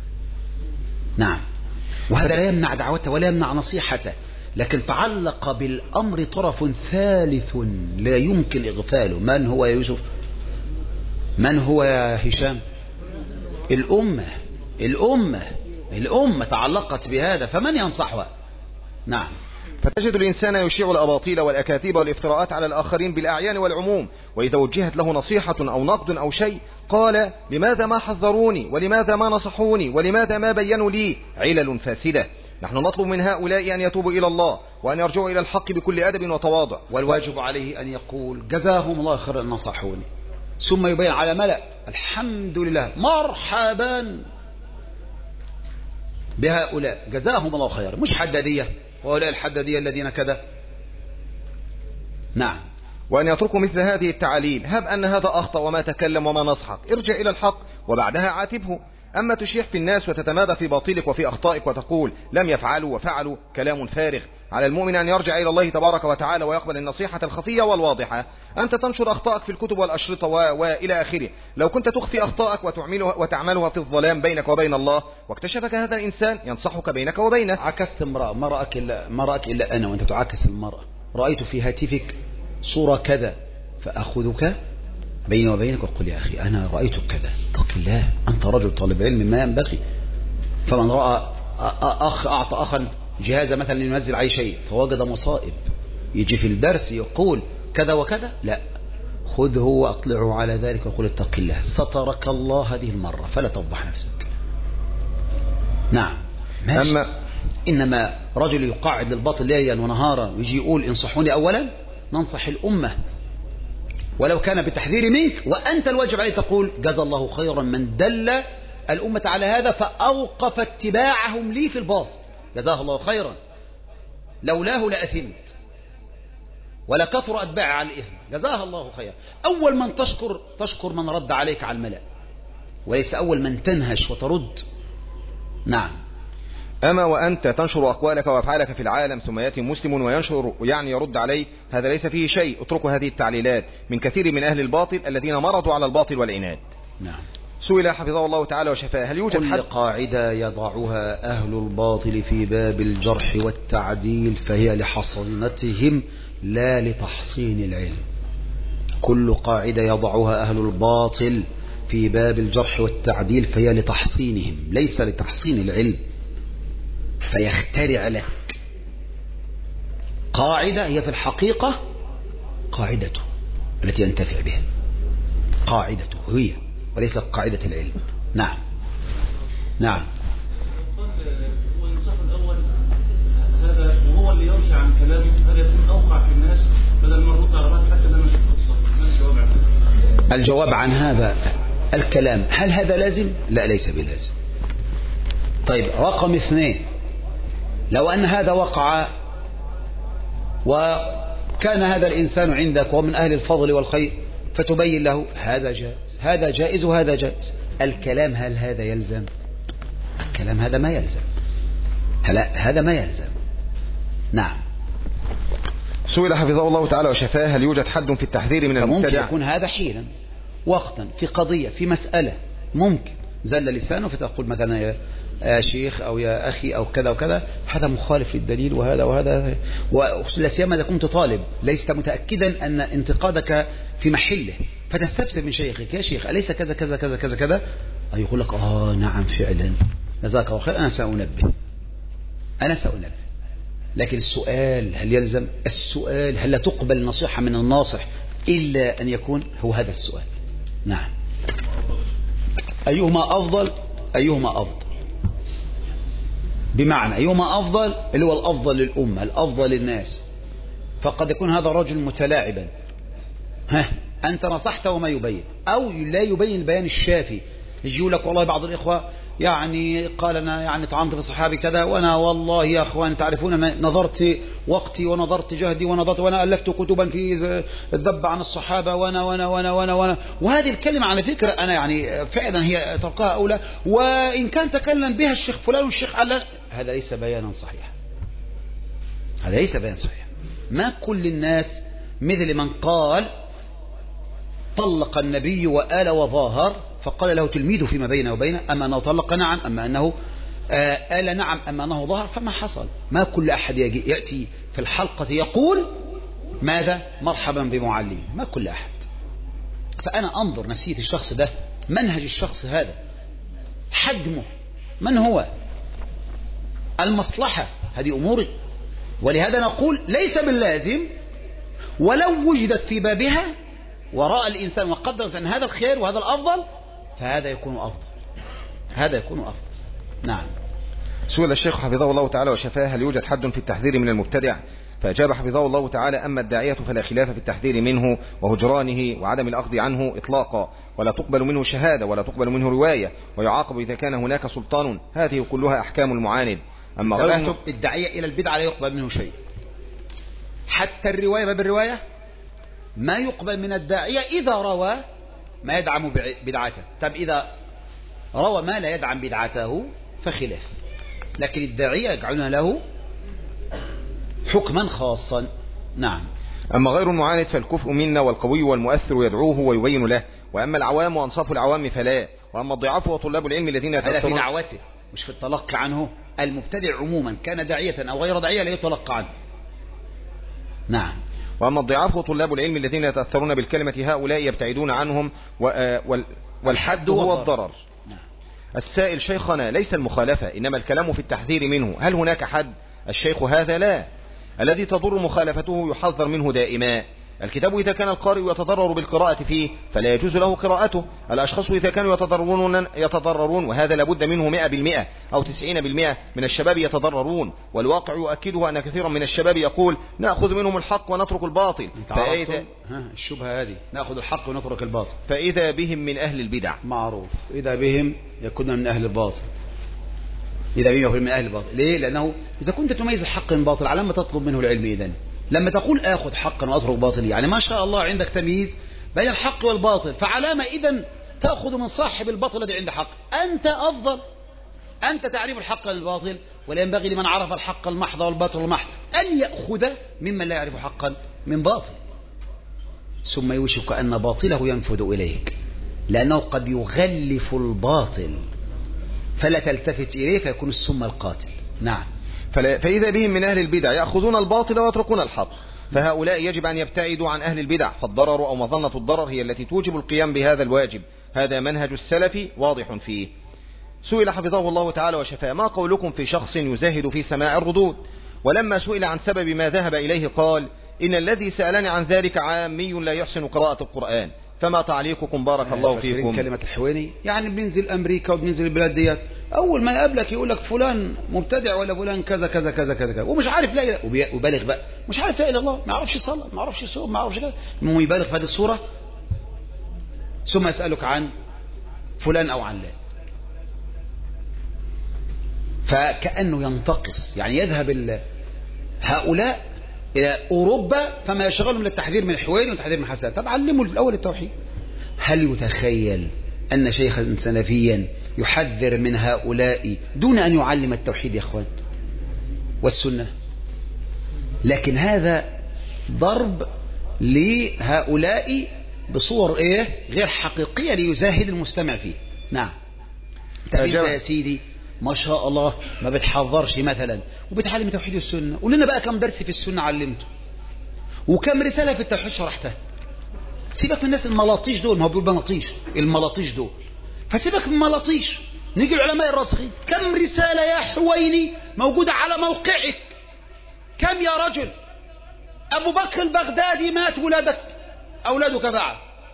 نعم. وهذا لا يمنع دعوته ولا يمنع نصيحته، لكن تعلق بالأمر طرف ثالث لا يمكن إغفاله. من هو يا يوسف؟ من هو يا هشام؟ الأمة تعلقت بهذا، فمن ينصحها؟ نعم. فتجد الإنسان يشيع الأباطيل والأكاذيب والافتراءات على الآخرين بالأعيان والعموم، وإذا وجهت له نصيحة أو نقد أو شيء قال: لماذا ما حذروني، ولماذا ما نصحوني، ولماذا ما بينوا لي؟ علل فاسدة. نحن نطلب من هؤلاء أن يتوبوا إلى الله وأن يرجعوا إلى الحق بكل أدب وتواضع، والواجب عليه أن يقول: جزاهم الله خيرا أن نصحوني، ثم يبين على ملأ: الحمد لله، مرحبا بهؤلاء، جزاهم الله خيرا، مش حدادية وهؤلاء الحدادية الذين كذا. نعم. وأن يتركوا مثل هذه التعاليل. هب أن هذا أخطأ وما تكلم وما نصحك، ارجع إلى الحق وبعدها عاتبه. أما تشيح في الناس وتتمادى في باطلك وفي أخطائك وتقول لم يفعلوا وفعلوا، كلام فارغ. على المؤمن أن يرجع إلى الله تبارك وتعالى ويقبل النصيحة الخفية والواضحة. أنت تنشر أخطائك في الكتب والأشرطة وإلى آخره. لو كنت تخفي أخطائك وتعملها في الظلام بينك وبين الله، واكتشفك هذا الإنسان ينصحك بينك وبينه. عكست امرأة، ما رأك إلا أنا وأنت تعاكس المرأة. رأيت في هاتفك صورة كذا، فأخذك بيني وبينك وقل: يا أخي أنا رأيتك كذا، اتق الله، أنت رجل طالب علم ما ينبغي. فمن رأى أخ أعطى أخا جهاز مثلا ينزل عليه شيء فوجد مصائب، يجي في الدرس يقول كذا وكذا، لا، خذه وأطلعه على ذلك وقل: اتق الله، سترك الله هذه المرة فلا تفضح نفسك. نعم. إنما رجل يقعد للباطل ليلا ونهارا ويجي يقول: انصحوني. أولا ننصح الأمة ولو كان بتحذير منك، وأنت الواجب عليه تقول: جزا الله خيرا من دل الأمة على هذا فأوقف اتباعهم لي في الباطل، جزاه الله خيرا، لولاه لأثمت ولا كثر أتباع على الإثم، جزاه الله خيرا. أول من تشكر من رد عليك على الملأ، وليس أول من تنهش وترد. نعم. أما وأنت تنشر أقوالك وأفعالك في العالم، ثم يأتي مسلم وينشر يعني يرد عليه، هذا ليس فيه شيء. اتركوا هذه التعليلات من كثير من أهل الباطل الذين مرضوا على الباطل والعناد. نعم. سئل حفظه الله تعالى وشفاه: هل يوجد كل قاعدة يضعها أهل الباطل في باب الجرح والتعديل فهي لحصانتهم لا لتحصين العلم. كل قاعدة يضعها أهل الباطل في باب الجرح والتعديل فهي لتحصينهم ليس لتحصين العلم. فيخترع لك قاعدة هي في الحقيقة قاعدته التي ينتفع بها، قاعدته هي وليست قاعدة العلم. نعم نعم. هو النصح الأول هذا وهو اللي يرجع عن كلامه، هذا يكون أوقع في الناس بدل ما نرد على بعض حتى لما نشوف الصح. ما الجواب عن هذا؟ الجواب عن هذا الكلام هل هذا لازم؟ لا، ليس بلازم. طيب رقم 2، لو أن هذا وقع وكان هذا الإنسان عندك ومن أهل الفضل والخير فتبين له هذا جائز، هذا جائز وهذا جائز، الكلام هل هذا يلزم؟ الكلام هذا ما يلزم، هذا ما يلزم. نعم. سئل حفظه الله تعالى وشفاه هل يوجد حد في التحذير من المبتدع؟ ممكن يكون هذا حينا وقتا في قضية في مسألة، ممكن زل لسانه فتقول مثلا يا شيخ أو يا أخي أو كذا وكذا، هذا مخالف للدليل وهذا وهذا، ولا سيما إذا كنت طالب ليست متأكدا أن انتقادك في محله، فتستفسر من شيخك يا شيخ أليس كذا كذا كذا كذا كذا، يقول لك نعم فعلا جزاك الله خير، أنا سأنبه. لكن السؤال هل يلزم؟ السؤال هل لا تقبل نصيحة من الناصح إلا أن يكون هو هذا السؤال. نعم. أيهما أفضل؟ أيهما أفضل بمعنى أيهما أفضل اللي هو الأفضل للأمة، الأفضل للناس. فقد يكون هذا الرجل متلاعبا، أنت نصحت وما يبين، أو لا يبين البيان الشافي، يجي لك والله بعض الإخوة يعني قال أنا يعني طعنت في صحابي كذا، وأنا والله يا أخوان تعرفون نظرت وقتي ونظرت جهدي ونظرت وأنا ألفت كتبا في الذب عن الصحابة وأنا وأنا وأنا وأنا وأنا، وهذه الكلمة على فكرة أنا يعني فعلا هي تلقاها أولى، وإن كان تكلم بها الشيخ فلان والشيخ علان، هذا ليس بيانا صحيحا، هذا ليس بيانا صحيحا. ما كل الناس مثل من قال طلق النبي وآل وظاهر، فقال له تلميذه فيما بينه وبينه أما أنه طلق نعم، أما أنه آل نعم، أما أنه ظهر، فما حصل. ما كل أحد يأتي في الحلقة يقول ماذا مرحبا بمعلم، ما كل أحد. فأنا أنظر نفسية الشخص ده، منهج الشخص هذا، حجمه، من هو، المصلحة، هذه أمور. ولهذا نقول ليس باللازم، ولو وجدت في بابها وراء الإنسان وقدر أن هذا الخير وهذا الأفضل، فهذا يكون أفضل، هذا يكون أفضل. نعم. سئل الشيخ حفظه الله تعالى وشفاه هل يوجد حد في التحذير من المبتدع؟ فأجاب حفظه الله تعالى أما الداعية فلا خلاف في التحذير منه وهجرانه وعدم الأخذ عنه إطلاقا، ولا تقبل منه شهادة ولا تقبل منه رواية، ويعاقب إذا كان هناك سلطان. هذه كلها أحكام المعاند. أما غير الداعية إلى البدعة لا يقبل منه شيء، حتى الرواية باب الرواية ما يقبل من الداعية إذا روى ما يدعم بدعته. طب إذا روى ما لا يدعم بدعته فخلاف، لكن الداعية يجعلون له حكما خاصا. نعم. أما غير المعاند فالكفء منا والقوي والمؤثر يدعوه ويبين له، وأما العوام وأنصاف العوام فلا، وأما الضعاف وطلاب العلم الذين هذا في دعوته مش في التلقي عنه. المبتدع عموما كان داعية أو غير داعية لا يتلقى عنه. نعم. وأما الضعاف وطلاب العلم الذين يتأثرون بالكلمة هؤلاء يبتعدون عنهم، والحد هو الضرر. نعم. السائل شيخنا ليس المخالفة إنما الكلام في التحذير منه، هل هناك حد؟ الشيخ هذا لا، الذي تضر مخالفته يحذر منه دائما. الكتاب إذا كان القارئ يتضرر بالقراءة فيه فلا يجوز له قراءته. الأشخاص إذا كانوا يتضررون وهذا لابد منه 100% أو 90% من الشباب يتضررون، والواقع يؤكده أن كثيرا من الشباب يقول نأخذ منهم الحق ونترك الباطل. الشبهة هذه نأخذ الحق ونترك الباطل، فإذا بهم من أهل البدع معروف، إذا بهم يكون من أهل الباطل، إذا بهم يكون من أهل الباطل. ليه؟ لأنه إذا كنت تميز الحق من الباطل على ما تطلب منه العلم. إذن لما تقول آخذ حقا وأترك باطل، يعني ما شاء الله عندك تمييز بين الحق والباطل، فعلامة إذن تأخذ من صاحب الباطل الذي عنده حق. أنت أفضل، أنت تعرف الحق من الباطل، ولا ينبغي لمن عرف الحق المحض والباطل المحض أن يأخذ ممن لا يعرف حقا من باطل. ثم يوشك أن باطله ينفذ إليك، لأنه قد يغلف الباطل فلا تلتفت إليه فيكون السم القاتل. نعم. فإذا بهم من أهل البدع يأخذون الباطل ويتركون الحق، فهؤلاء يجب أن يبتعدوا عن أهل البدع، فالضرر أو مظنة الضرر هي التي توجب القيام بهذا الواجب. هذا منهج السلف واضح فيه. سئل حفظه الله تعالى وشفاه: ما قولكم في شخص يزاهد في سماع الردود؟ ولما سئل عن سبب ما ذهب إليه قال: إن الذي سألني عن ذلك عامي لا يحسن قراءة القرآن. فما تعليقكم بارك الله فيكم؟ كلمة الحويني يعني بننزل أمريكا وبننزل البلاد ديت، أول ما يقابلك يقول لك فلان مبتدع ولا فلان كذا كذا كذا كذا ومش عارف لا إله، وبالغ بقى مش عارف لا إله إلا الله، ما يعرفش يصلي، ما يعرفش يصوم، ما يعرفش كذا، المهم يبالغ في هذه الصورة. ثم يسألك عن فلان أو عن لا، فكأنه ينتقص، يعني يذهب هؤلاء إلى أوروبا فما يشغلهم للتحذير من الحويني والتحذير من حسان. طب علموا في الأول التوحيد. هل يتخيل أن شيخا سلفيا يحذر من هؤلاء دون أن يعلم التوحيد يا أخوان والسنة؟ لكن هذا ضرب لهؤلاء بصور غير حقيقية ليزاهد المستمع فيه. نعم. انت يا سيدي ما شاء الله ما بتحضرش مثلا وبتعلم توحيد السنة، قول لنا بقى كم درس في السنة علمته وكم رسالة في التوحيد شرحتها. سيبك من الناس الملاطيش دول، ما هو بيقول ملاطيش، الملاطيش دول، فسيبك من الملاطيش. نيجي العلماء الراسخين، كم رسالة يا حويني موجودة على موقعك؟ كم يا رجل؟ أبو بكر البغدادي مات أولادك بعد،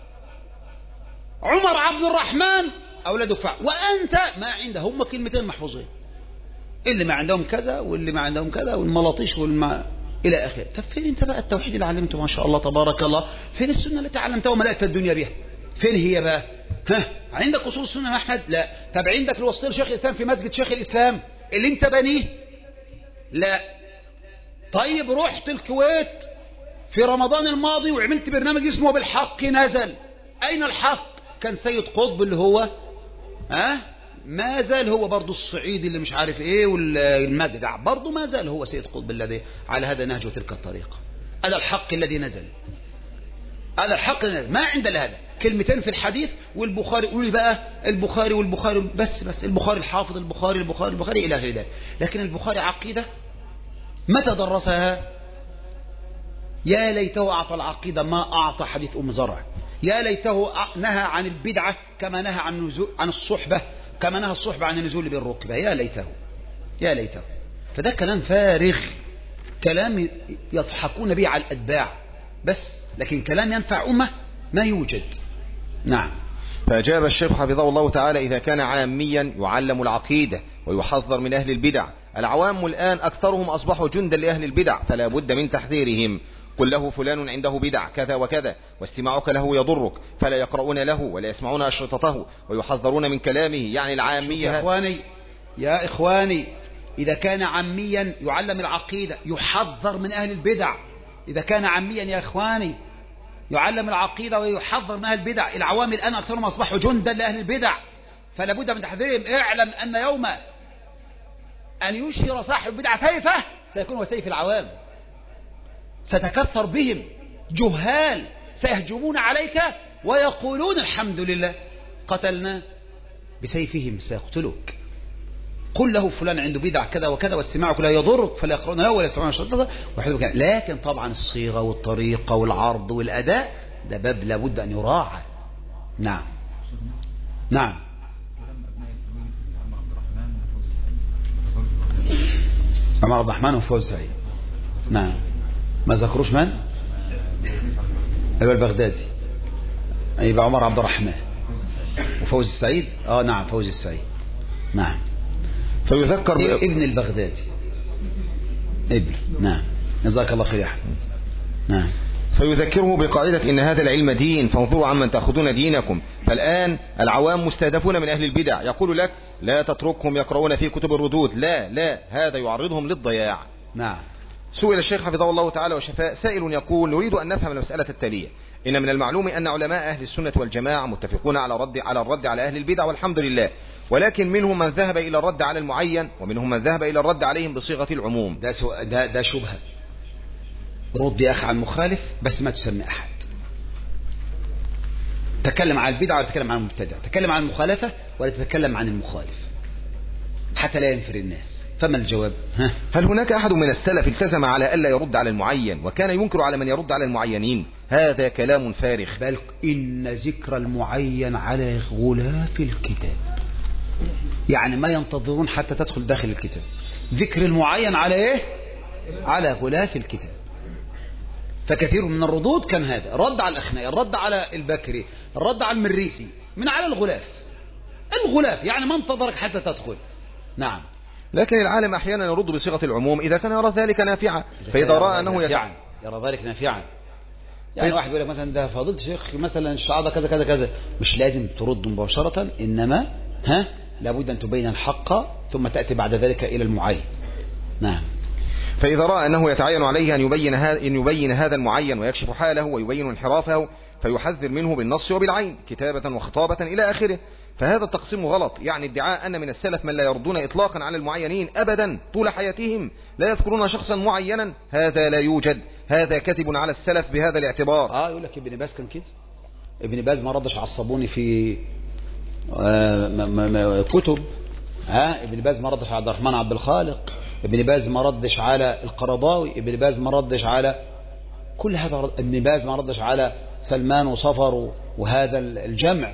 عمر عبد الرحمن أولادك فعل، وأنت ما عنده هم كلمتين محفوظين، اللي ما عندهم كذا واللي ما عندهم كذا والملاطيش إلى آخره. طب فين أنت بقى التوحيد اللي علمته ما شاء الله تبارك الله؟ فين السنة التي علمتها وملأت الدنيا بها؟ فين هي بقى؟ عندك أصول السنة يا أحمد؟ لا. طب عندك الوسطين شيخ الإسلام في مسجد شيخ الإسلام اللي أنت بنيه؟ لا. طيب رحت الكويت في رمضان الماضي وعملت برنامج اسمه بالحق نزل، أين الحق؟ كان سيد قطب اللي هو ما زال هو برضو الصعيدي اللي مش عارف ايه والمجدع، برضو ما زال هو سيد قطب الذي على هذا نهج وتلك الطريقة. هذا الحق الذي نزل، هذا الحق الذي نزل. ما عند هذا كلمتين في الحديث والبخاري، قولوا لي بقى البخاري والبخاري بس البخاري الحافظ البخاري إلى غير ذلك. لكن البخاري عقيدة متى درسها؟ يا ليته أعطى العقيدة ما أعطى حديث أم زرع. يا ليته نهى عن البدعة كما نهى عن الصحبة، كما نهى الصحبة عن النزول بالركبة. يا ليته. فده كلام فارغ، كلام يضحكون به على الأتباع بس، لكن كلام ينفع أمة ما يوجد. نعم. فأجاب الشيخ حفظه الله تعالى: إذا كان عاميا يعلم العقيدة ويحذر من أهل البدع، العوام الآن أكثرهم أصبحوا جندا لأهل البدع، فلا بد من تحذيرهم. قل له فلان عنده بدع كذا وكذا، واستماعك له يضرك، فلا يقرؤون له ولا يسمعون أشرطته ويحذرون من كلامه. يعني العامية يا إخواني إذا كان عاميا يعلم العقيدة يحذر من أهل البدع، إذا كان عاميا يا إخواني يعلم العقيدة ويحذر من أهل البدع، العوام الآن أكثرهم أصبحوا جندا لأهل البدع، فلا بد من تحذيرهم. اعلم أن يوم أن يشهر صاحب البدع سيفه سيكون هو سيف العوام، ستكثر بهم جهال سيهجمون عليك ويقولون الحمد لله قتلنا بسيفهم سيقتلك. قل له فلان عنده بدع كذا وكذا واستماعك لا يضرك، فلا يقرؤون له ولا يسمعون شرطه وحذوك. لكن طبعا الصيغة والطريقة والعرض والأداء ده باب لابد أن يراعى. نعم. عمر عبد الرحمن وفوز سعيد. نعم. ما ذكروش من؟ البغدادي، يبقى عمر عبد الرحمن وفوز السعيد. نعم فوز السعيد. نعم. فيذكر ابن البغدادي نعم. جزاك الله خير يا احمد. نعم. فيذكره بقاعدة إن هذا العلم دين، فانظروا عمن تأخذون دينكم. فالآن العوام مستهدفون من أهل البدع، يقول لك لا تتركهم يقرؤون في كتب الردود، لا هذا يعرضهم للضياع. نعم. سئل الشيخ حفظه الله تعالى وشفاء سائل يقول: نريد أن نفهم المسألة التالية. إن من المعلوم أن علماء أهل السنة والجماعة متفقون على الرد على أهل البدع والحمد لله، ولكن منهم من ذهب إلى الرد على المعين ومنهم من ذهب إلى الرد عليهم بصيغة العموم. ده شبهة. رد يا أخي عن المخالف بس ما تسمي أحد. تكلم عن البدع ولا تتكلم عن المبتدع، تكلم عن المخالفة ولا تتكلم عن المخالف حتى لا ينفر الناس. فما الجواب؟ هل هناك أحد من السلف التزم على ألا يرد على المعين وكان ينكر على من يرد على المعينين؟ هذا كلام فارغ. بل إن ذكر المعين على غلاف الكتاب. يعني ما ينتظرون حتى تدخل داخل الكتاب. ذكر المعين على ايه؟ على غلاف الكتاب. فكثير من الردود كان هذا: الرد على الأخنائي، الرد على البكري، الرد على المريسي، من على الغلاف. الغلاف يعني ما انتظرك حتى تدخل. نعم. لكن العالم أحيانا يرد بصيغة العموم إذا كان يرى ذلك نافعا، فإذا رأى أنه يرى ذلك نافعا. يعني واحد يقول لك مثلا ده فضيلة الشيخ مثلا الشعار كذا كذا كذا، مش لازم ترد مباشرة، إنما لابد أن تبين الحق ثم تأتي بعد ذلك إلى المعين. نعم. فإذا رأى أنه يتعين عليه أن يبين هذا المعين ويكشف حاله ويبين انحرافه، فيحذر منه بالنص وبالعين كتابة وخطابة إلى آخره. فهذا التقسيم غلط. يعني ادعاء أن من السلف من لا يردون إطلاقا على المعينين أبدا طول حياتهم، لا يذكرون شخصا معينا، هذا لا يوجد. هذا كذب على السلف بهذا الاعتبار. يقول لك ابن باز كان كده. ابن باز ما ردش على الصابوني في كتب. ابن باز ما ردش على عبد الرحمن عبد الخالق. ابن باز ما ردش على القرضاوي. ابن باز ما ردش على كل هذا. ابن باز ما ردش على سلمان وصفر وهذا الجمع.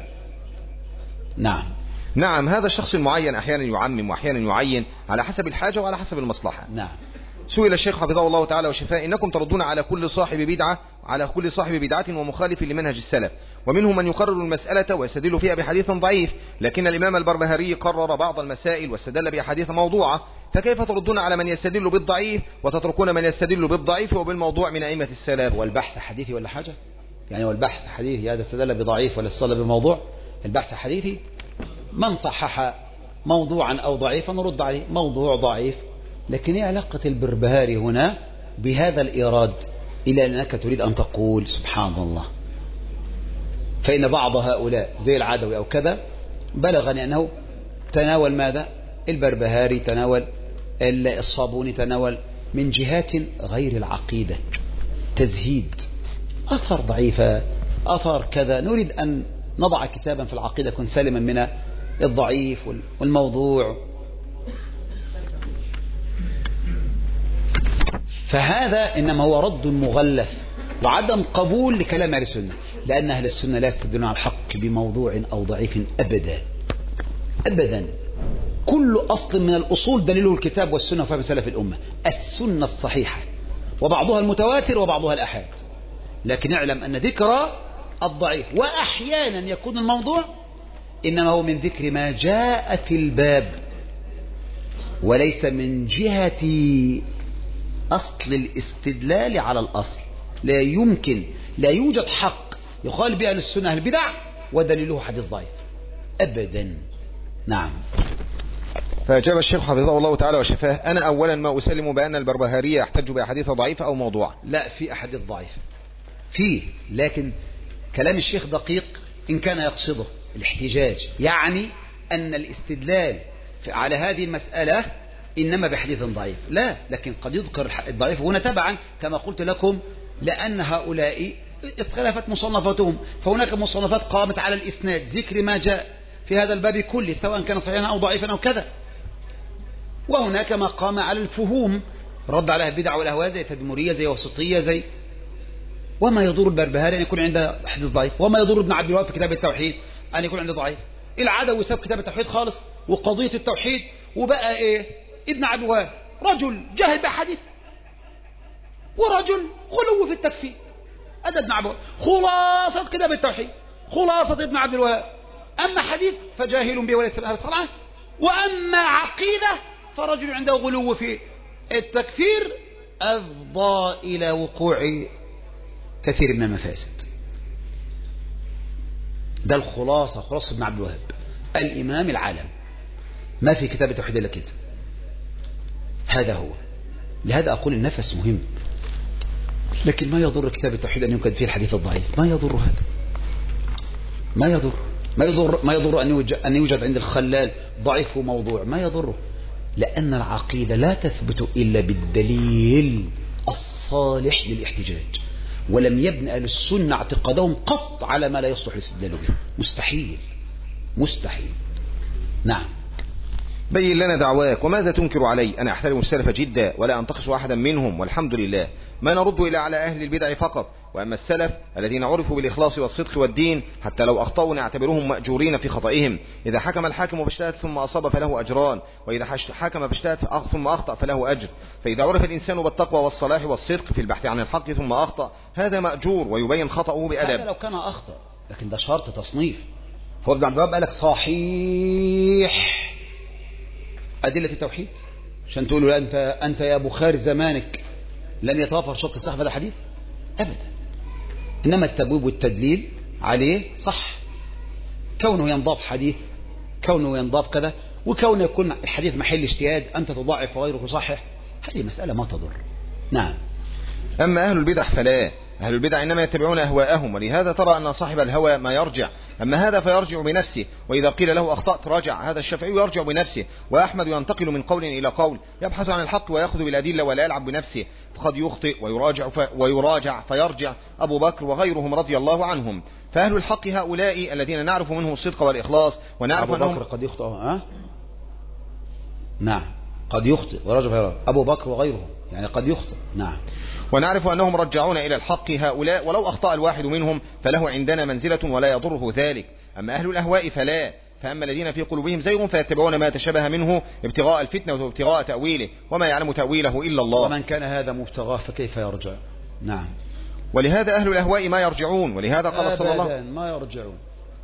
نعم. هذا الشخص المعين أحيانا يعمم وأحيانا يعين على حسب الحاجة وعلى حسب المصلحة. نعم. سئل الشيخ حفظه الله تعالى وشفاه: إنكم تردون على كل صاحب بدعة ومخالف لمنهج السلف، ومنهم من يقرر المسألة ويستدل فيها بحديث ضعيف، لكن الإمام البربهاري قرر بعض المسائل واستدل بأحاديث موضوعة، فكيف تردون على من يستدل بالضعيف وتتركون من يستدل بالضعيف وبالموضوع من أئمة السلف؟ والبحث حديثي ولا حاجة؟ يعني والبحث حديثي هذا استدل بضعيف ولا استدل بموضوع؟ البحث حديثي. من صحح موضوعا أو ضعيفا نرد عليه. موضوع ضعيف، لكن ايه علاقة البربهاري هنا بهذا الإيراد؟ إلى أنك تريد أن تقول سبحان الله، فإن بعض هؤلاء زي العدوي أو كذا بلغني أنه تناول ماذا؟ البربهاري تناول، الصابوني تناول من جهات غير العقيدة، تزهيد، أثر ضعيفة، أثر كذا. نريد أن نضع كتابا في العقيدة يكون سالما من الضعيف والموضوع. فهذا إنما هو رد مغلف وعدم قبول لكلام أهل السنة، لأن أهل السنة لا يستدلون على الحق بموضوع أو ضعيف أبدا أبدا. كل أصل من الأصول دليله الكتاب والسنة وفهم سلف الأمة، السنة الصحيحة، وبعضها المتواتر وبعضها الأحاد. لكن اعلم أن ذكر الضعيف وأحيانا يكون الموضوع إنما هو من ذكر ما جاء في الباب، وليس من جهة أصل الاستدلال على الأصل. لا يوجد حق يخالف به أهل السنة البدع ودليله حديث ضعيف أبدا. نعم. فأجاب الشيخ حفظه الله تعالى وشفاه: أنا أولا ما أسلم بأن البربهاري يحتج بأحاديث ضعيفة أو موضوع. لا، في أحاديث ضعيفة فيه، لكن كلام الشيخ دقيق إن كان يقصده الاحتجاج، يعني أن الاستدلال على هذه المسألة إنما بحديث ضعيف، لا، لكن قد يذكر الضعيف هنا تبعا كما قلت لكم، لأن هؤلاء اختلفت مصنفاتهم، فهناك مصنفات قامت على الإسناد، ذكر ما جاء في هذا الباب كله سواء كان صحيحا أو ضعيفا أو كذا، وهناك ما قام على الفهوم، رد على البدع والأهواء زي تدمرية زي وسطية زي. وما يضر البربهاري أن يكون عنده حديث ضعيف، وما يضر ابن عبد الوهاب في كتاب التوحيد أن يكون عنده ضعيف. العدوي ساب كتاب التوحيد خالص وقضية التوحيد، وبقى إيه؟ ابن عبد الوهاب رجل جاهل بحديث ورجل غلو في التكفير. هذا ابن عبد الوهاب خلاصة كتاب التوحيد، خلاصة ابن عبد الوهاب. أما حديث فجاهل به وليس بأهل الصلاة، وأما عقيدة فرجل عنده غلو في التكفير أفضى إلى وقوع كثير من المفاسد. ده الخلاصة، خلاصة ابن عبد الوهاب الإمام العالم، ما في كتاب التوحيد إلا كده. هذا هو. لهذا أقول النفس مهم، لكن ما يضر كتاب التوحيد أن يوجد فيه الحديث الضعيف، ما يضر هذا، ما يضر أن يوجد عند الخلال ضعيف وموضوع، ما يضره، لأن العقيدة لا تثبت إلا بالدليل الصالح للاحتجاج، ولم يبني أهل السنة اعتقادهم قط على ما لا يصلح الاستدلال به، مستحيل. نعم. بين لنا دعواك وماذا تنكر علي. أنا أحترم السلف جدا ولا أنتقص أحدا منهم، والحمد لله ما نرد إلى على أهل البدع فقط، وأما السلف الذين عرفوا بالإخلاص والصدق والدين حتى لو أخطأوا نعتبرهم مأجورين في خطئهم. إذا حكم الحاكم فاجتهد ثم أصاب فله أجران، وإذا حكم فاجتهد ثم أخطأ فله أجر. فإذا عرف الإنسان بالتقوى والصلاح والصدق في البحث عن الحق ثم أخطأ هذا مأجور ويبين خطأه بأدب. هذا لو كان أخطأ، لكن ده شرط تصنيف. هو ابن عبد الوهاب قال لك صحيح أدلة التوحيد عشان تقولوا أنت يا بخاري زمانك لم يتوفر شرط الصحة في هذا الحديث أبدا. إنما التبويب والتدليل عليه صح، كونه ينضاف حديث، كونه ينضاف كذا، وكونه يكون الحديث محل اجتهاد أنت تضاعف وغيرك صحيح، هذه مسألة ما تضر. نعم. أما أهل البدع فلا، أهل البدع إنما يتبعون أهواءهم، ولهذا ترى أن صاحب الهوى ما يرجع، أما هذا فيرجع بنفسه، وإذا قيل له أخطأت رجع. هذا الشافعي يرجع بنفسه، وأحمد ينتقل من قول إلى قول، يبحث عن الحق ويأخذ بالأدلة ولا يلعب بنفسه، فقد يخطئ ويراجع فيرجع أبو بكر وغيرهم رضي الله عنهم. فأهل الحق هؤلاء الذين نعرف منهم الصدق والإخلاص ونعرف أبو بكر قد يخطئ نعم قد يخطئ ويراجع أبو بكر وغيرهم يعني قد يخطئ. نعم. ونعرف أنهم رجعون إلى الحق هؤلاء، ولو أخطأ الواحد منهم فله عندنا منزلة ولا يضره ذلك. أما أهل الأهواء فلا، فأما الذين في قلوبهم زيغ فيتبعون ما تشابه منه ابتغاء الفتنة وابتغاء تأويله وما يعلم تأويله إلا الله. ومن كان هذا مبتغاه فكيف يرجع. نعم. ولهذا أهل الأهواء ما يرجعون، ولهذا قال صلى الله عليه وسلم ما يرجعون.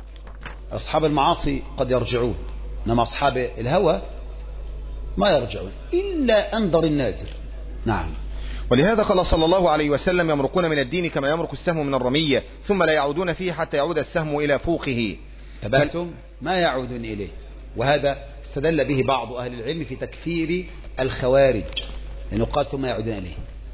أصحاب المعاصي قد يرجعون، إنما أصحاب الهوى ما يرجعون إلا أنظر النادر. نعم. ولهذا قال صلى الله عليه وسلم يمرقون من الدين كما يمرق السهم من الرمية ثم لا يعودون فيه حتى يعود السهم إلى فوقه. تبهتم ما يعودون إليه. وهذا استدل به بعض أهل العلم في تكفير الخوارج، لأنه قال ثم يعودون إليه،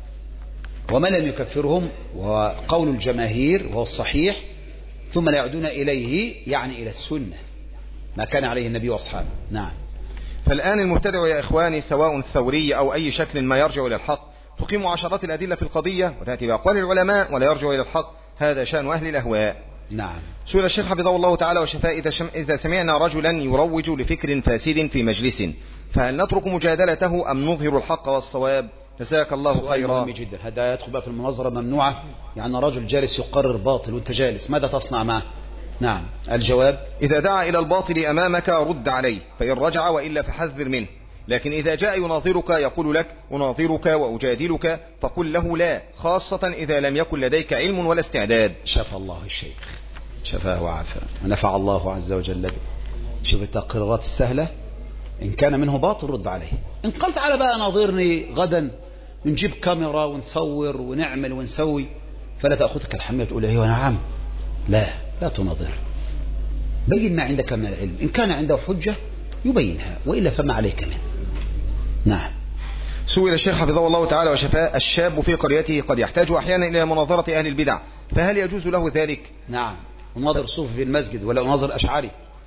وما لم يكفرهم وقول الجماهير وهو الصحيح ثم لا يعودون إليه يعني إلى السنة ما كان عليه النبي وأصحابه. نعم. فالآن المبتدع يا إخواني سواء ثوري أو أي شكل ما يرجع إلى الحق تقيم عشرات الأدلة في القضية وتأتي بأقوال العلماء ولا يرجع إلى الحق، هذا شأن أهل الأهواء. نعم. سئل الشيخ حفظه الله تعالى وشفاء إذا سمعنا رجلا يروج لفكر فاسد في مجلس فهل نترك مجادلته أم نظهر الحق والصواب؟ جزاك الله خيرا. مهم جدا. هذا يدخل بقى في المناظرة ممنوعة، يعني رجل جالس يقرر باطل وانت جالس ماذا تصنع معه؟ نعم. الجواب إذا دعا إلى الباطل أمامك رد عليه فإن رجع وإلا فحذر منه، لكن إذا جاء يناظرك يقول لك أناظرك وأجادلك فقل له لا، خاصة إذا لم يكن لديك علم ولا استعداد. شفى الله الشيخ شفاه وعافاه ونفع الله عز وجل به. شوف التقريرات السهلة، إن كان منه باطل رد عليه، إن قلت على بقى ناظرني غدا نجيب كاميرا ونصور ونعمل ونسوي فلا تأخذك الحمية تقول أيوة نعم، لا تناظر، بين ما عندك من العلم، إن كان عنده حجة يبينها وإلا فما عليك منه. نعم. سئل الشيخ حفظه الله تعالى وشفاء الشاب في قريته قد يحتاج أحيانا إلى مناظرة أهل البدع فهل يجوز له ذلك؟ نعم. مناظر صوفي في المسجد ولا مناظر أشعري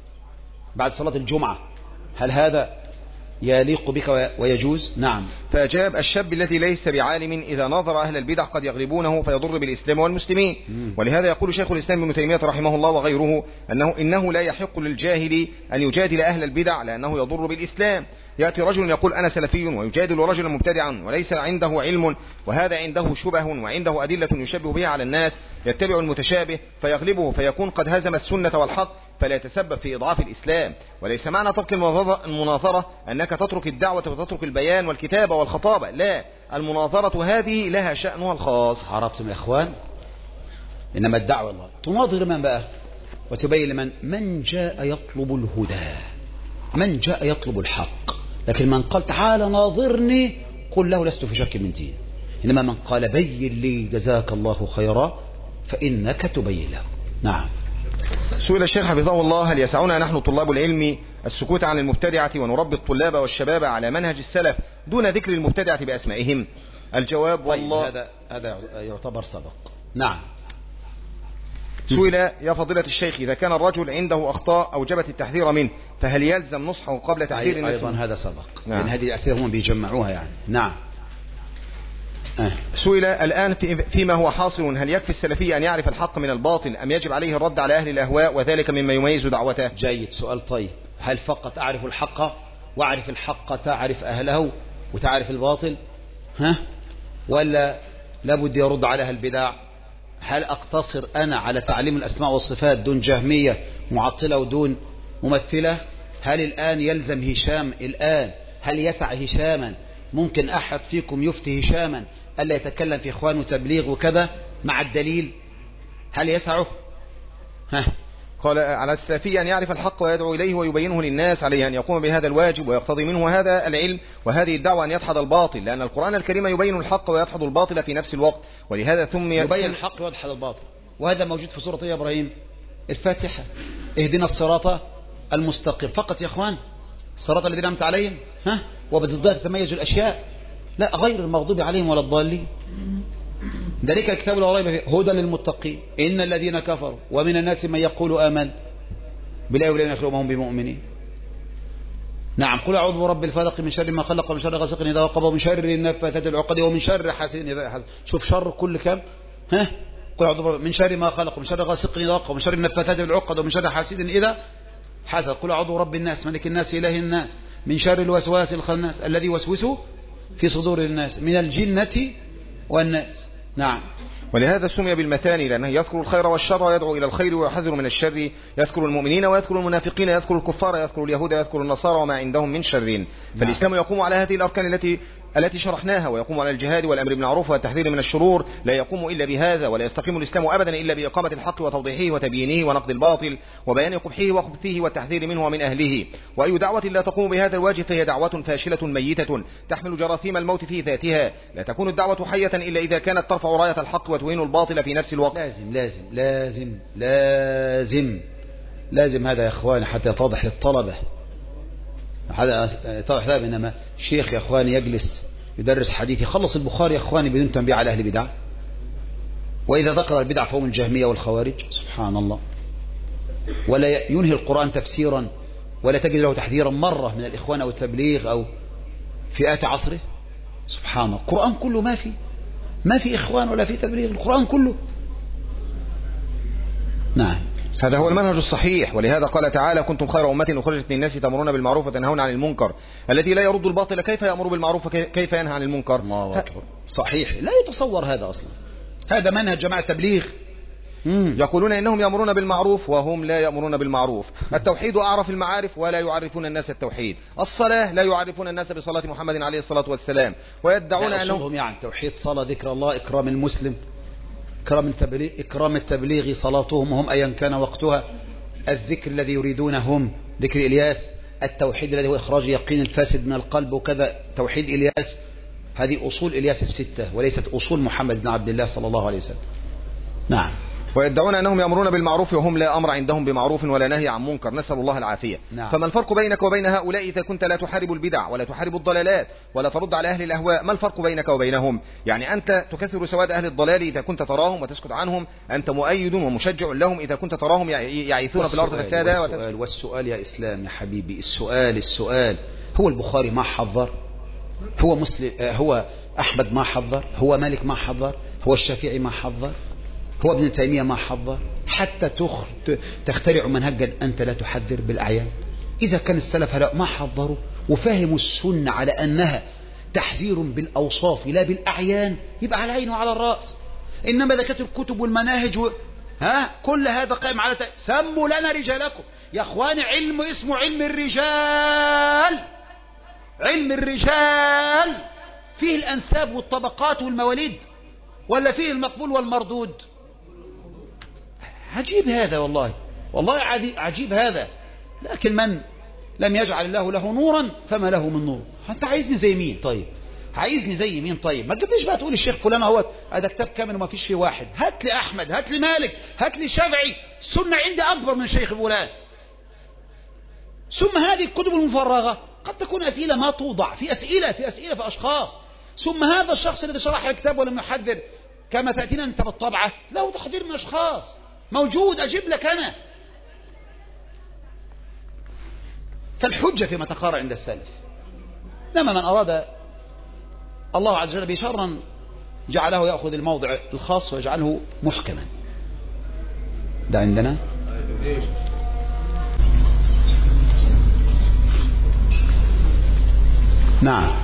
بعد صلاة الجمعة، هل هذا يليق بك ويجوز؟ نعم. فأجاب الشاب الذي ليس بعالم إذا ناظر أهل البدع قد يغلبونه فيضر بالإسلام والمسلمين. ولهذا يقول شيخ الإسلام ابن تيمية رحمه الله وغيره إنه لا يحق للجاهل أن يجادل أهل البدع لأنه يضر بالإسلام. يأتي رجل يقول أنا سلفي ويجادل رجلا مبتدعا وليس عنده علم وهذا عنده شبه وعنده أدلة يشبه بها على الناس، يتبع المتشابه فيغلبه فيكون قد هزم السنة والحق فلا يتسبب في إضعاف الإسلام. وليس معنى ترك المناظرة أنك تترك الدعوة وتترك البيان والكتابة والخطابة، لا، المناظرة هذه لها شأنها الخاص. عرفتم يا إخوان؟ إنما الدعوة الله تناظر من بقى وتبين لمن من جاء يطلب الهدى، من جاء يطلب الحق. لكن من قال تعال ناظرني قل له لست في شك من دين، إنما من قال بين لي جزاك الله خيرا فإنك تبين له. نعم. سئل الشيخ حفظه الله هل يسعنا نحن طلاب العلم السكوت عن المبتدعة ونربي الطلاب والشباب على منهج السلف دون ذكر المبتدعة بأسمائهم؟ الجواب والله هذا يعتبر سبق. نعم. سئل يا فضيلة الشيخ إذا كان الرجل عنده أخطاء أوجبت التحذير منه فهل يلزم نصحه قبل تحذير الناس؟ أيضا هذا سبق. نعم. لأن هذه الأسئلة هم بيجمعوها يعني. نعم. سئل الآن فيما هو حاصل هل يكفي السلفي أن يعرف الحق من الباطل أم يجب عليه الرد على أهل الأهواء وذلك مما يميز دعوته؟ جيد، سؤال طيب. هل فقط أعرف الحق وأعرف الحق تعرف أهله وتعرف الباطل ولا لابد يرد على أهل البدع هل أقتصر أنا على تعليم الأسماء والصفات دون جهمية معطلة ودون ممثلة؟ هل الآن يلزم هشام هل يسع هشاما ممكن أحد فيكم يفتي هشاما ألا يتكلم في إخوان وتبليغ وكذا مع الدليل؟ هل يسعه؟ قال على السلفي أن يعرف الحق ويدعو إليه ويبينه للناس، عليه أن يقوم بهذا الواجب ويقتضي منه هذا العلم وهذه الدعوة أن يدحض الباطل، لأن القرآن الكريم يبين الحق ويدحض الباطل في نفس الوقت، ولهذا ثم يبين الحق ويدحض الباطل، وهذا موجود في سورة إبراهيم الفاتحة. اهدنا الصراط المستقيم فقط يا أخوان، الصراط الذين أنعمت عليهم وبضدها تتميز الأشياء، لا غير المغضوب عليهم ولا الضالين. ذلك الكتاب لا ريب فيه هدى للمتقين إن الذين كفروا ومن الناس من يقول آمن بالله واليوم الآخر وما هم بمؤمنين. نعم قل أعوذ برب الفلق من شر ما خلق ومن شر غاسق إذا وقب ومن شر النفاثات العقد ومن شر حاسد إذا حسد. شوف شر كل كم قل أعوذ برب من شر ما خلق ومن شر غاسق إذا وقب ومن شر النفاثات العقد ومن شر حاسد إذا حسد. قل أعوذ برب الناس ملك الناس إله الناس من شر الوسواس الخناس الذي يوسوس في صدور الناس من الجنة والناس. نعم. ولهذا سمي بالمثاني، لأنه يذكر الخير والشر ويدعو إلى الخير ويحذر من الشر، يذكر المؤمنين ويذكر المنافقين، يذكر الكفار، يذكر اليهود، يذكر النصارى وما عندهم من شر. فالإسلام يقوم على هذه الأركان التي شرحناها، ويقوم على الجهاد والأمر بالمعروف والتحذير من الشرور، لا يقوم إلا بهذا، ولا يستقيم الإسلام أبدا إلا بإقامة الحق وتوضيحه وتبيينه ونقد الباطل وبيان قبحه وخبثه والتحذير منه ومن أهله. وأي دعوة لا تقوم بهذا الواجب فهي دعوة فاشلة ميتة تحمل جراثيم الموت في ذاتها. لا تكون الدعوة حية إلا إذا كانت ترفع راية الحق وتهين الباطل في نفس الوقت. لازم لازم لازم لازم لازم هذا يا إخواني حتى يتضح للطلبة، هذا يتضح ذلك. إنما شيخ يا إخواني يجلس يدرس حديث يخلص البخاري يا إخواني بدون تنبيه على أهل البدع، وإذا ذكر البدع فهم الجهمية والخوارج، سبحان الله. ولا ينهي القرآن تفسيرا ولا تجد له تحذيرا مرة من الإخوان أو التبليغ أو فئات عصره، سبحان الله. القرآن كله ما في إخوان ولا في تبليغ، القرآن كله. نعم هذا هو المنهج الصحيح. ولهذا قال تعالى كنتم خير أمة أخرجت للناس تأمرون بالمعروف وتنهون عن المنكر. الذي لا يرد الباطل كيف يأمر بالمعروف كيف ينهى عن المنكر؟ صحيح، لا يتصور هذا أصلا. هذا منهج جماعة تبليغ. يقولون إنهم يأمرون بالمعروف وهم لا يأمرون بالمعروف. التوحيد أعرف المعارف ولا يعرفون الناس التوحيد. الصلاة لا يعرفون الناس بصلاة محمد عليه الصلاة والسلام، ويدعون أنهم يعني توحيد صلاة ذكر الله إكرام المسلم إكرام التبليغ صلاتهم هم أيا كان وقتها، الذكر الذي يريدونهم ذكر إلياس، التوحيد الذي هو إخراج يقين الفاسد من القلب وكذا توحيد إلياس. هذه أصول إلياس الستة وليست أصول محمد بن عبد الله صلى الله عليه وسلم. نعم. ويدعون أنهم يأمرون بالمعروف وهم لا أمر عندهم بمعروف ولا نهي عن منكر، نسأل الله العافية. نعم. فما الفرق بينك وبين هؤلاء إذا كنت لا تحارب البدع ولا تحارب الضلالات ولا ترد على أهل الأهواء؟ ما الفرق بينك وبينهم؟ يعني أنت تكثر سواد أهل الضلال إذا كنت تراهم وتسكت عنهم، أنت مؤيد ومشجع لهم إذا كنت تراهم يعيثون في الأرض فسادا. والسؤال يا إسلام يا حبيبي، السؤال هو البخاري ما حذر؟ هو مسلم؟ هو أحمد ما حذر؟ هو مالك ما حذر؟ هو الشافعي ما حذر؟ هو ابن تيمية ما حذر؟ حتى تخترع منهجا أنت لا تحذر بالأعيان. إذا كان السلف هؤلاء ما حذروا وفهموا السنة على أنها تحذير بالأوصاف لا بالأعيان، يبقى على العين وعلى الرأس. إنما إذا كانت الكتب والمناهج كل هذا قائم على سموا لنا رجالكم يا أخواني. علم اسمه علم الرجال، علم الرجال فيه الأنساب والطبقات والمواليد ولا فيه المقبول والمردود؟ عجيب هذا والله عجيب هذا. لكن من لم يجعل الله له نورا فما له من نور. انت عايزني زي مين؟ طيب عايزني زي مين؟ طيب ما تجيبليش بقى تقول الشيخ فلان اهوت هذا كتاب كامل وما فيش فيه واحد. هات لي احمد، هات لي مالك، هات لي شافعي. السنه عندي اكبر من شيخ فلان. ثم هذه الكتب المفرغه قد تكون اسئله ما توضع في اسئله في اشخاص. ثم هذا الشخص الذي شرح الكتاب ولم يحذر كما تأتينا أنت بالطبعة له تحذير من أشخاص موجود. أجيب لك أنا. فالحجة فيما تقارع عند السلف. لما من أراد الله عز وجل بشرا جعله يأخذ الموضع الخاص ويجعله محكما. ده عندنا نعم.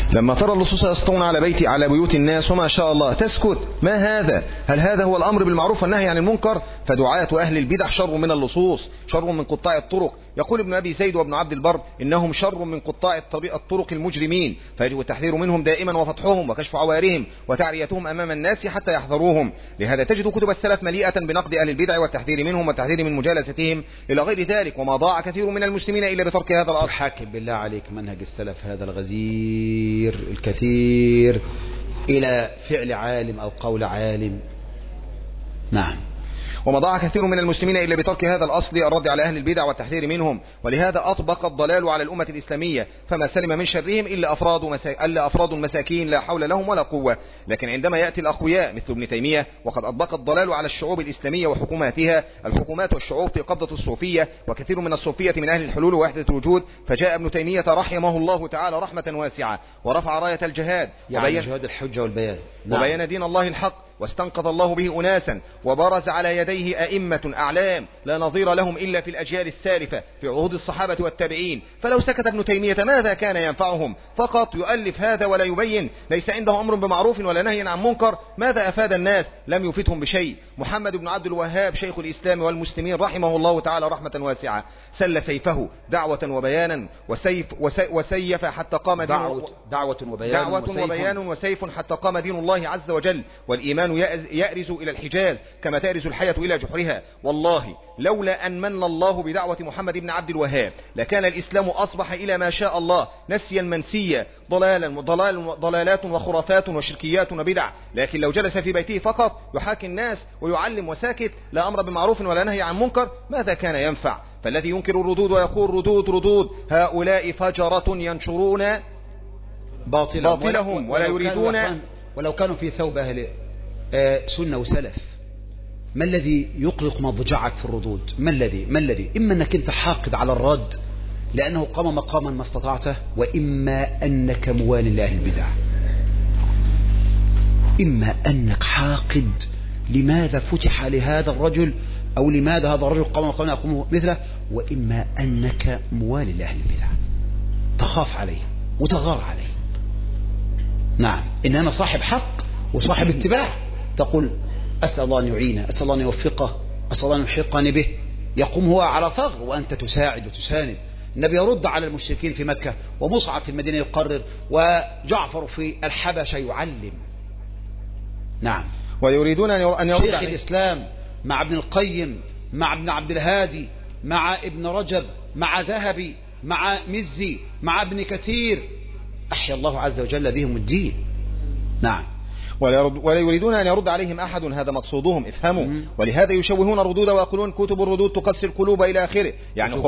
لما ترى اللصوص يسطون على بيوت الناس وما شاء الله تسكت، ما هذا؟ هل هذا هو الأمر بالمعروف والنهي عن المنكر؟ فدعاة أهل البدع شر من اللصوص، شر من قطاع الطرق. يقول ابن أبي زيد وابن عبد البر إنهم شر من قطاع الطرق المجرمين، فيجب التحذير منهم دائما وفتحهم وكشف عوارهم وتعريتهم أمام الناس حتى يحذروهم. لهذا تجد كتب السلف مليئة بنقد أهل البدع والتحذير منهم والتحذير من مجالستهم إلى غير ذلك. وما ضاع كثير من المسلمين إلا بترك هذا الأصل. حاكم بالله عليك منهج السلف هذا الغزير الكثير إلى فعل عالم أو قول عالم. نعم. وما ضاع كثير من المسلمين إلا بترك هذا الأصل الرد على أهل البدع والتحذير منهم. ولهذا أطبق الضلال على الأمة الإسلامية، فما سلم من شرهم إلا أفراد مساكين لا حول لهم ولا قوة. لكن عندما يأتي الأقوياء مثل ابن تيمية وقد أطبق الضلال على الشعوب الإسلامية وحكوماتها، الحكومات والشعوب في قبضة الصوفية، وكثير من الصوفية من أهل الحلول ووحدة الوجود. فجاء ابن تيمية رحمه الله تعالى رحمة واسعة ورفع راية الجهاد، يعني جهاد الحجة والبيان. نعم. وبين دين الله الحق، واستنقذ الله به أناسا، وبرز على يديه أئمة أعلام لا نظير لهم إلا في الأجيال السالفة في عهود الصحابة والتابعين. فلو سكت ابن تيمية ماذا كان ينفعهم؟ فقط يؤلف هذا ولا يبين، ليس عنده أمر بمعروف ولا نهي عن منكر. ماذا أفاد الناس؟ لم يفيدهم بشيء. محمد بن عبد الوهاب شيخ الإسلام والمسلمين رحمه الله تعالى رحمة واسعة سل سيفه دعوة وبيانا وسيف حتى قام دعوة وبيان وسيف حتى قام دين الله عز وجل. والإيمان يأرز إلى الحجاز كما تأرز الحية إلى جحرها. والله لولا أن من الله بدعوة محمد بن عبد الوهاب لكان الإسلام أصبح إلى ما شاء الله نسيا منسيا، ضلالات وخرافات وشركيات وبدع. لكن لو جلس في بيته فقط يحاكي الناس ويعلم وساكت، لا أمر بمعروف ولا نهي عن منكر، ماذا كان ينفع؟ فالذي ينكر الردود ويقول ردود هؤلاء فجرة ينشرون باطلهم ولا يريدون. ولو كانوا في ثوب أهل سنة وسلف، ما الذي يقلق مضجعك في الردود؟ ما الذي إما أنك أنت حاقد على الرد لأنه قام مقاما ما استطعته، وإما أنك موال لأهل البدع. إما أنك حاقد لماذا فتح لهذا الرجل، أو لماذا هذا الرجل قام مقاما يقوم مثله، وإما أنك موال لأهل البدع تخاف عليه وتغار عليه. نعم، إن أنا صاحب حق وصاحب اتباع، تقول أسأل الله أن يعينه، أسأل الله أن يوفقه، أسأل الله أن يلحقني به. يقوم هو على ثغر وأنت تساعد وتساند. النبي يرد على المشركين في مكة، ومصعب في المدينة يقرر، وجعفر في الحبشة يعلم. نعم. ويريدون أن يرد شيخ الإسلام مع ابن القيم، مع ابن عبد الهادي، مع ابن رجب، مع ذهبي، مع مزي، مع ابن كثير، أحيا الله عز وجل بهم الدين. نعم. ولا يريدون أن يرد عليهم أحد، هذا مقصودهم، افهموا. ولهذا يشوهون الردود ويقولون كتب الردود تقسي القلوب إلى آخره، يعني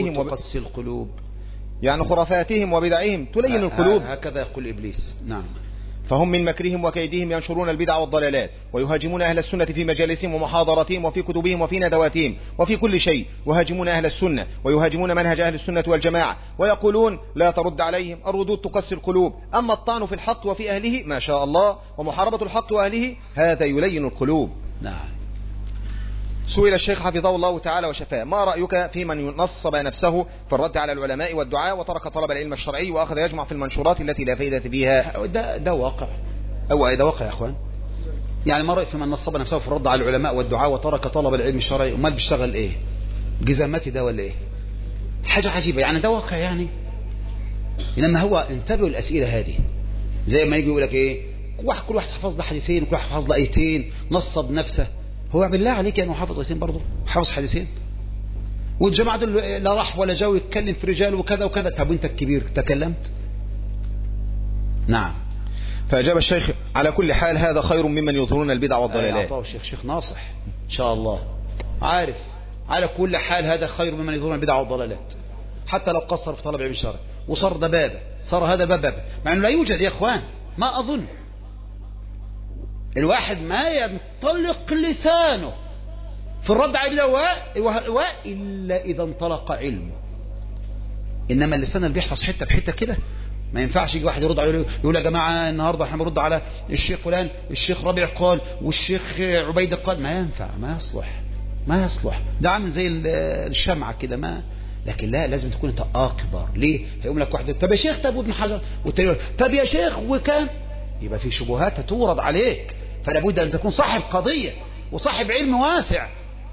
خرافاتهم وبدعهم تلين القلوب. هكذا يقول إبليس. نعم. فهم من مكرهم وكيدهم ينشرون البدع والضلالات، ويهاجمون أهل السنة في مجالسهم ومحاضراتهم وفي كتبهم وفي ندواتهم وفي كل شيء. يهاجمون أهل السنة ويهاجمون منهج أهل السنة والجماعة، ويقولون لا ترد عليهم، الردود تقسي القلوب. أما الطعن في الحق وفي أهله ما شاء الله، ومحاربة الحق وأهله هذا يلين القلوب. نعم. سئل الشيخ حفظه الله تعالى وشفاه: ما رأيك في من نصب نفسه في الرد على العلماء والدعاء وترك طلب العلم الشرعي وأخذ يجمع في المنشورات التي لا فائدة فيها؟ ده واقع، ده واقع يا أخوان. يعني ما رأيك في من نصب نفسه في الرد على العلماء والدعاء وترك طلب العلم الشرعي؟ وما بيشتغل إيه؟ جزامتي ده ولا إيه؟ حاجة عجيبة، يعني ده واقع يعني. إنما هو انتبهوا الأسئلة هذه، زي ما يجي يقول لك إيه، كل واحد حفظ له حديثين وكل واحد حفظ له آيتين، نصب نفسه. هو بالله عليك يعني حافظ آيتين برضه، حافظ حديثين، والجماعة دول لا راح ولا جاو يتكلم في رجال وكذا وكذا. طب وانت الكبير تكلمت؟ نعم. فأجاب الشيخ: على كل حال هذا خير ممن يظهرون البدع والضلالات. أعطاه الشيخ شيخ ناصح إن شاء الله، عارف. على كل حال هذا خير ممن يظهرون البدع والضلالات، حتى لو قصر في طلب علم الشرع وصار ده بابه، صار هذا باب، مع انه لا يوجد يا اخوان. ما اظن الواحد ما ينطلق لسانه في الرد على البدع إلا إذا انطلق علمه. إنما اللسان اللي بيحفظ حتة بحتة كده ما ينفعش. يجي واحد يرد عليه يقول يا جماعة النهاردة احنا بنرد على الشيخ فلان، الشيخ ربيع قال والشيخ عبيد قال. ما ينفع، ما يصلح. ده عامل زي الشمعة كده، لكن لا، لازم تكون انت اكبر. ليه؟ هيقوم لك واحد طب يا شيخ، طب ابن حجر، والتاني طب يا شيخ وكان، يبقى في شبهات هتورد عليك. فلا بد ان تكون صاحب قضيه وصاحب علم واسع.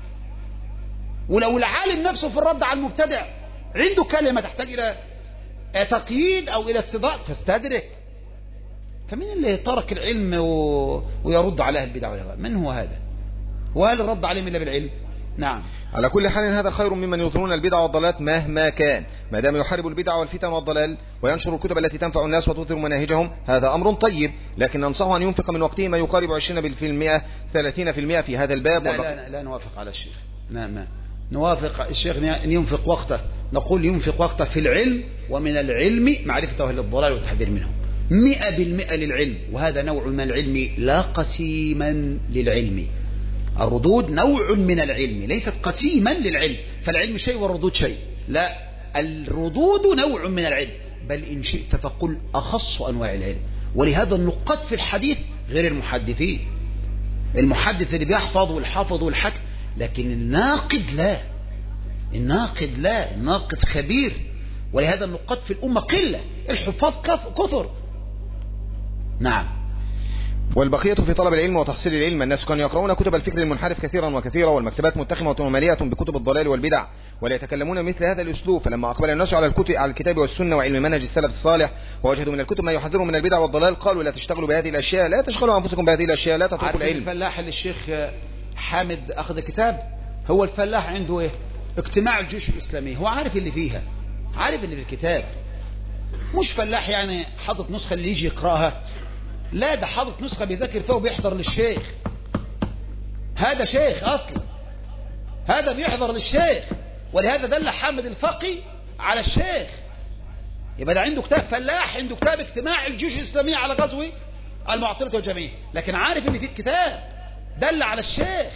ولو العالم نفسه في الرد على المبتدع عنده كلمه تحتاج الى تقييد او الى استدراك تستدرك. فمين اللي ترك العلم ويرد على اهل البدع والهوى؟ من هو هذا؟ وهل الرد عليهم الا بالعلم؟ نعم. على كل حال هذا خير ممن يظهرون البدع والضلالات مهما كان، ما دام يحارب البدع والفتن والضلال وينشر الكتب التي تنفع الناس وتظهر مناهجهم، هذا أمر طيب. لكن ننصحه أن ينفق من وقته ما يقارب 20% 30% في هذا الباب. لا نوافق على الشيخ. ما نوافق الشيخ أن ينفق وقته. نقول ينفق وقته في العلم، ومن العلم معرفة أهل الضلال والتحذير منهم 100% للعلم. وهذا نوع من العلم لا قسيما للعلم. الردود نوع من العلم ليست قسيما للعلم. فالعلم شيء والردود شيء، لا، الردود نوع من العلم، بل إن شئت فقل أخص أنواع العلم. ولهذا النقاد في الحديث غير المحدثين. المحدث اللي بيحفظ والحافظ والحكم، لكن الناقد لا، الناقد خبير. ولهذا النقاد في الأمة قلة، الحفاظ كثر. نعم. والبقية في طلب العلم وتحصيل العلم. الناس كانوا يقرؤون كتب الفكر المنحرف كثيرا وكثيرا، والمكتبات متخمة ومليئة بكتب الضلال والبدع، ولا يتكلمون مثل هذا الأسلوب. فلما أقبل الناس على الكتاب والسنة وعلم منهج السلف الصالح، ووجدوا من الكتب ما يحذرهم من البدع والضلال، قالوا لا تشتغلوا بهذه الأشياء، لا تشغلوا أنفسكم بهذه الأشياء، لا تتركوا العلم. الفلاح اللي الشيخ حامد أخذ كتاب، هو الفلاح عنده إيه؟ اجتماع الجيوش الإسلامية، هو عارف اللي فيها، عارف اللي في الكتاب. مش فلاح يعني حاطط نسخة اللي يجي يقرأها، لا، ده حاطط نسخة بيذاكر فيها وبيحضر للشيخ. هذا شيخ أصلا، هذا بيحضر للشيخ. ولهذا دل حامد الفقي على الشيخ. يبقى ده عنده كتاب، فلاح عنده كتاب اجتماع الجيوش الإسلامية على غزو المعطلة والجميع، لكن عارف ان في الكتاب دل على الشيخ.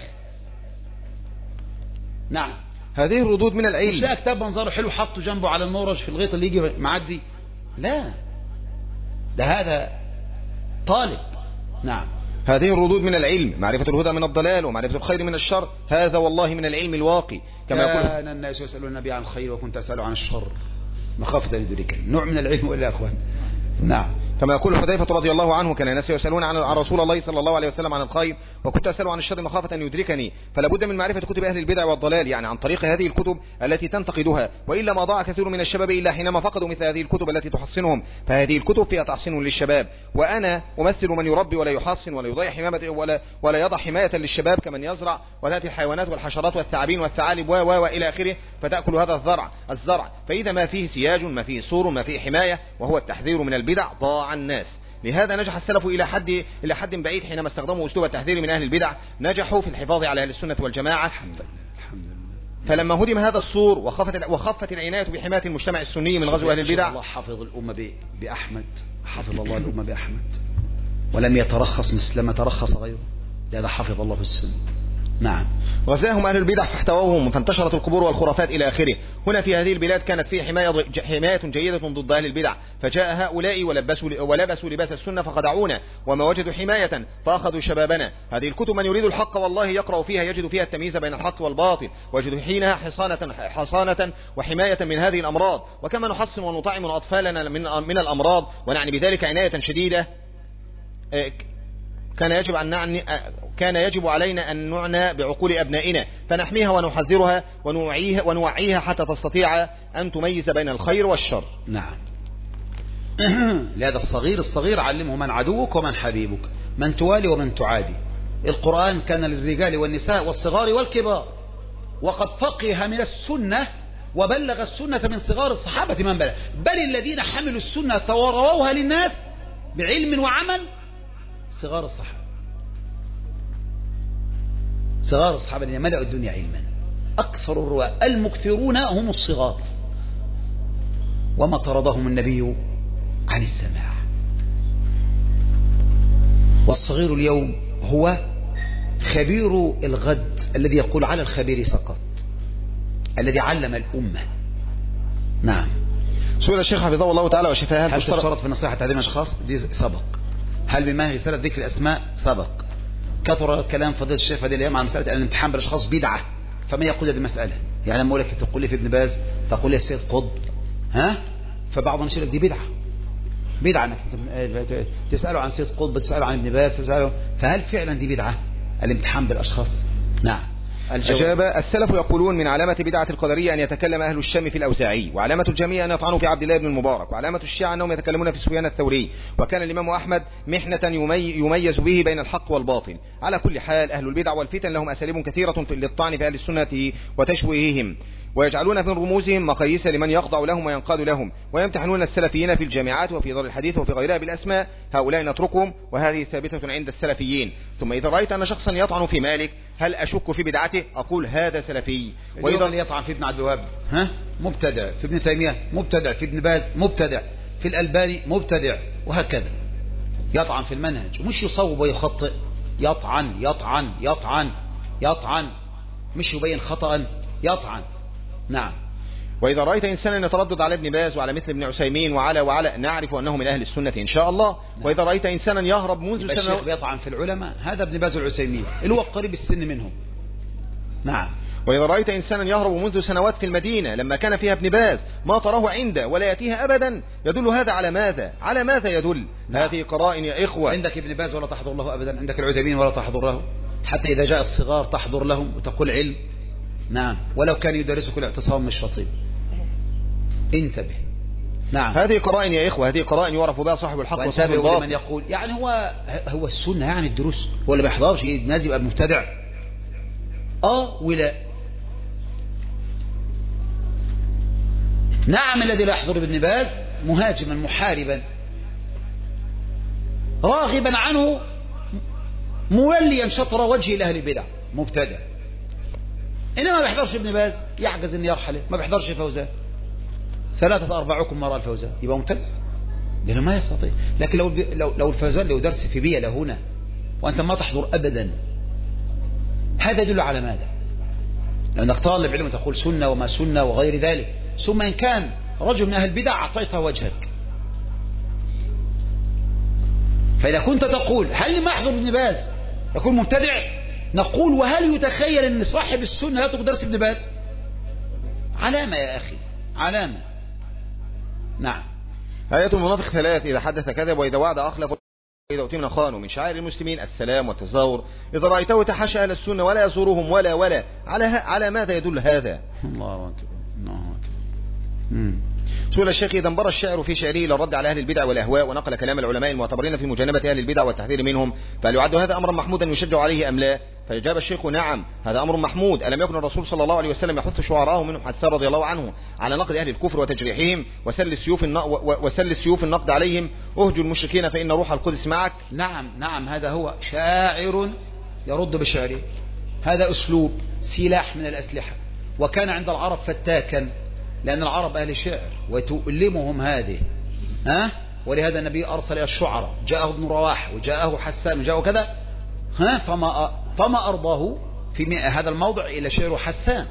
نعم. هذه الردود من العلم. مش لا كتاب منظره حلو حطه جنبه على المورج في الغيط اللي يجي معدي، لا، ده هذا طالب. نعم. هذه الردود من العلم، معرفة الهدى من الضلال ومعرفة الخير من الشر، هذا والله من العلم الواقي. كما يقول كان الناس يسألون النبي عن الخير وكنت أسأل عن الشر مخافة أن يدرك. نوع من العلم ولا يا أخوان؟ نعم. كما يقول حذيفة رضي الله عنه كان الناس يسألون عن رسول الله صلى الله عليه وسلم عن الخير وكنت أسأل عن الشر مخافة أن يدركني. فلا بد من معرفة كتب أهل البدع والضلال، يعني عن طريق هذه الكتب التي تنتقدها، وإلا ما ضاع كثير من الشباب إلا حينما فقدوا مثل هذه الكتب التي تحصنهم. فهذه الكتب فيها تحصين للشباب، وأنا أمثل من يربي ولا يحصن ولا يضيع حماية ولا يضع حماية للشباب كمن يزرع، وتأتي الحيوانات والحشرات والثعابين والثعالب وإلى آخره فتأكل هذا الزرع. فإذا ما فيه سياج، ما فيه سور، ما فيه حماية، وهو التحذير من البدع، ضاع الناس. لهذا نجح السلف إلى حد بعيد حينما استخدموا أسلوب التحذير من أهل البدع، نجحوا في الحفاظ على أهل السنة والجماعة. الحمد لله. فلما هدم هذا السور وخفت العناية بحماية المجتمع السني من غزو أهل البدع. الله حفظ الأمة بأحمد، حفظ الله الأمة بأحمد، ولم يترخص مثل ما ترخص غيره، لهذا حفظ الله السنة. نعم. غزاهم أهل البدع فاحتووهم فانتشرت القبور والخرافات إلى آخره. هنا في هذه البلاد كانت فيه حماية جيدة ضد أهل البدع، فجاء هؤلاء ولبسوا لباس السنة فخدعونا، وما وجدوا حماية فأخذوا شبابنا. هذه الكتب من يريد الحق والله يقرأ فيها يجد فيها التمييز بين الحق والباطل، ويجد حينها حصانة وحماية من هذه الأمراض. وكما نحصن ونطعم أطفالنا من الأمراض ونعني بذلك عناية شديدة، كان يجب علينا أن نعنى بعقول أبنائنا فنحميها ونحذرها ونوعيها حتى تستطيع أن تميز بين الخير والشر. نعم. لهذا الصغير علمه من عدوك ومن حبيبك، من توالي ومن تعادي. القرآن كان للرجال والنساء والصغار والكبار، وقد فقه من السنة وبلغ السنة من صغار الصحابة من بلغ، بل الذين حملوا السنة ورووها للناس بعلم وعمل صغار الصحابة. صغار الصحابة الذين ملأوا الدنيا علما، أكثر الرواة المكثرون هم الصغار، وما طردهم النبي عن السماع. والصغير اليوم هو خبير الغد الذي يقول على الخبير سقط، الذي علم الأمة. نعم. سئل الشيخ حفظه الله تعالى وشفاه هل تشترط في النصيحة تعديم أشخاص؟ دي سبق. هل بمنهج رسالة ذكر الأسماء؟ سبق. كثر الكلام فضيلة الشيخ هذه الأيام عن مسألة الامتحان بالأشخاص بدعة، فما يقول هذه المسألة؟ يعني لما أقول لك تقول لي في ابن باز، تقول لي في سيد قطب، ها، فبعض الناس يقول لك دي بدعة انك تسأله عن سيد قطب، تسأله عن ابن باز، تسأله، فهل فعلا دي بدعة الامتحان بالأشخاص؟ نعم. أجاب: السلف يقولون من علامة بدعة القدرية أن يتكلم أهل الشام في الأوزاعي، وعلامة الجميع أن يطعنوا في عبد الله بن المبارك، وعلامة الشيعة أنهم يتكلمون في سفيان الثوري، وكان الإمام أحمد محنة يميز به بين الحق والباطل. على كل حال أهل البدع والفتن لهم أساليب كثيرة للطعن في أهل السنة وتشويههم، ويجعلون من رموزهم مقاييس لمن يخضع لهم وينقاد لهم، ويمتحنون السلفيين في الجامعات وفي دار الحديث وفي غيرها بالأسماء. هؤلاء نتركهم، وهذه ثابتة عند السلفيين. ثم إذا رأيت أن شخصا يطعن في مالك هل أشك في بدعته؟ أقول هذا سلفي. وإذا يطعن في ابن عبد الوهاب مبتدع، في ابن تيمية مبتدع، في ابن باز مبتدع، في الألباني مبتدع، وهكذا يطعن في المنهج، ومش يصوب ويخطئ، يطعن يطعن يطعن يطعن، مش يبين خطأ، يطعن. نعم. وإذا رأيت إنسانا يتردد على ابن باز وعلى مثل ابن عثيمين وعلى نعرف أنه من أهل السنة إن شاء الله. نعم. وإذا رأيت إنسانا يهرب منذ سنة، الشيخ بيطعن في العلماء، هذا ابن باز والعثيمين اللي هو قريب السن منهم. نعم. وإذا رأيت إنسانا يهرب منذ سنوات في المدينة لما كان فيها ابن باز ما تراه عنده ولا يأتيها أبدا، يدل هذا على ماذا؟ على ماذا يدل؟ نعم. هذه قرائن يا إخوة. عندك ابن باز ولا تحضر له أبدا، عندك العثيمين ولا تحضر له، حتى إذا جاء الصغار تحضر لهم وتقول علم. نعم. ولو كان يدرسك الاعتصام مش رطيب. انتبه. نعم. هذه قرائن يا إخوة، هذه قرائن يعرف بها صاحب الحق وصاحب الباطل. من يقول يعني هو السنة يعني الدروس، هو اللي ما يحضرش الناس يبقى مبتدع. ولا نعم، الذي لا يحضر ابن باز مهاجما محاربا راغبا عنه موليا شطر وجهه لأهل البدع مبتدع. إنما ما بيحضرش ابن باز يعجز أن يرحله، ما بيحضرش فوزان 3-4 وراء الفوزان يبقى مبتدع، لأنه ما يستطيع. لكن لو الفوزان له درس في بيئة هنا وأنت ما تحضر أبدا، هذا يدل على ماذا؟ لأنك طالب علم تقول سنة وما سنة وغير ذلك، ثم إن كان رجل من أهل البدع أعطيته وجهك. فإذا كنت تقول هل ما يحضر ابن باز يكون مبتدع، نقول وهل يتخيل أن صاحب السنة يترك درس ابن باز؟ علامة يا أخي، علامة. نعم. آية المنافق 3: إذا حدث كذب، وإذا وعد أخلف، وإذا أؤتمن خان. من شعائر المسلمين السلام والتزاور. إذا رأيته تحشى أهل السنة ولا يزورهم ولا على ماذا يدل هذا؟ الله أكبر، الله أكبر. سئل الشيخ: إذا انبر الشاعر في شعره إلى الرد على أهل البدع والأهواء ونقل كلام العلماء المعتبرين في مجانبة أهل البدع والتحذير منهم، فهل يعد هذا أمرا محمودا يشجع عليه أم لا؟ فأجاب الشيخ: نعم، هذا أمر محمود. ألم يكن الرسول صلى الله عليه وسلم يحث شعراءه منهم حسان رضي الله عنه على نقد أهل الكفر وتجريحهم وسل السيوف النقد عليهم؟ اهجوا المشركين فإن روح القدس معك. نعم، هذا هو شاعر يرد بشعره، هذا أسلوب سلاح من الأسلحة. وكان عند العرب فتاكا، لأن العرب أهل شعر وتؤلمهم هذه، ولهذا النبي أرسل إلى الشعراء، جاءه ابن رواح وجاءه حسان وجاءه كذا، فما أرضاه في هذا الموضع إلى شعر حسان،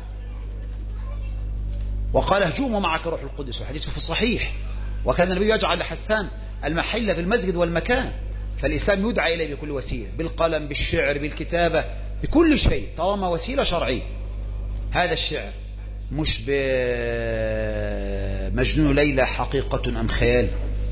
وقال اهجوم معك روح القدس، وحديثه في الصحيح. وكان النبي يجعل لحسان المحل في المسجد والمكان، فالإسلام يدعى إليه بكل وسيلة، بالقلم، بالشعر، بالكتابة، بكل شيء طالما وسيلة شرعية. هذا الشعر مش بمجنون ليلى حقيقة أم خيال.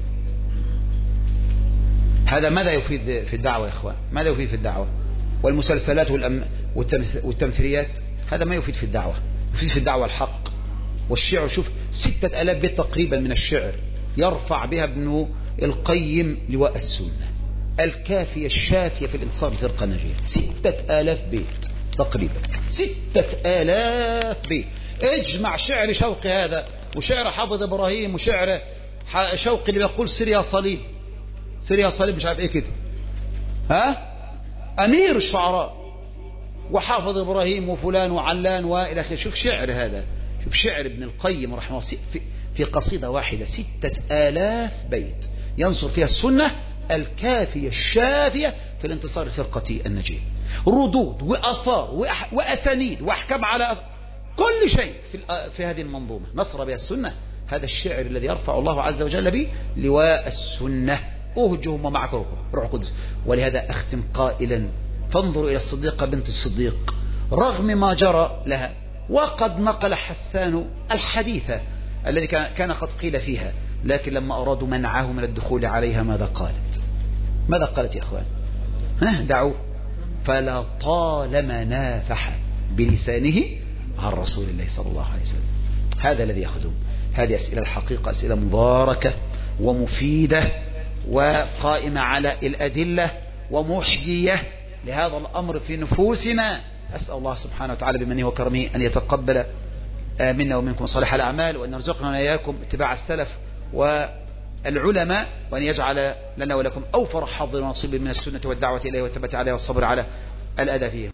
هذا ماذا يفيد في الدعوة يا إخوان؟ ماذا يفيد في الدعوة؟ والمسلسلات والتمثيليات، هذا ما يفيد في الدعوة. يفيد في الدعوة الحق والشعر. شوف 6000 بيت تقريبا من الشعر يرفع بها ابن القيم لواء السنة، الكافية الشافية في الانتصار للفرقة الناجية. 6000 بيت تقريبا، 6000 بيت. اجمع شعر شوقي هذا وشعر حافظ إبراهيم وشعر شوقي اللي بيقول سير يا صليب، سير يا صليب، مش عارف ايه كده، أمير الشعراء وحافظ إبراهيم وفلان وعلان وإلى آخره. شوف شعر هذا، شوف شعر ابن القيم رحمه الله في قصيدة واحدة 6000 بيت ينصر فيها السنة الكافية الشافية في الانتصار الفرقة النجية. ردود وأثار وأسانيد وأحكام على كل شيء في هذه المنظومة نصر بها السنة. هذا الشعر الذي يرفع الله عز وجل به لواء السنة. أهجهم ومعك روح القدس. ولهذا أختم قائلا: فانظروا إلى الصديقة بنت الصديق، رغم ما جرى لها وقد نقل حسان الحديث الذي كان قد قيل فيها، لكن لما أرادوا منعه من الدخول عليها ماذا قالت يا أخوان؟ دعوه. فلطالما نافح بلسانه عن رسول الله صلى الله عليه وسلم. هذا الذي يأخذون. هذه أسئلة الحقيقة أسئلة مباركة ومفيدة وقائمة على الأدلة ومحجية لهذا الأمر في نفوسنا. أسأل الله سبحانه وتعالى بمنه وكرمه أن يتقبل منا ومنكم صالح الأعمال، وأن يرزقنا وإياكم اتباع السلف والعلماء، وأن يجعل لنا ولكم أوفر حظ ونصيب من السنة والدعوة إليه والثبات عليه والصبر على الأذى فيه.